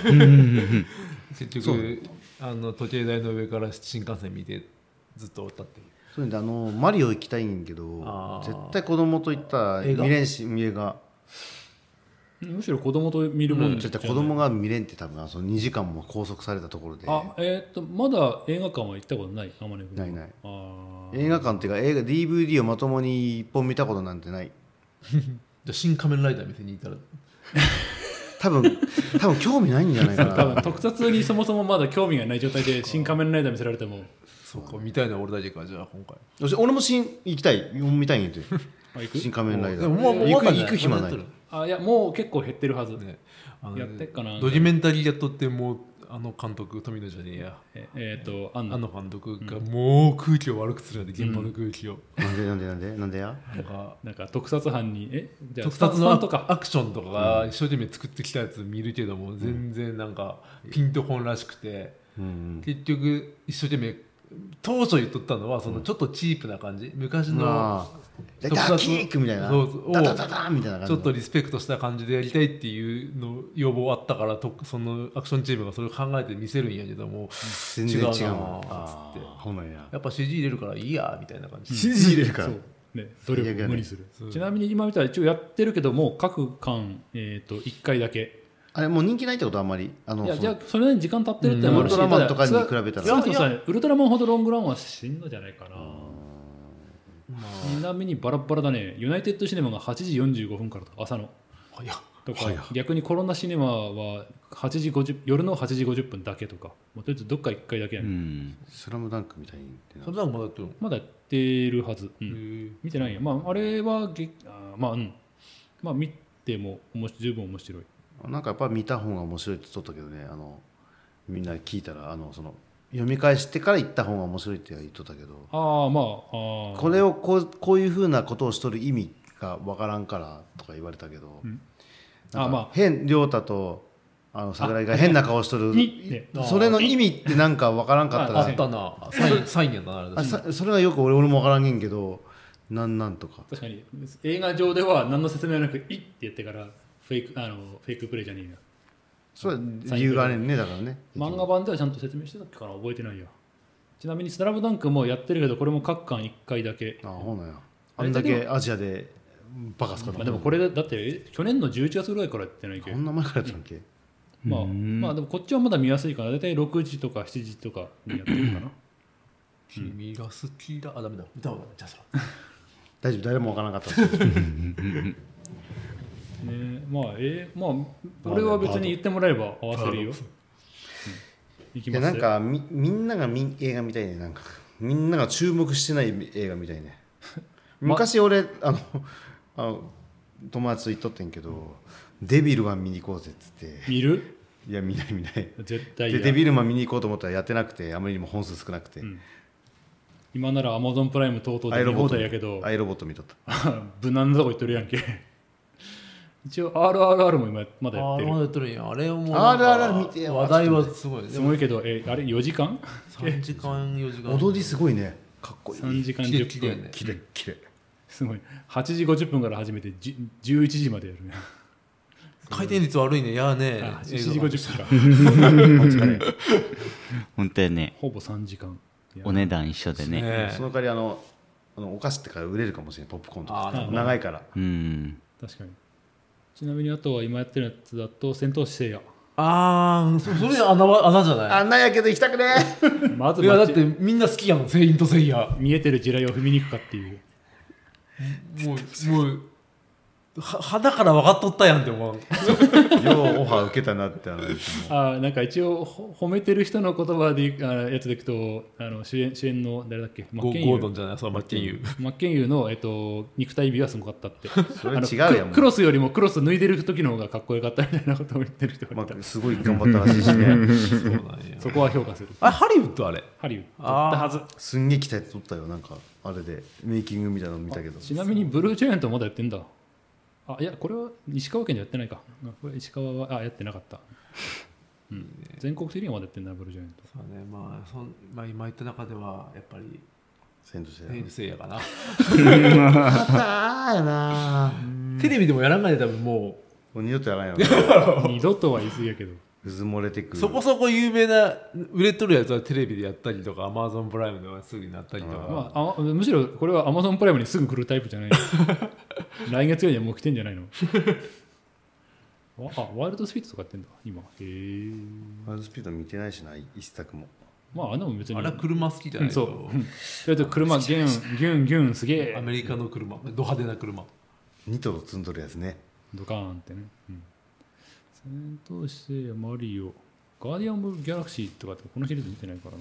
B: 結局あの時計台の上から新幹線見てずっとおったっていう。
C: そういうんであのマリオ行きたいんけど
B: あー
C: 絶対子供と行ったら
B: 映画
C: 見れんし映画
A: むしろ子供と見るもんじゃ
C: 絶対子供が見れんって多分そのにじかんも拘束されたところで
A: あえーっとまだ映画館は行ったことない天音君
C: ないない
A: あ
C: 映画館っていうか映画 ディーブイディー をまともに一本見たことなんてない
B: じゃあ新仮面ライダー見せに行ったら
C: 多分多分興味ないんじゃないか
A: あ多分
C: な
A: 特撮にそもそもまだ興味がない状態で新仮面ライダー見せられても
B: そうか見たいのは俺だけかじゃあ今回。
C: よし俺も新行きたい見たいんやて
A: あ行く
C: 新仮面ライダー
B: でももうもう
C: 行く
B: 終わったんじゃ
C: 行く暇ない
B: まだやっ
A: あいやもう結構減ってるはず、
B: ねあの
A: やってっかな
B: ドキュメンタリーやっとってもうあの監督富野じゃねえや
A: ええーっとあん
B: あ
A: の
B: の監督がもう空気を悪くするんで現場の空気を、
C: なんでなんでなんでなんでや
B: なんか
A: なんか特撮班にえじゃあ
B: 特撮のア
A: スタントか
B: アクションとかが一生懸命作ってきたやつ見るけども全然なんかピンとこんらしくて、
C: うん
B: 結局一生懸命当初言っとったのはそのちょっとチープな感じ昔の
C: ああ
B: 特撮
C: ダキークみたいな
B: そうそう
C: ダダダダンみたいな感じ
B: ちょっとリスペクトした感じでやりたいっていうの要望あったからとそのアクションチームがそれを考えて見せるんやけども
C: 全然違うな
B: 違うな
C: あ
B: つって
C: ーほんまや
B: やっぱ シージー 入れるからいいやみたいな感じ、
C: シージー 入れるから
A: そうね、努力を無にするちなみに今見たら一応やってるけども各館、えー、といっかいだけ
C: あれもう人気ないってことあんまりあの
A: いや
C: その
A: じゃあそれなりに時間経ってるってのもあるし、
C: ウルトラマンとかに
A: ただ
C: 比べたら
A: そうそうそうウルトラマンほどロングランはしんのじゃないかなちなみにバラッバラだねユナイテッドシネマがはちじよんじゅうごふんからとか朝の
B: いや
A: とか、
C: はい
A: 逆にコロナシネマははちじごじゅう夜のはちじごじゅっぷんだけとかもうとりあえずどっかいっかいだけや
D: う
A: ね、
D: ん
C: スラムダンクみたいにってな
B: それはまだやってるの、
A: まだやってるはず、うん見てないよまああれはげあまあうんまあ見てもおもし十分面白い
C: なんかやっぱ見た方が面白いって言っとったけどねあのみんな聞いたらあのその読み返してから行った方が面白いって言っとったけど
A: ああまああー
C: これをこうこういうふうなことをしとる意味がわからんからとか言われたけど、
A: ん
C: なんか
A: あまあ
C: 変亮太とあの桜井が変な顔しとる
A: にね
C: それの意味ってなんかわからんかったら
B: あったなサインサインやったなあれだし
C: あさそれはよく俺俺もわからんげんけどなんなんとか
A: 確かに映画上では何の説明もなく「い」って言ってからフェイクあのフェイクプレイじゃねえな
C: それは理由があるねだからね
A: 漫画版ではちゃんと説明してたっけかな覚えてないやちなみに「スラムダンクもやってるけどこれも各館いっかいだけ
C: あほうなんやあんだけアジアでバカすかった
A: まあ、でもこれだってえ去年のじゅういちがつぐらいからやってないけど
C: こんな前からやったんけ
A: まあ、まあでもこっちはまだ見やすいから大体ろくじとかしちじとかにやってるかな
B: 君が好きだあダメだ歌うだじゃあそれ
C: 大丈夫誰もわからなかったです
A: ねまあえー、まあ俺は別に言ってもらえば合わせるよ、うん、いき
C: いや
A: ます
C: なんかみみんながみ映画みたいねなんかみんなが注目してない映画みたいね昔俺あのあの友達と言っとってんけど、デビルは見に行こうぜっつって
A: 見る
C: いや見ない見ない
A: 絶対や
C: でデビルマン見に行こうと思ったらやってなくて、あまりにも本数少なくて、
A: うん、今ならアマゾンプライム等々
C: アイ
A: で見放
C: ロボット見
A: 題やけど
C: アイロボット見とった
A: 無難なとこ言ってるやんけ一応 アールアールアール も今まだや
B: ああ
A: ってる
B: まだやってるんや。あれをもう
C: アールアールアール 見てよ
B: 話題はすごいね。
A: すごいけどえあれよじかん
B: さんじかんよじかん
C: 踊りすごいね、かっこいい、
A: さんじかんじゅっぷん
B: キレッキレやね
C: キレッキレ
A: すごいはちじごじゅっぷんから始めてじゅじゅういちじまでやるね
B: 回転率悪いね。いやね
A: あはちじごじゅっぷんか
D: 本当やね。
A: ほぼさんじかんいや
D: お値段一緒でね。
B: ね
C: その代わりあのあのお菓子ってから売れるかもしれない、ポップコーンとか
B: あー
C: 長いから。
D: うん。
A: 確かにちなみにあとは今やってるやつだと戦闘士聖夜
B: ああそそれ穴は穴じゃない。
C: あんなやけど行きたくね
A: まず
B: いやだっ
A: 街
B: てみんな好きやん、セイントセイヤ。
A: 見えてる地雷を踏みに行くかっていう
B: もうもうは肌から分かっとったやんって思う。
C: ようオファー受けたなってあのいつも
A: あなんか一応ほ褒めてる人の言葉であやつでいくとあの主演主演の誰だっけマッケンユー
B: ゴゴードンじゃない、それはマッケンユー。
A: マッケンユーの、えっと、肉体美はすごかったって
C: それ
A: あの
C: 違うやんもう
A: ククロスよりもクロス脱いでる時の方がかっこよかったみたいなことを言ってる人がいた、
C: まあ、すごい頑張ったらしいしね
B: そうなんや。
A: そこは評価する
B: あハリウッドあれ。
A: ハリウッド
B: あー
A: だったはず
C: すんげえ期待とったよ、なんかあれでメイキングみたいなの見たけど。
A: ちなみにブルージャイアントまだやってんだあいやこれは石川県でやってないかあこれ石川はあやってなかった、うん、全国的にはまだやってんだブルージャイアント
B: そうね、まあそんまあ今言った中ではやっぱり
C: セイントセイヤ
B: セイントセイヤかな。
C: またやな
B: テレビでもやらんがいで多分も
C: もう二度とやらんやろ
A: 二度とは言い過ぎやけど
C: うず漏れてく
B: う
C: る
B: そこそこ有名な売れとるやつはテレビでやったりとか、アマゾンプライムではすぐになったりとか。
A: まあ、あむしろこれは Amazon プライムにすぐ来るタイプじゃない来月ぐらいにはもう来てんじゃないのあワイルドスピードとかやってんだ今へえ
C: ワイルドスピード見てないしな一作も。
A: まああでも別に
B: あれは車好きじゃないと、
A: うんそううんそれと車ギュンギュンギュンすげえ
B: アメリカの車、ド派手な車。
C: ニトロ積んどるやつね。
A: ドカーンってね、うん、戦闘士聖夜マリオガーディアン・オブ・ギャラクシーとかってこのシリーズ見てないから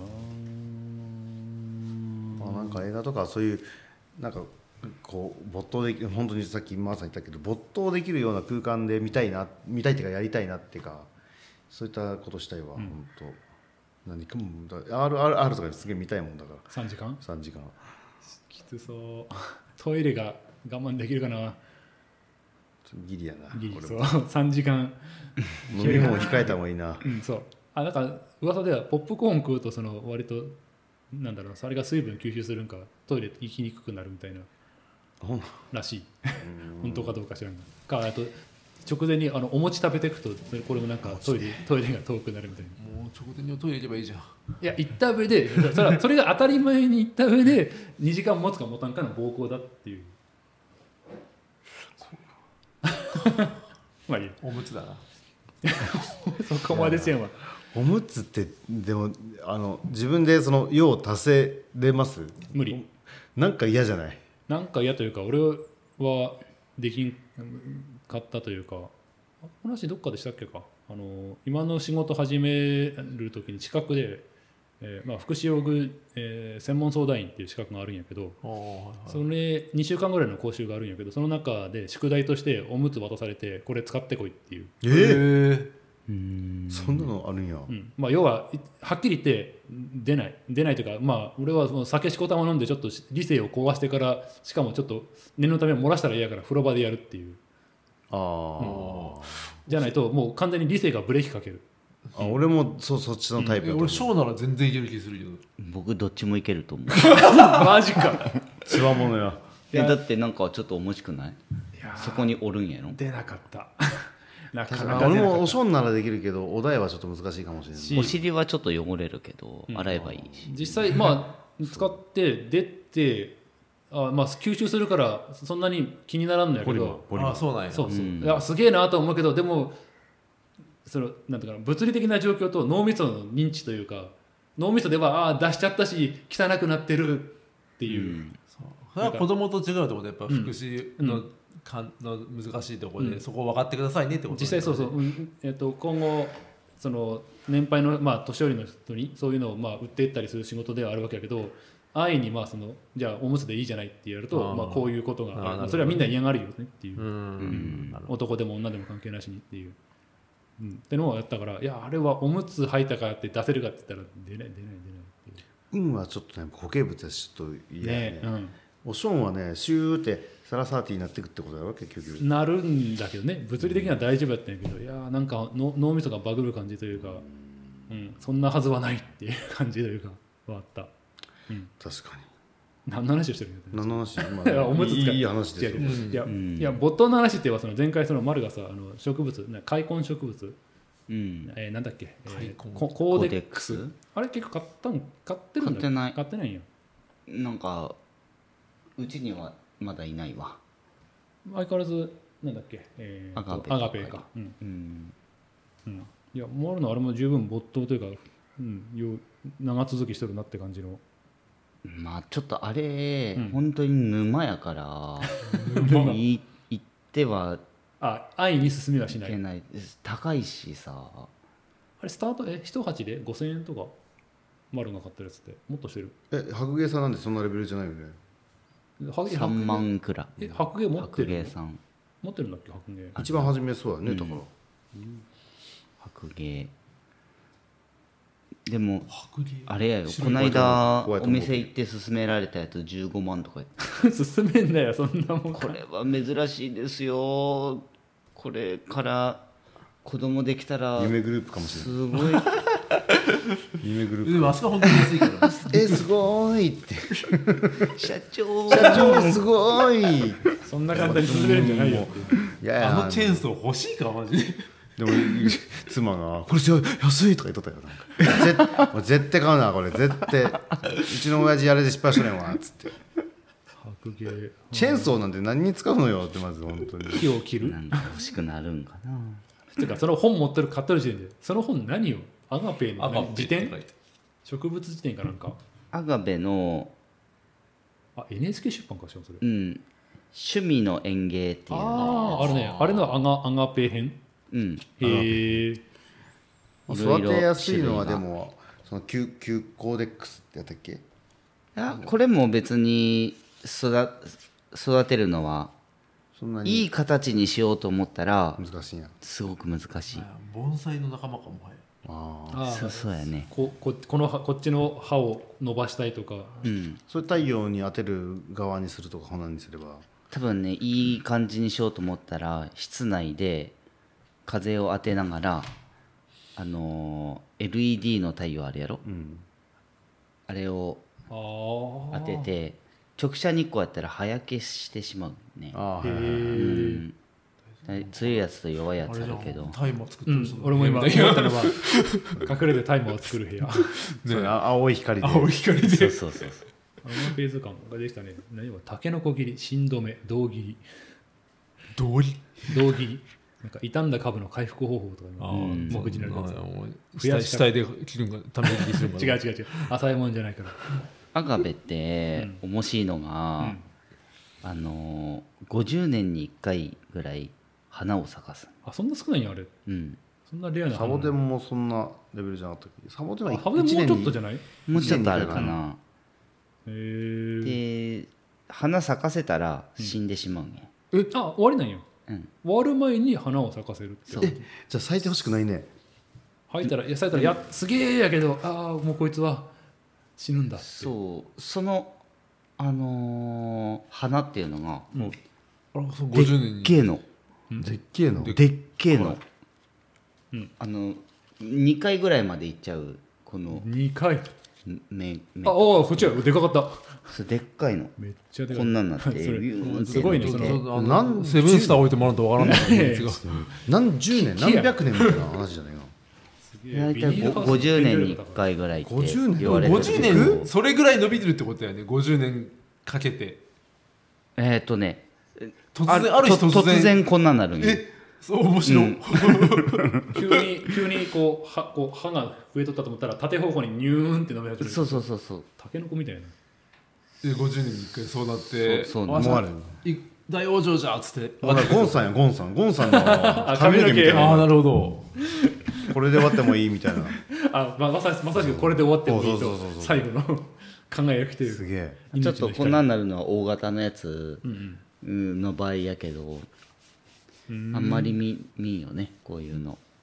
A: な、
C: まあ、なんか映画とかそういうなんかこう没頭できる、本当にさっきマーさん言ったけど没頭できるような空間で見たいな、見たいっていうかやりたいなっていうか、そういったことしたいわ、
A: うん
C: 本当何かもだ アールアールアール とかすげえ見たいもんだから
A: さんじかん
C: さんじかん
A: きつそうトイレが我慢できるかな
C: ギリやな
A: ギリ
C: これも
A: そうさんじかん
C: 飲み物控えた方がいいな
A: うんそうあなんか噂ではポップコーン食うとその割となんだろうそれが水分吸収するんかトイレ行きにくくなるみたいな
C: ほん
A: らしい本当かどうか知らんがかあと直前にあのお餅食べていくとこれもなんかトイレトイレが遠くなるみたいな
B: もう直前にトイレ行けばいいじゃん。
A: いや行った上でそれはそれが当たり前に行った上でにじかん持つか持たんかの暴行だっていうまあいい
B: おむつだな。
A: そこまでせんわ
C: おむつってでもあの自分でその用を足せれます
A: 無理
C: なんか嫌じゃない
A: なんか嫌というか俺はできんかったというかこの話どっかでしたっけかあの今の仕事始める時に近くで、えーまあ、福祉用具、えー専門相談員っていう資格があるんやけど
B: おーはいはい
A: それにしゅうかんぐらいの講習があるんやけどその中で宿題としておむつ渡されてこれ使ってこいっていう、
C: えー、
B: へ
D: うん。
C: そんなのあるんや、
A: うんまあ、要はいはっきり言って出ない出ないというか、まあ、俺はその酒しこたま飲んでちょっと理性を壊してからしかもちょっと念のため漏らしたら嫌やから風呂場でやるっていう
C: あ
B: ー
A: じゃないともう完全に理性がブレーキかける
C: あ俺もそそっちのタイプだと思う
B: え俺ショーなら全然いける気するけど。
D: 僕どっちもいけると思う。
A: マジか
C: つわものや
D: えだってなんかちょっと重しくない？
A: いや
D: そこにおるんやろ。
A: 出なかったなか
C: 確
A: な
C: かに俺もお
A: か出なかっ
C: しょんならできるけどお題はちょっと難しいかもしれない
A: し
D: お尻はちょっと汚れるけど
A: うん
D: 洗えばいいし。
A: た実際まあ使って出てあ、まあ、吸収するからそんなに気にならんのやけ
C: ポリマ
A: ど
C: ポリマ
B: あそうなんや。
A: そうそう、
D: うん
A: いやすげえなと思うけどでもそのなんていうかな物理的な状況と脳みその認知というか脳みそではあー出しちゃったし汚くなってるっていう、
D: うん
B: そうそれは子供と違うところでやっぱ
A: うん
B: 福祉の,、
A: うん
B: かんの難しいところで、
A: うん
B: そこを分かってくださいねってこと
A: 実際そうそう、うんえっと今後その年配の、まあ、年寄りの人にそういうのをまあ売っていったりする仕事ではあるわけやけど安易にまあそのじゃあおむつでいいじゃないってやると
B: あー
A: まあ、こういうことが
B: あーなるほど
A: あるそれはみんな嫌がるよねっていうう、
B: ん、なるほど
A: 男でも女でも関係なしにっていううん、ってのをやったから、いやあれはおむつ履いたからって出せるかって言ったら出ない出ない出ないっていう。
C: 運はちょっとね固形物はちょっと嫌やね
A: ね、うん、
C: おしょんはねシューってサラサーティーになっていくってことだろ結局。
A: なるんだけどね、物理的には大丈夫やったんやけど、いやーなんかの脳みそがバグる感じというか、うん、そんなはずはないっていう感じというかはあった、うん、
C: 確かに。
A: 何の話をしてるん
C: 何の話、ま
A: いやおむつ使う
C: いい話ですよ。
A: 違う違ういや、
D: うん、
A: いや没頭の話って言えばその前回その丸がさあの植物な開墾植物、
D: うん
A: えー、なんだっけ、えー
B: 開墾
A: ココーデックス
D: コーデック
A: あれ結構買ったん買ってるんだ
D: 買ってない
A: 買ってないんや。
D: なんかうちにはまだいないわ。
A: 相変わらずなんだっけ、えー、
D: アガペ
A: アガペか、うん
D: うん
A: うん、いやモルのあれも十分没頭というか、うん、よう長続きしてるなって感じの。
D: まあちょっとあれ、
A: うん
D: 本当に沼やからい行っては
A: あ安易に進みはいしない。
D: けないです高いしさ。
A: あれスタートえ一鉢でごせんえんとか丸が買ってるやつってもっとしてる。
C: え白芸さんなんでそんなレベルじゃないよね。
A: は
D: さんまんくらい。
A: え白芸持って
D: 白芸
A: る
D: さん
A: 持ってるんだっけ白芸。
C: 一番初めそうだね、だから
D: 白芸でも
B: 白芸
D: あれやよ、
B: 白い
D: この間
C: 怖いと思う
D: お店行って勧められたやつじゅうごまんとか言って
A: 進めんだよそんなもん。
D: これは珍しいですよ。これから子供できたら
C: 夢グループかもしれ
D: すごい
C: ない。夢グループ
B: でもあそこは本当に安いからね
C: えすごいって
D: 社長
C: 社長すごい
A: そんな簡単に進めるんじゃないよっていう。
C: いやいや
B: あのチェーンソー欲しいかマジで。
C: でも妻が「これ安い」とか言っとったよなんか絶絶対買うなこれ絶対うちの親父あれで失敗しとれんわっつって
A: 白芸
C: チェーンソーなんて何に使うのよってまず本当に
A: 木を切る
D: なんか欲しくなるんかな。
A: ていうかその本持ってる買ってる時点でその本何よアガペの
B: アガ
A: 何辞典
B: ペって書いて
A: 植物辞典かなんか。
D: アガベの、
A: あ エヌエイチケー 出版かしらそれ。
D: うん、趣味の園芸っていう
A: あああるねあれのアガアガペ編。
D: うん、
A: へえ。
D: いろいろ
C: 育てやすいのはでもそのキュキュコーデックスってやったっけ。
D: あこれも別に育育てるのは
C: そんないに
D: い形にしようと思ったら
C: 難しいんや。
D: すごく難しい。
B: 盆栽の仲間かもはや。
C: ああ
A: あ
D: そうそうやね。
A: こここの葉こっちの葉を伸ばしたいとか。
D: うん、
C: それ太陽に当てる側にするとかこんなにすれば。
D: 多分ねいい感じにしようと思ったら室内で風を当てながらあのー エルイーディー の太陽あるやろ、
C: うん
D: あれを
A: あ
D: 当
A: あ。
D: てて直射日光やったら葉焼けしてしまうね。
C: ああ
A: へ
C: はいはいはい
D: うん強いやつと弱いや
B: あれじゃん
D: つあるけど
B: タイマー作っ
A: うん
B: てる人、
A: 俺も今思ったのは隠れてタイマーを作る部屋。
C: そうね青い光で
B: 青い光で
D: そうそうそうそう
A: あのページ感ができたね。何はタケノコ切り、新止め、胴切り、
B: 道理
A: 胴切り、なんか傷んだ株の回復方法とか
B: あ
A: 今
B: ー
A: 目次になるやつ。
B: そうもう
A: 増やし
B: 死体で切るんがため切りするんかな
A: 違う違う違う。浅いもんじゃないから。
D: アガベって面白いのが、
A: うん
D: あのーごじゅうねんにいっかいぐらい花を咲かす。
A: あそんな少ないんやあれ。
D: うん、
A: そんなレアな
C: サボテンもそんなレベルじゃなかったっけ。サボテンは
A: あサボテンもうちょっとじゃない。へ
D: もうちょっとあるかな。
A: え。
D: で花咲かせたら死んでしまうんや、
A: えあ終わりなんや。
D: うん、
A: 終わる前に花を咲かせるって。
D: そう
C: じゃあ咲いてほしくないね。
A: 吐いたらいや咲いたらやすげえやけどああもうこいつは死ぬんだって。
D: そうそのあのー花っていうのがもう
B: あそう
D: で
B: ごじゅうねんに
D: っけえの
C: でっけえの。
B: で
D: でっけえの、
A: うん
D: あのにかいぐらいまでいっちゃうこの
A: にかい。
D: 目目
A: ああこっちはでかかった。
D: それでっかいの
A: めっちゃでかい。
D: こんなんなって
A: それ
D: ビューンって
A: すごいね
D: 伸びて
A: その
B: そうあの
C: なん
B: セブンスター置いてもらうとわからない
A: ね
B: やつが
C: 何十年何百年みたいな話じゃないの。
D: 大体ごじゅうねんにいっかいぐらいって
C: ごじゅうねん
D: 言われてる
B: ごじゅうねんそれぐらい伸びてるってことやねごじゅうねんかけて
D: えっとね
B: 突然ある日
D: と
B: 突然
D: 突然こんなんなるんよ
B: えそう面白い、
D: うん
A: 急に急にこう歯こう歯が増えとったと思ったら縦方向にニューンって伸び始める。
D: そうそうそうそう
A: タケノコみたいな。
B: でごじゅうねんにいっかいそうなって
D: そうそう
B: わし
C: もうある
B: い大往生じゃっつって
C: だからゴンさんやゴンさんゴンさんの髪の毛みたいな
B: ああなるほど
C: これで終わってもいいみたいな。
A: あままさしまさしくこれで終わってもいいと
C: そうそうそうそう
A: 最後の輝きという
C: すげえ。
D: ちょっとこんなんなるのは大型のやつ
A: うん
D: うんの場合やけど
A: うん
D: あんまり見見んよねこういうの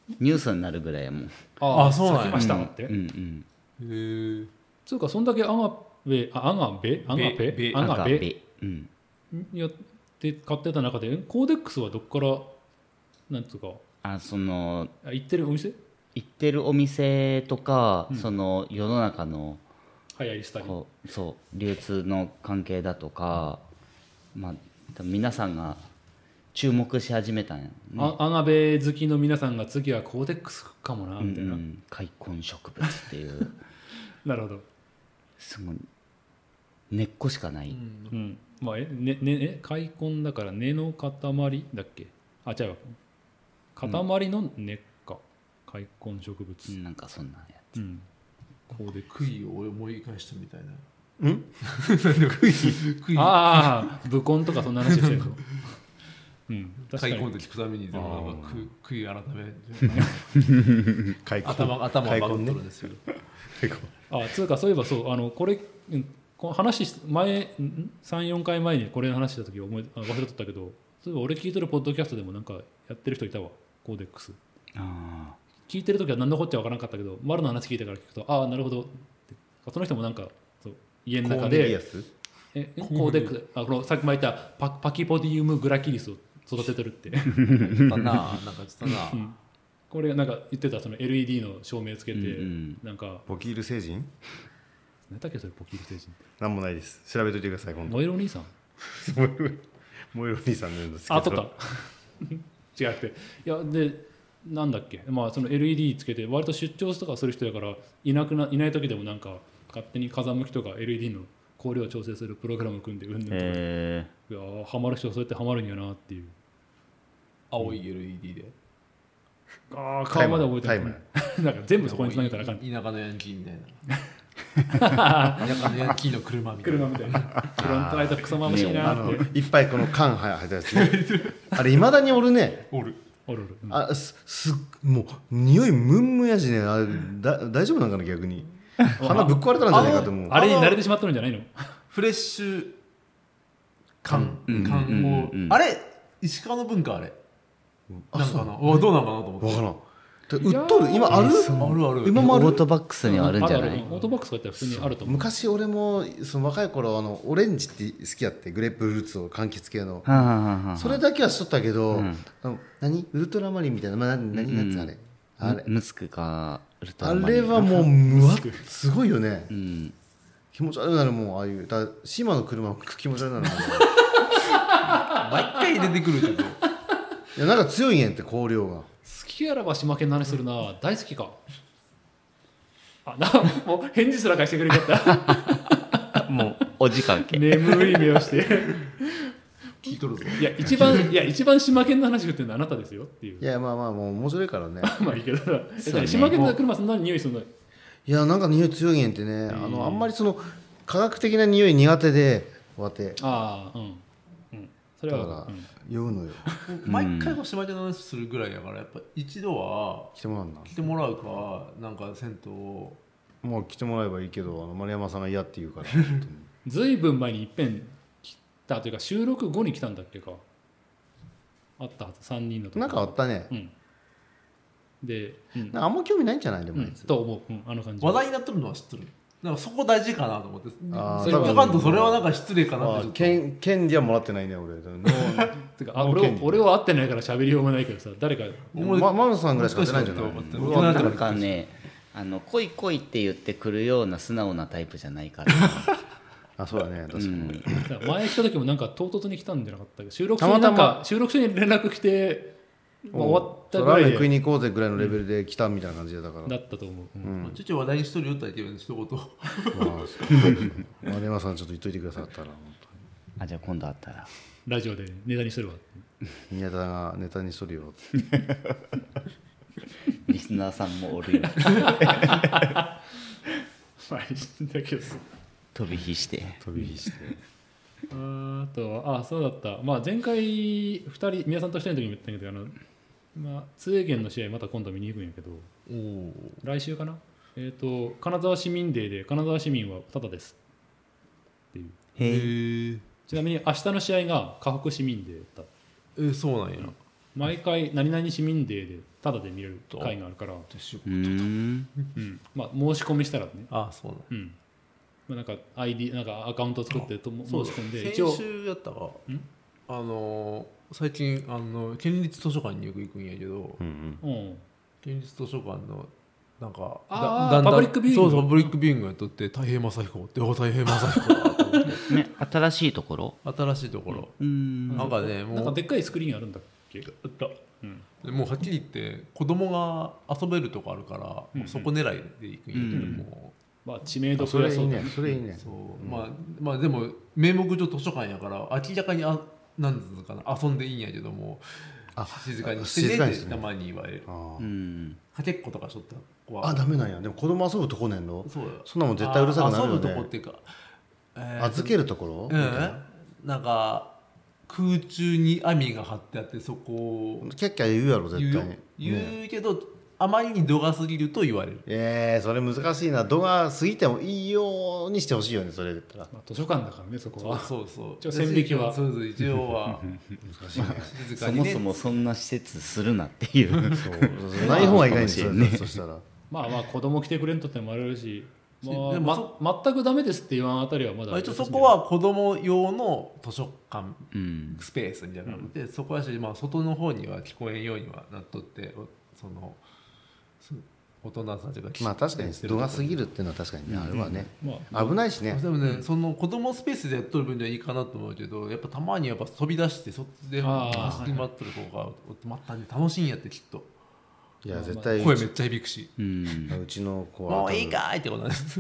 D: ニュースになるぐらいやもん。
A: あ
B: あそうなんや
A: 咲きましたって、
D: うんうん
B: へえ
A: つうかそんだけアガベあアガベアガペ
B: ベ
A: アガベ
D: 赤べうん
A: やって買ってた中でコーデックスはどっからなんつうか
D: あその
A: あ行ってるお店
D: 行ってるお店とか、
A: うん
D: その世の中の
A: 流行りしたり
D: こうそう流通の関係だとか、まあ多分皆さんが注目し始めたんやね。
A: あアガベ好きの皆さんが次はコーデックスかもな
D: うん
A: みたいな、
D: うん、開墾植物っていう
A: なるほど、
D: すごい根っこしかない、
A: うんまあえねねえ開墾だから根の塊だっけあ違うわ塊の根か、開墾植物、
D: なんかそんなんや
A: うん、コーデック
B: 杭を思い返したみたいな
C: うん
B: 杭杭
A: ああ、武根とかそんな話してるの。うん、確か
B: 開墾
A: に。
B: で聞くためにでもなんか杭改め
C: 開墾
B: 頭頭
C: 開墾
B: はバグっと
C: ね
B: るんですよ
C: 開墾
A: あ、つうかそういえばそうあのこれうんこの話し前さん、よんかいまえにこれの話した時思いあ忘れとったけど、そういえば俺聞いてるポッドキャストでもなんかやってる人いたわ、コーデックス。
D: あ
A: 聞いてる時は何のこっちゃ分からなかったけど、丸の話聞いてから聞くと、ああなるほどって。その人もなんかそう家の中
C: コーネリ
A: で
C: アス
A: えコーデックスあこのさっきも言ったパパキポディウムグラキリスを育ててるって。
B: だななんか言ってたな
A: うんこれなんか言ってたその エルイーディー の照明つけて、
D: うんうん
A: なんか
C: ボキール星人
A: 何だっけそれポキール星人って
C: なんもないです調べといてください今度
A: 燃えるお兄さん
C: 燃えるお兄さんのんですけど
A: あとった違くていやでなんだっけまあその エルイーディー つけて割と出張とかする人やからいなくないない時でもなんか勝手に風向きとか エルイーディー の光量を調整するプログラム組んでうんぬんとか、
D: へ
A: いやーハマる人はそうやってハマるんやなっていう
B: 青い エルイーディー で
A: ああ顔まで覚えてない
C: タイム
A: なんか全部そこにつなげたらあかん
B: 田舎のヤンキーみたいな田舎のヤンキーの車みたいな
A: 車みたいなフロントライトクソまぶしいな
C: あの
A: ーって
C: いっぱいこの缶入ったやつねあれいまだにおるね
B: おる
A: おるおる、うん
C: あすすもう匂いムンムンやしねあれだ大丈夫なんかな逆に鼻ぶっ壊れたんじゃないかと思う
A: あれに慣れてしまっとるんじゃないの
B: フレッシュ缶
D: うん
B: 缶を
D: うんうん
B: あれ石川の文化あれ
C: あ
B: なんかなうわどうなんかなと思って
C: わからんで売っとる今ある
B: あるある
C: 今もある
D: オートバックスにはあるんじゃない
A: あるあるオートバックスがやったら普通にあると思う
C: 昔俺もその若い頃あのオレンジって好きやってグレープフルーツを柑橘系の
D: はあはあはあ
C: それだけはしとったけど、
D: うん
C: あの何ウルトラマリンみたいな、まあ、何何やつあれ、あれ
D: ムムスクかウルトラ
C: あ
D: マリン
C: れはもうむわっすごいよね
D: うん
C: 気持ち悪くなるもんああいうだから島の車も気持ち悪くなるもん
B: 毎回出てくるけど
C: いやなんか強いんやんって香料が
A: 好きやらば島県の話するな大好きかあなもう返事すら返してくれなかった
D: もうお時間系
A: 眠い目をして
B: 聞いとるぞ
A: いや一番いや一番島県の話振ってるのはあなたですよっていう
C: いやまあまあもう面白いからね
A: まあいいけどえ
D: そうね
A: 島県の車そんなに匂いするの
C: いやなんか匂い強いんやんってねあのあんまりその科学的な匂い苦手でわて
A: ああうんうんそれは
C: だから酔うのよ
B: 毎回お芝居での話するぐらいやからやっぱ一度は
C: 来てもらうんだ
B: 来てもらうかなんか銭湯を
C: もう来てもらえばいいけどあの丸山さんが嫌って言うから
A: ずいぶん前にいっぺん来たというか収録後に来たんだっけかあったはずさんにんの時
C: なんかあったね
A: うんで、うん
C: なんかあんま興味ないんじゃないでも
A: うん
C: あいつ、
A: と思う、うん、あの感じ
B: 話題になってるのは知ってるなんかそこ大事かなと思って
C: あー
B: それとかんとそれはなんか失礼かな
C: あ
B: ってちょっと
C: 権権利はもらってないね俺
A: てかあ俺を俺は会ってないから喋りようもないけどさ誰か
C: まマルさんぐらいしか会ってないんじゃない
B: もしかしたら
C: 俺は会ってない
D: なんかねあの来い来いって言ってくるような素直なタイプじゃないから、
C: あそうだね確かに、
D: うん、
A: だから前来た時もなんか唐突に来たんじゃなかったけど収録中になん
C: たま
A: か収録中に連絡来て、まあ、終わったぐ
C: ラー
A: らいで
C: メン食いに行こうぜぐらいのレベルで来たみたいな感じだから、
A: だったと思う、うん
C: うん
B: ちょいちょい話題にしとるよって言ってるよね一言
C: まあそう丸山さんちょっと言っといてくださったら本
D: あじゃあ今度会ったら
A: ラジオでネタにするわ
C: 当にネタがネタにしとるよ
D: リスナーさんもおるよ
A: まあいいんだけど
D: 飛び火して
C: 飛び火して
A: あとはあそうだったまあ前回ふたり宮さんとふたりの時にも言ったけどあのまあ津江源の試合また今度見に行くんやけど
B: おお
A: 来週かなえっ、と金沢市民デーで金沢市民はタダですっていう
D: へえ
B: へえ
A: ちなみに明日の試合が河北市民デーだった
B: えそうなんや
A: 毎回何々市民デーでタダで見れる会があるから、
D: うーん
A: うんまあ、申し込みしたらね、
B: あそうなん
A: うんまあ、なんか アイディー なんかアカウント作ってと申し
B: そう
A: 込んで一応
B: 先週やったかあのー最近あの県立図書館によく行くんやけど、
C: うんうん
A: うん
B: 県立図書館のなんか
A: あー
B: だだんだん
A: パブリックビューイング
B: そうそうパブリックビューイングやっとって太平正彦ってお太平正彦だと思って
D: ね新しいところ
B: 新しいところ、
D: うーん
B: なんかねもう
A: なんかでっかいスクリーンあるんだっけ、
B: あった
A: うん
B: でもうはっきり言って子供が遊べるとこあるから、もうそこ狙いで行くんやけども、
A: まあ、知名度
C: あそれいい
A: そう
C: ねそれいいね
B: そうまあまあでも名目上図書館やから明らかにあなんつうのかな遊んでいいんやけども
C: あ
B: 静かにしてねってたまに言われる。
C: あ
D: う
C: ー
D: ん
B: かけっことかしょった子は
C: あダメなんやでも子供遊ぶとこねんの
B: そうや
C: そんなもん絶対うるさくなるよ
B: あ遊ぶとこっ
C: ね
B: ていうか、えー
C: 預けるところ
B: うんなんか空中に網が張ってあってそこを
C: キャッキャ言うやろ絶
B: 言う
C: 対に
B: 言
C: ね
B: うけど、あまりに度が過ぎると言われる。
C: えー、それ難しいな度が過ぎてもいいようにしてほしいよねそれだったら
A: まあ、図書館だからねそこ
B: そう
A: は
B: そうそう
A: 一応線引きは
B: そうそう一応は
C: 難しいね
B: 静かにね
D: そもそもそんな施設するなっていう
C: そうそうそうない方がいいかんですよ
D: かもしれんね
C: そしたら
A: まあまあ子供来てくれんとってもあるし、まあ
B: でも
A: ま、全くダメですって言わんあたりはまだ
B: まあ、一応そこは子供用の図書館
D: うん
B: スペースみたいなので、そこはし、まあ、外の方には聞こえんようにはなっとってそのそ大人たちが聞
C: まあ確かに度が過ぎ
B: る
C: るっていうのは確かにね、あれはね
A: まあ
C: 危ないしね
B: でもね、その子供スペースでやっとる分にはいいかなと思うけどやっぱたまにやっぱ飛び出してそっちで
A: あー
B: 走り回ってる子がまたね楽しいんやってきっと
C: いや絶対
B: 声めっちゃ響くし
D: うん
C: うちの子
B: 「
C: は
B: もういいかい!」ってことなんです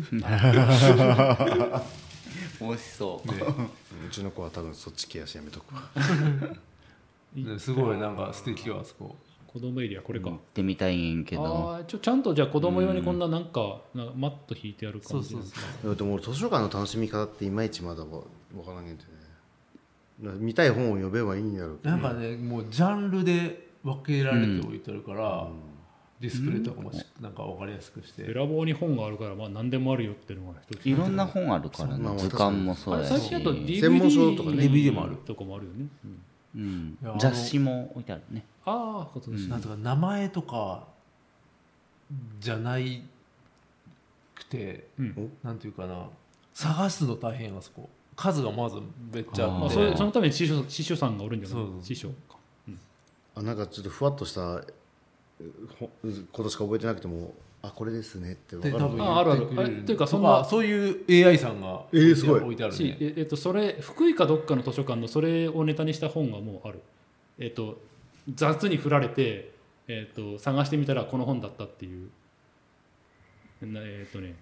D: 面白そう
B: ね
C: うちの子は多分そっちケアしやめとくわ
B: ねすごいなんか素敵よあそこ
A: 子供エリアこれか、
D: 行ってみたいんけど
A: ああちょちゃんとじゃあ子供用にこんななんか、なんかマット引いてある
B: そうそう
A: 感じなんです
B: そう
C: でも俺図書館の楽しみ方っていまいちまだわ分からんけどね見たい本を読めばいいんやろうけど
B: なんかねもうジャンルで分けられておいてるから、ディスプレイとかもしなんか分かりやすくして、
A: べらぼうに本があるからまあ何でもあるよっていうのが一つ
D: いろんな本あるから
C: そうまあ
D: ね図鑑もそう
A: あれ
D: やし
A: 最近だと ディーブイディー
C: 専門書とかね
B: ディーブイディー もある
A: とかもあるよね、うん
D: うん
B: いやあの
D: 雑誌も置いてあるね
A: ああことですね、
B: なんとか名前とかじゃないくて、
A: うん
B: なんていうかな探すの大変あそこ数がまずめっちゃあ
A: まあ、
B: って
A: それそのために師匠師匠さんがおるんじゃない
B: そうそう
A: 師匠か
C: あなんかちょっとふわっとしたほことしか覚えてなくてもあこれですねって分かる
B: で多分
A: ああるある
B: 言ってくれる
A: あというかそん
B: と
A: な
B: そういう エーアイ さんが
C: えーすごい
A: し、
B: 置いてあるね
A: ええっと、それ福井かどっかの図書館のそれをネタにした本がもうある、えっと、雑に振られて、えっと、探してみたらこの本だったっていうなえっとね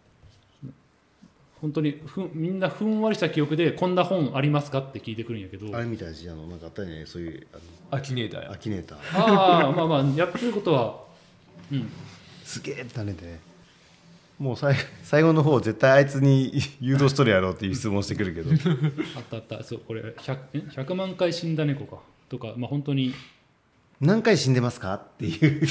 A: 本当にふんみんなふんわりした記憶でこんな本ありますかって聞いてくるんやけど
C: あれみたいなしあのなんかあったよねそういうあ
B: アキネーター
C: の
B: や
C: アキネーター
A: ああまあまあやってることはうん
C: すげえって種でもう最最後の方絶対あいつに誘導しとるやろっていう質問してくるけど
A: あったあったそうこれ ひゃく, えひゃくまん回死んだ猫かとかまあ本当に
C: 何回死んでますかっていう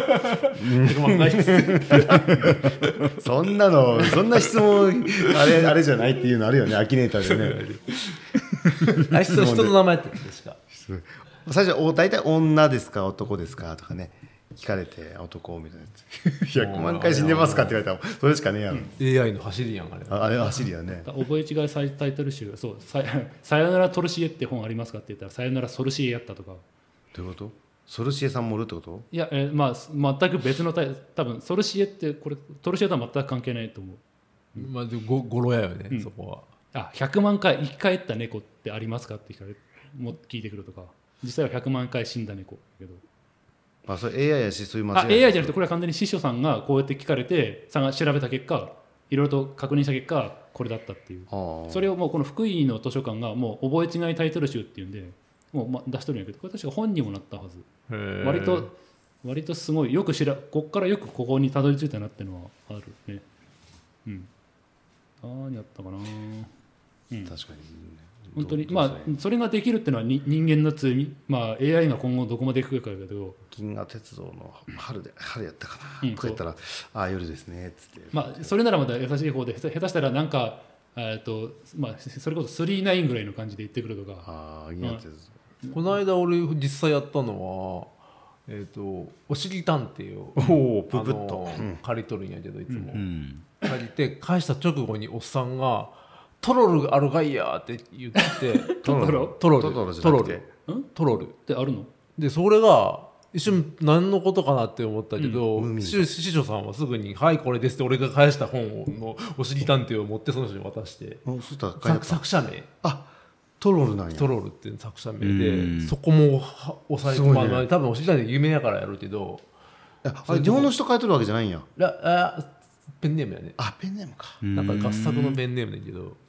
C: そんなのそんな質問あれあれじゃないっていうのあるよねアキネーターでね
B: あ人人の名前って確か
C: 最初お大体女ですか男ですかとかね聞かれて男みたいなひゃくまん回死んでますかって言われたらそれしかねえやろ、
B: エーアイ の走りやんあれ
C: ああれ走りやね
A: 覚え違いタイトル集そうさ「さよならトルシエって本ありますか?」って言ったら「さよならソルシエやった」とか
C: どういうことソルシエさんもおるってこと
A: いや、えーまあ全く別のタイ多分ソルシエってこれトルシエとは全く関係ないと思う
B: まあでもご語呂やよね、
A: うん
B: そこは
A: あひゃくまん回生き返った猫ってありますかって聞かれも聞いてくるとか実際はひゃくまん回死んだ猫だけど
C: あそれ エーアイ やしそういう間
A: あ エーアイ じゃなくてこれは完全に師匠さんがこうやって聞かれてさが調べた結果いろいろと確認した結果これだったっていう
C: ああ
A: それをもうこの福井の図書館がもう覚え違いタイトル集っていうんでもうま出しとるんやけどこれ確か本にもなったはず割と割とすごいよく知らこっからよくここにたどり着いたなっていうのはあるねうん何やったかなうん
C: 確かに
A: 本当に
C: どう
A: まあ
C: どうですね
A: それができるっていうのはに人間の強みまあ エーアイ が今後どこまでいくかだけど
C: 銀河鉄道の春で春やったかな、
A: うん
C: とか言ったらああ夜ですねっつって
A: まあそれならまだ優しい方で下手下手したらなんかえっとまあそれこそスリーナインぐらいの感じで言ってくるとか
C: ああ銀河鉄道、
B: この間俺実際やったのはえっ、とおしり探偵を
C: おおププッと、
B: あのー借り取るんやけどいつも、
D: うん
B: 借りて返した直後におっさんが「トロルがあるがいや」って言って
C: トロロ
B: トロル
C: トロロじゃ
B: トロ
C: なくて
B: ル
A: ん
B: トロル
A: ってあるの？
B: でそれが一瞬何のことかなって思ったけど、
C: うん無味
B: 師師匠さんはすぐに「はいこれです」って俺が返した本のおしり探偵を持ってその人に渡して
C: おそしたら書いてあ
B: 作
C: った
B: 作者名
C: あトロルなんや
B: トロルっていう作者名
D: う
B: で
D: ん
B: そこもは押さえて、
C: すごいね
B: まあまあ多分おしり探偵有名やからやるけど
C: ああれ日本の人書いてるわけじゃないんや
B: らあペンネームやね
C: あペンネームか
B: なんか合作のペンネームだけど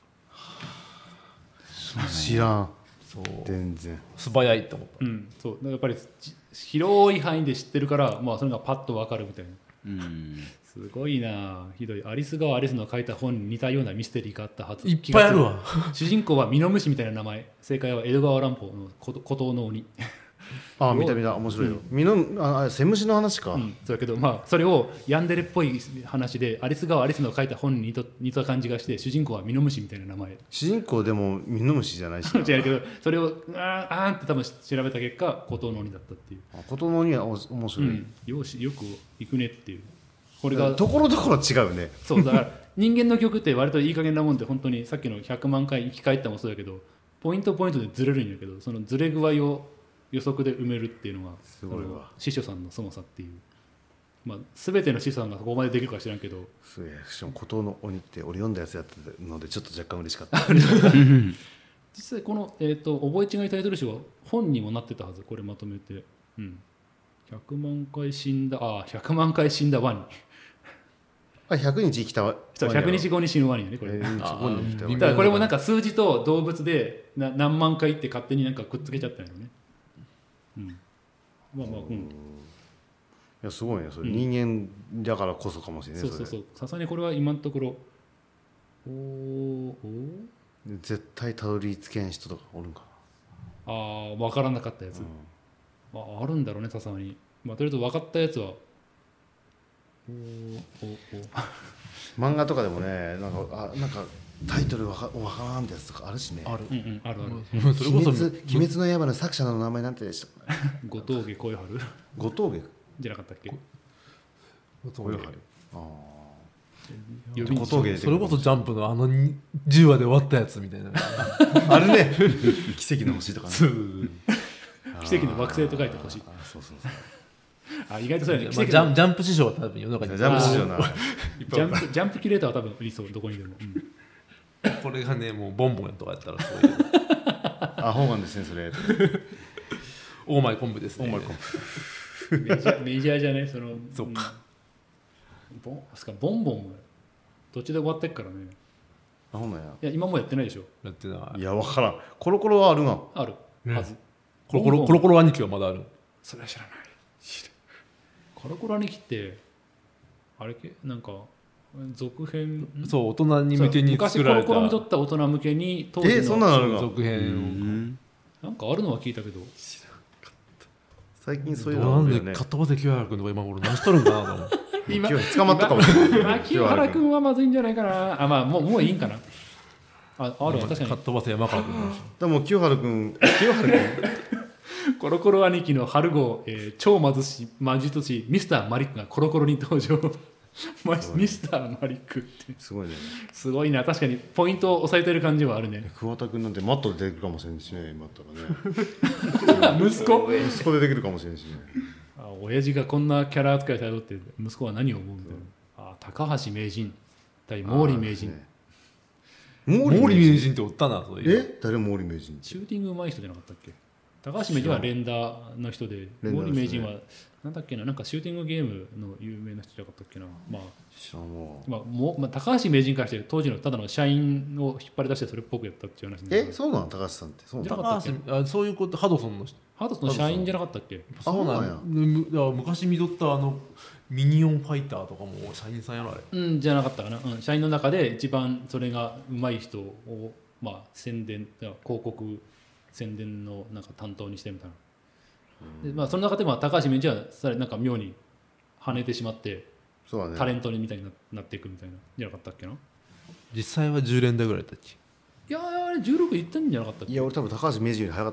C: 知らん
B: そう
C: 全然
B: 素早いと思った
A: うんそうだからやっぱりじ広い範囲で知ってるからまあそれがパッと分かるみたいな。
D: うん
A: すごいなひどい。アリス川アリスの書いた本に似たようなミステリーがあったはず。
B: いっぱいあるわ
A: 主人公はミノムシみたいな名前。正解は江戸川乱歩の孤孤島の鬼。
C: あ見た見た面白いよみのああセムシの話か、
A: うん、そうだけどまあそれをヤンデレっぽい話でアリス川アリスの書いた本に似た似た感じがして主人公はミノムシみたいな名前。
C: 主人公でもミノムシじゃないしな
A: 違うけどそれをあーあーんって多分調べた結果孤島の鬼だったっていう。
C: あことのにはお面白い、
A: うん、よしよく行くねっていう。これが
C: ところどころ違うね
A: そうだから人間の曲って割といい加減なもんで本当にさっきのひゃくまん回生き返ったもそうだけどポイントポイントでずれるんやけどそのずれ具合を予測で埋めるっていうのが
C: すごいわ
A: 師匠さんの凄さっていう、まあ、全ての師匠さんがここまでできるか知らんけど
C: すげえしかもことの鬼って俺読んだやつやってたのでちょっと若干嬉しかった
A: 実際この、えー、と覚え違いタイトル集は本にもなってたはずこれまとめて、うん、ひゃくまん回死んだあひゃくまん回死んだワニ
C: あひゃくにち生きたわ
A: ひゃくにちごに死ぬワニやねこれ、
C: えーそこに生きたわ
B: あー
A: だからこれもなんか数字と動物でな何万回って勝手になんかくっつけちゃったんやろね。うん、まあまあ、うん、
C: いやすごいねそれ、
A: うん
C: 人間だからこそかもしれない
A: そうそうそうさすがにこれは今のところおーおー
C: れ絶対たどり着けん人とかおるんか
A: ああ分からなかったやつ、
C: な、
A: まあ、あるんだろうねさすがに、まあ、とりあえず分かったやつはおーおーおー
C: 漫画とかでもねなんかあなんかタイトルわかわからんってやつとかあるしね
B: ある
A: うんうんあるある
B: もうそれこそ
C: 鬼滅鬼滅の刃の作者の名前なんてでしたかね
A: 後峠恋春
C: 後峠
A: じゃなかったっけ
B: そうね
C: あ
A: 呼びに
C: 後峠出てくる
B: それこそジャンプのあのにじゅうわで終わったやつみたいな
C: あるね奇跡の星とかね
A: 奇跡の惑星と書いてほしい
C: あそうそうそう
A: あ意外とそうやね
B: まあ
A: 奇跡の
B: ジャンジャンプ師匠は多分世の中に
C: ジャンプ史上な
A: ジャンプジャンプキュレーターは多分いそうどこにでも、うん
B: これがねもうボンボンとかやったらすごい
C: あ本なんですねそれ
B: オーマイ昆布ですね
C: オーマイ昆
A: メジャーメジャーじゃないその
B: そっか
A: うんボンすかボンボンも途中で終わってっからね
C: あほんなんや
A: いや今もやってないでしょ
B: やってない
C: いやわからんコロコロはあるが
A: あるはず、
B: コロコロコロコロ兄貴はまだある
A: それは知らないコロコロ兄貴ってあれけなんか続編
B: そう大人に向けに
A: 昔コ
B: 作られた
A: ロコロにとった大人向けに当時の
C: えそんなのあるが
B: 続編
D: うん
A: なんかあるのは聞いたけど
C: 最近そういう
B: をなんで
C: のあるよね
B: かっ飛ばせ清原君とか今頃何しとるんかなと思う
A: 今
C: 今日捕まったかもしれない
A: 今清原君はまずいんじゃないかなあまあもうもういいんかなああるわ確かに
B: かっ飛ばせ山川君も
C: でも清原君清原君
A: コロコロ兄貴の春号、えー超貧しい魔術師ミスターマリックがコロコロに登場マミスターマリックって
C: すごいね
A: すごいな確かにポイントを押さえてる感じはあるね
C: 桑田君なんてマットでできるかもしれんしね今だったらね
A: 息子
C: 息子でできるかもしれんしね
A: あ親父がこんなキャラ扱いされとって息子は何を思うんだよあ高橋名人対毛利名人、
C: 毛
B: 毛利名人っておったなそういう
C: え誰毛利名人
A: シューティング上手い人じゃなかったっけ高橋名人は連打の人で毛
C: 連打の人ね
A: 利名人はなんだっけななんかシューティングゲームの有名な人じゃなかったっけなまあ
C: 知らんわ
A: まあもまあ、高橋名人からして当時のただの社員を引っ張り出してそれっぽくやったっていう話なんだけど
C: えそうなの高橋さんってそうなの
A: じゃなかったっけ
B: 高橋あそういうことハドソンの人
A: ハードソンの社員じゃなかったっけ
B: そうなんや
C: そうなんや
B: むだから昔見とったあのミニオンファイターとかも社員さんやろあれ
A: うんじゃなかったかな、うん、社員の中で一番それが上手い人を、まあ、宣伝広告宣伝のなんか担当にしてみたいな、でまあ、その中でも高橋名人はさらになんか妙に跳ねてしまって
C: そうだね
A: タレントみたいにななっていくみたいなじゃなかったっけな
B: 実際はじゅう連打ぐらいだったっけ
A: いやーあれじゅうろくいってんじゃなかったっけ
C: いや俺多分高橋名人より早かったよ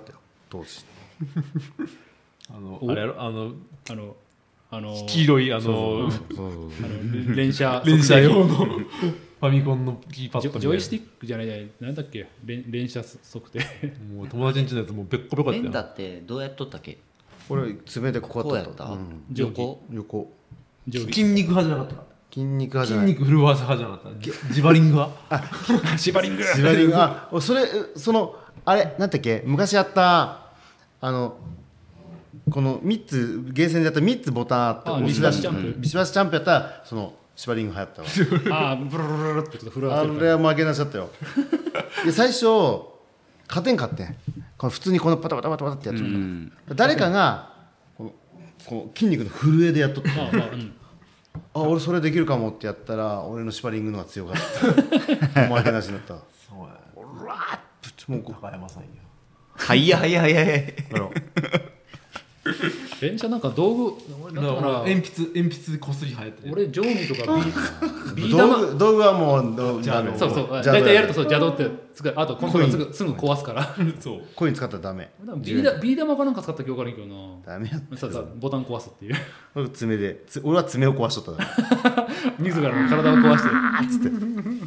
C: 当時
B: あの
A: お
B: あれやろあの
A: あのあの
B: 黄色いあの
C: そうそうそう
A: あの連射
B: 連射用のファミコンのキーパッド
A: ジョジョイスティックじゃないじゃないなんだっけ連連射測定
B: もう友達ん家のやつもうべっこべこやったよ
D: ペンダってどうやっとったっけ？
C: 俺爪でこうやっ
D: こうやったた、
C: うん
D: 横
C: 横
A: 定規
B: 筋肉派じゃなかった
C: 筋肉派じゃない
B: 筋肉震わせ派じゃなかったジジバリング派
A: シバリング
C: シバリングあそれそのあれなんだっけ昔あったあのこのみっつゲーセンでやったみっつボタンあって
A: あ
C: 押し出し
A: ビシバシチャンプ
C: ビシバシチャンプやったらそのシバリング流行ったわ
A: ああブルルルルってちょっと震わ
C: あ
A: せてるから
C: れは負けなっちゃったよで最初勝てんかってんこの普通にこのパタパタパタパタってやっちゃうから、
D: うん
C: 誰かがこのこの筋肉の震えでやっとって
A: まあまあうん
C: あ俺それできるかもってやったら俺のシバリングの方が強かった負けなしになった
B: そうや
C: もうこ
B: 高山さんや
D: はいやはいやはいやはいや
C: あの
A: 連射なんか道具俺だから
B: だから鉛筆鉛筆でこすり流行って
A: 俺定規とかビビー
C: 道
A: 玉
C: 具道具はもうどダメ
A: そうそう
C: じゃあ
A: 大体やるとそう邪道ってつくあとコントローラーすぐすぐ壊すから
B: そう
C: コイン使ったらダメ
A: ビー玉ビー玉かなんか使った記憶あるけどな
C: ダメやった
A: そうそうボタン壊すっていう
C: 俺爪でつ俺は爪を壊しとったから
A: 自らの体を壊して
C: あっつって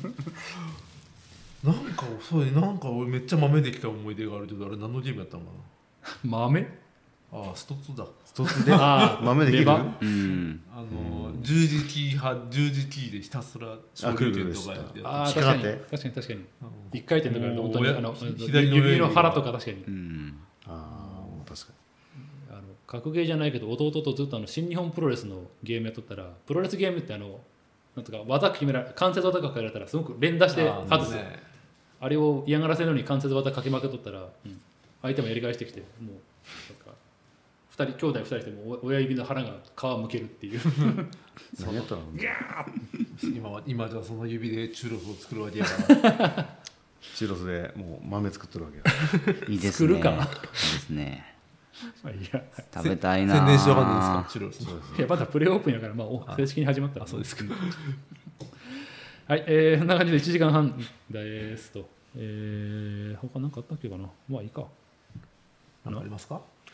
B: なんかそうねなんか俺めっちゃ豆できた思い出があるけどあれ何のゲームやったのか
A: 豆
B: なああストツだ
C: 一つで
A: あー
C: 豆できる
A: レバ
D: うん
B: あの十字キー派十字キーでひたすら昇竜拳とかやって
A: ああ
C: 引っかかって
A: 確かに確かに確かに一回転とかやると本当に
B: もう
A: あの
B: 左の上に
A: 指の腹とか確かに
D: うん
C: ああ確か
A: あの格ゲーじゃないけど弟とずっとあの新日本プロレスのゲームやっとったらプロレスゲームってあのなんとか技決められ関節技がかけられたらすごく連打して
B: あー
A: 外すあ,、
B: ね
A: れを嫌がらせるのに関節技かけまくっとったら、うん相手もやり返してきてもうなんか二人兄弟二人しても親指の腹が皮むけるっていう
C: に何やったの
B: 今は今じゃその指でチュロスを作るわけやから
C: チュロスでもう豆作ってるわけや
D: いいですね
A: 作るか
D: いいですね
A: まあいいや
D: 食べたいな
B: 宣伝しようかないですかチュロス
A: いやまだプレーオープンやから、まあ、お正式に始まったら
B: あそうですか
A: はい、えー、こんな感じでいちじかんはんですと、えー、他何かあったっけかなまあいいか
B: 何かありますか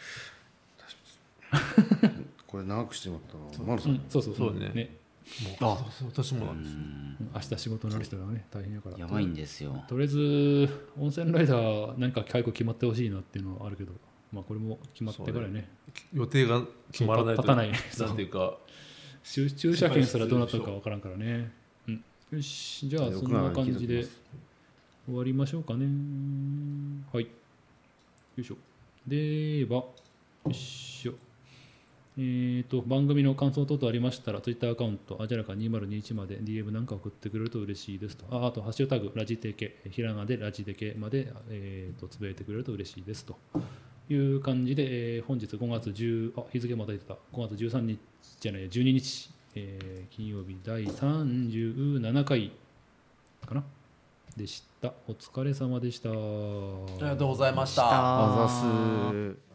C: これ長くしてもらったのマルさ
A: うんんそうそう
B: そうね
A: ね
B: もうあそう私もなんですよ
A: うん明日仕事になる人がね大変やから
D: やばいんですよ
A: とりあえず温泉ライダー何か解雇決まってほしいなっていうのはあるけどまあこれも決まってからね
B: 予定が決まらないと
A: 立たない
B: なんていうか
A: 駐駐車券すらどうなったのかわからんからね、うん、よしじゃあそんな感じで終わりましょうかねはいよいしょではよいしょえー、と番組の感想等々ありましたら Twitter アカウントあじゃらかにせんにじゅういちまで ディーエム なんか送ってくれると嬉しいですと あ, あとハッシュタグラジテケひらがなでラジテケまで、えー、とつぶやいてくれると嬉しいですという感じで、えー本日ごがつじゅうあ日付また出てたごがつじゅうさんにちじゃないじゅうににち、えー金曜日だいさんじゅうななかいかなでしたお疲れ様でしたあり
B: ありがとうございました
C: あざす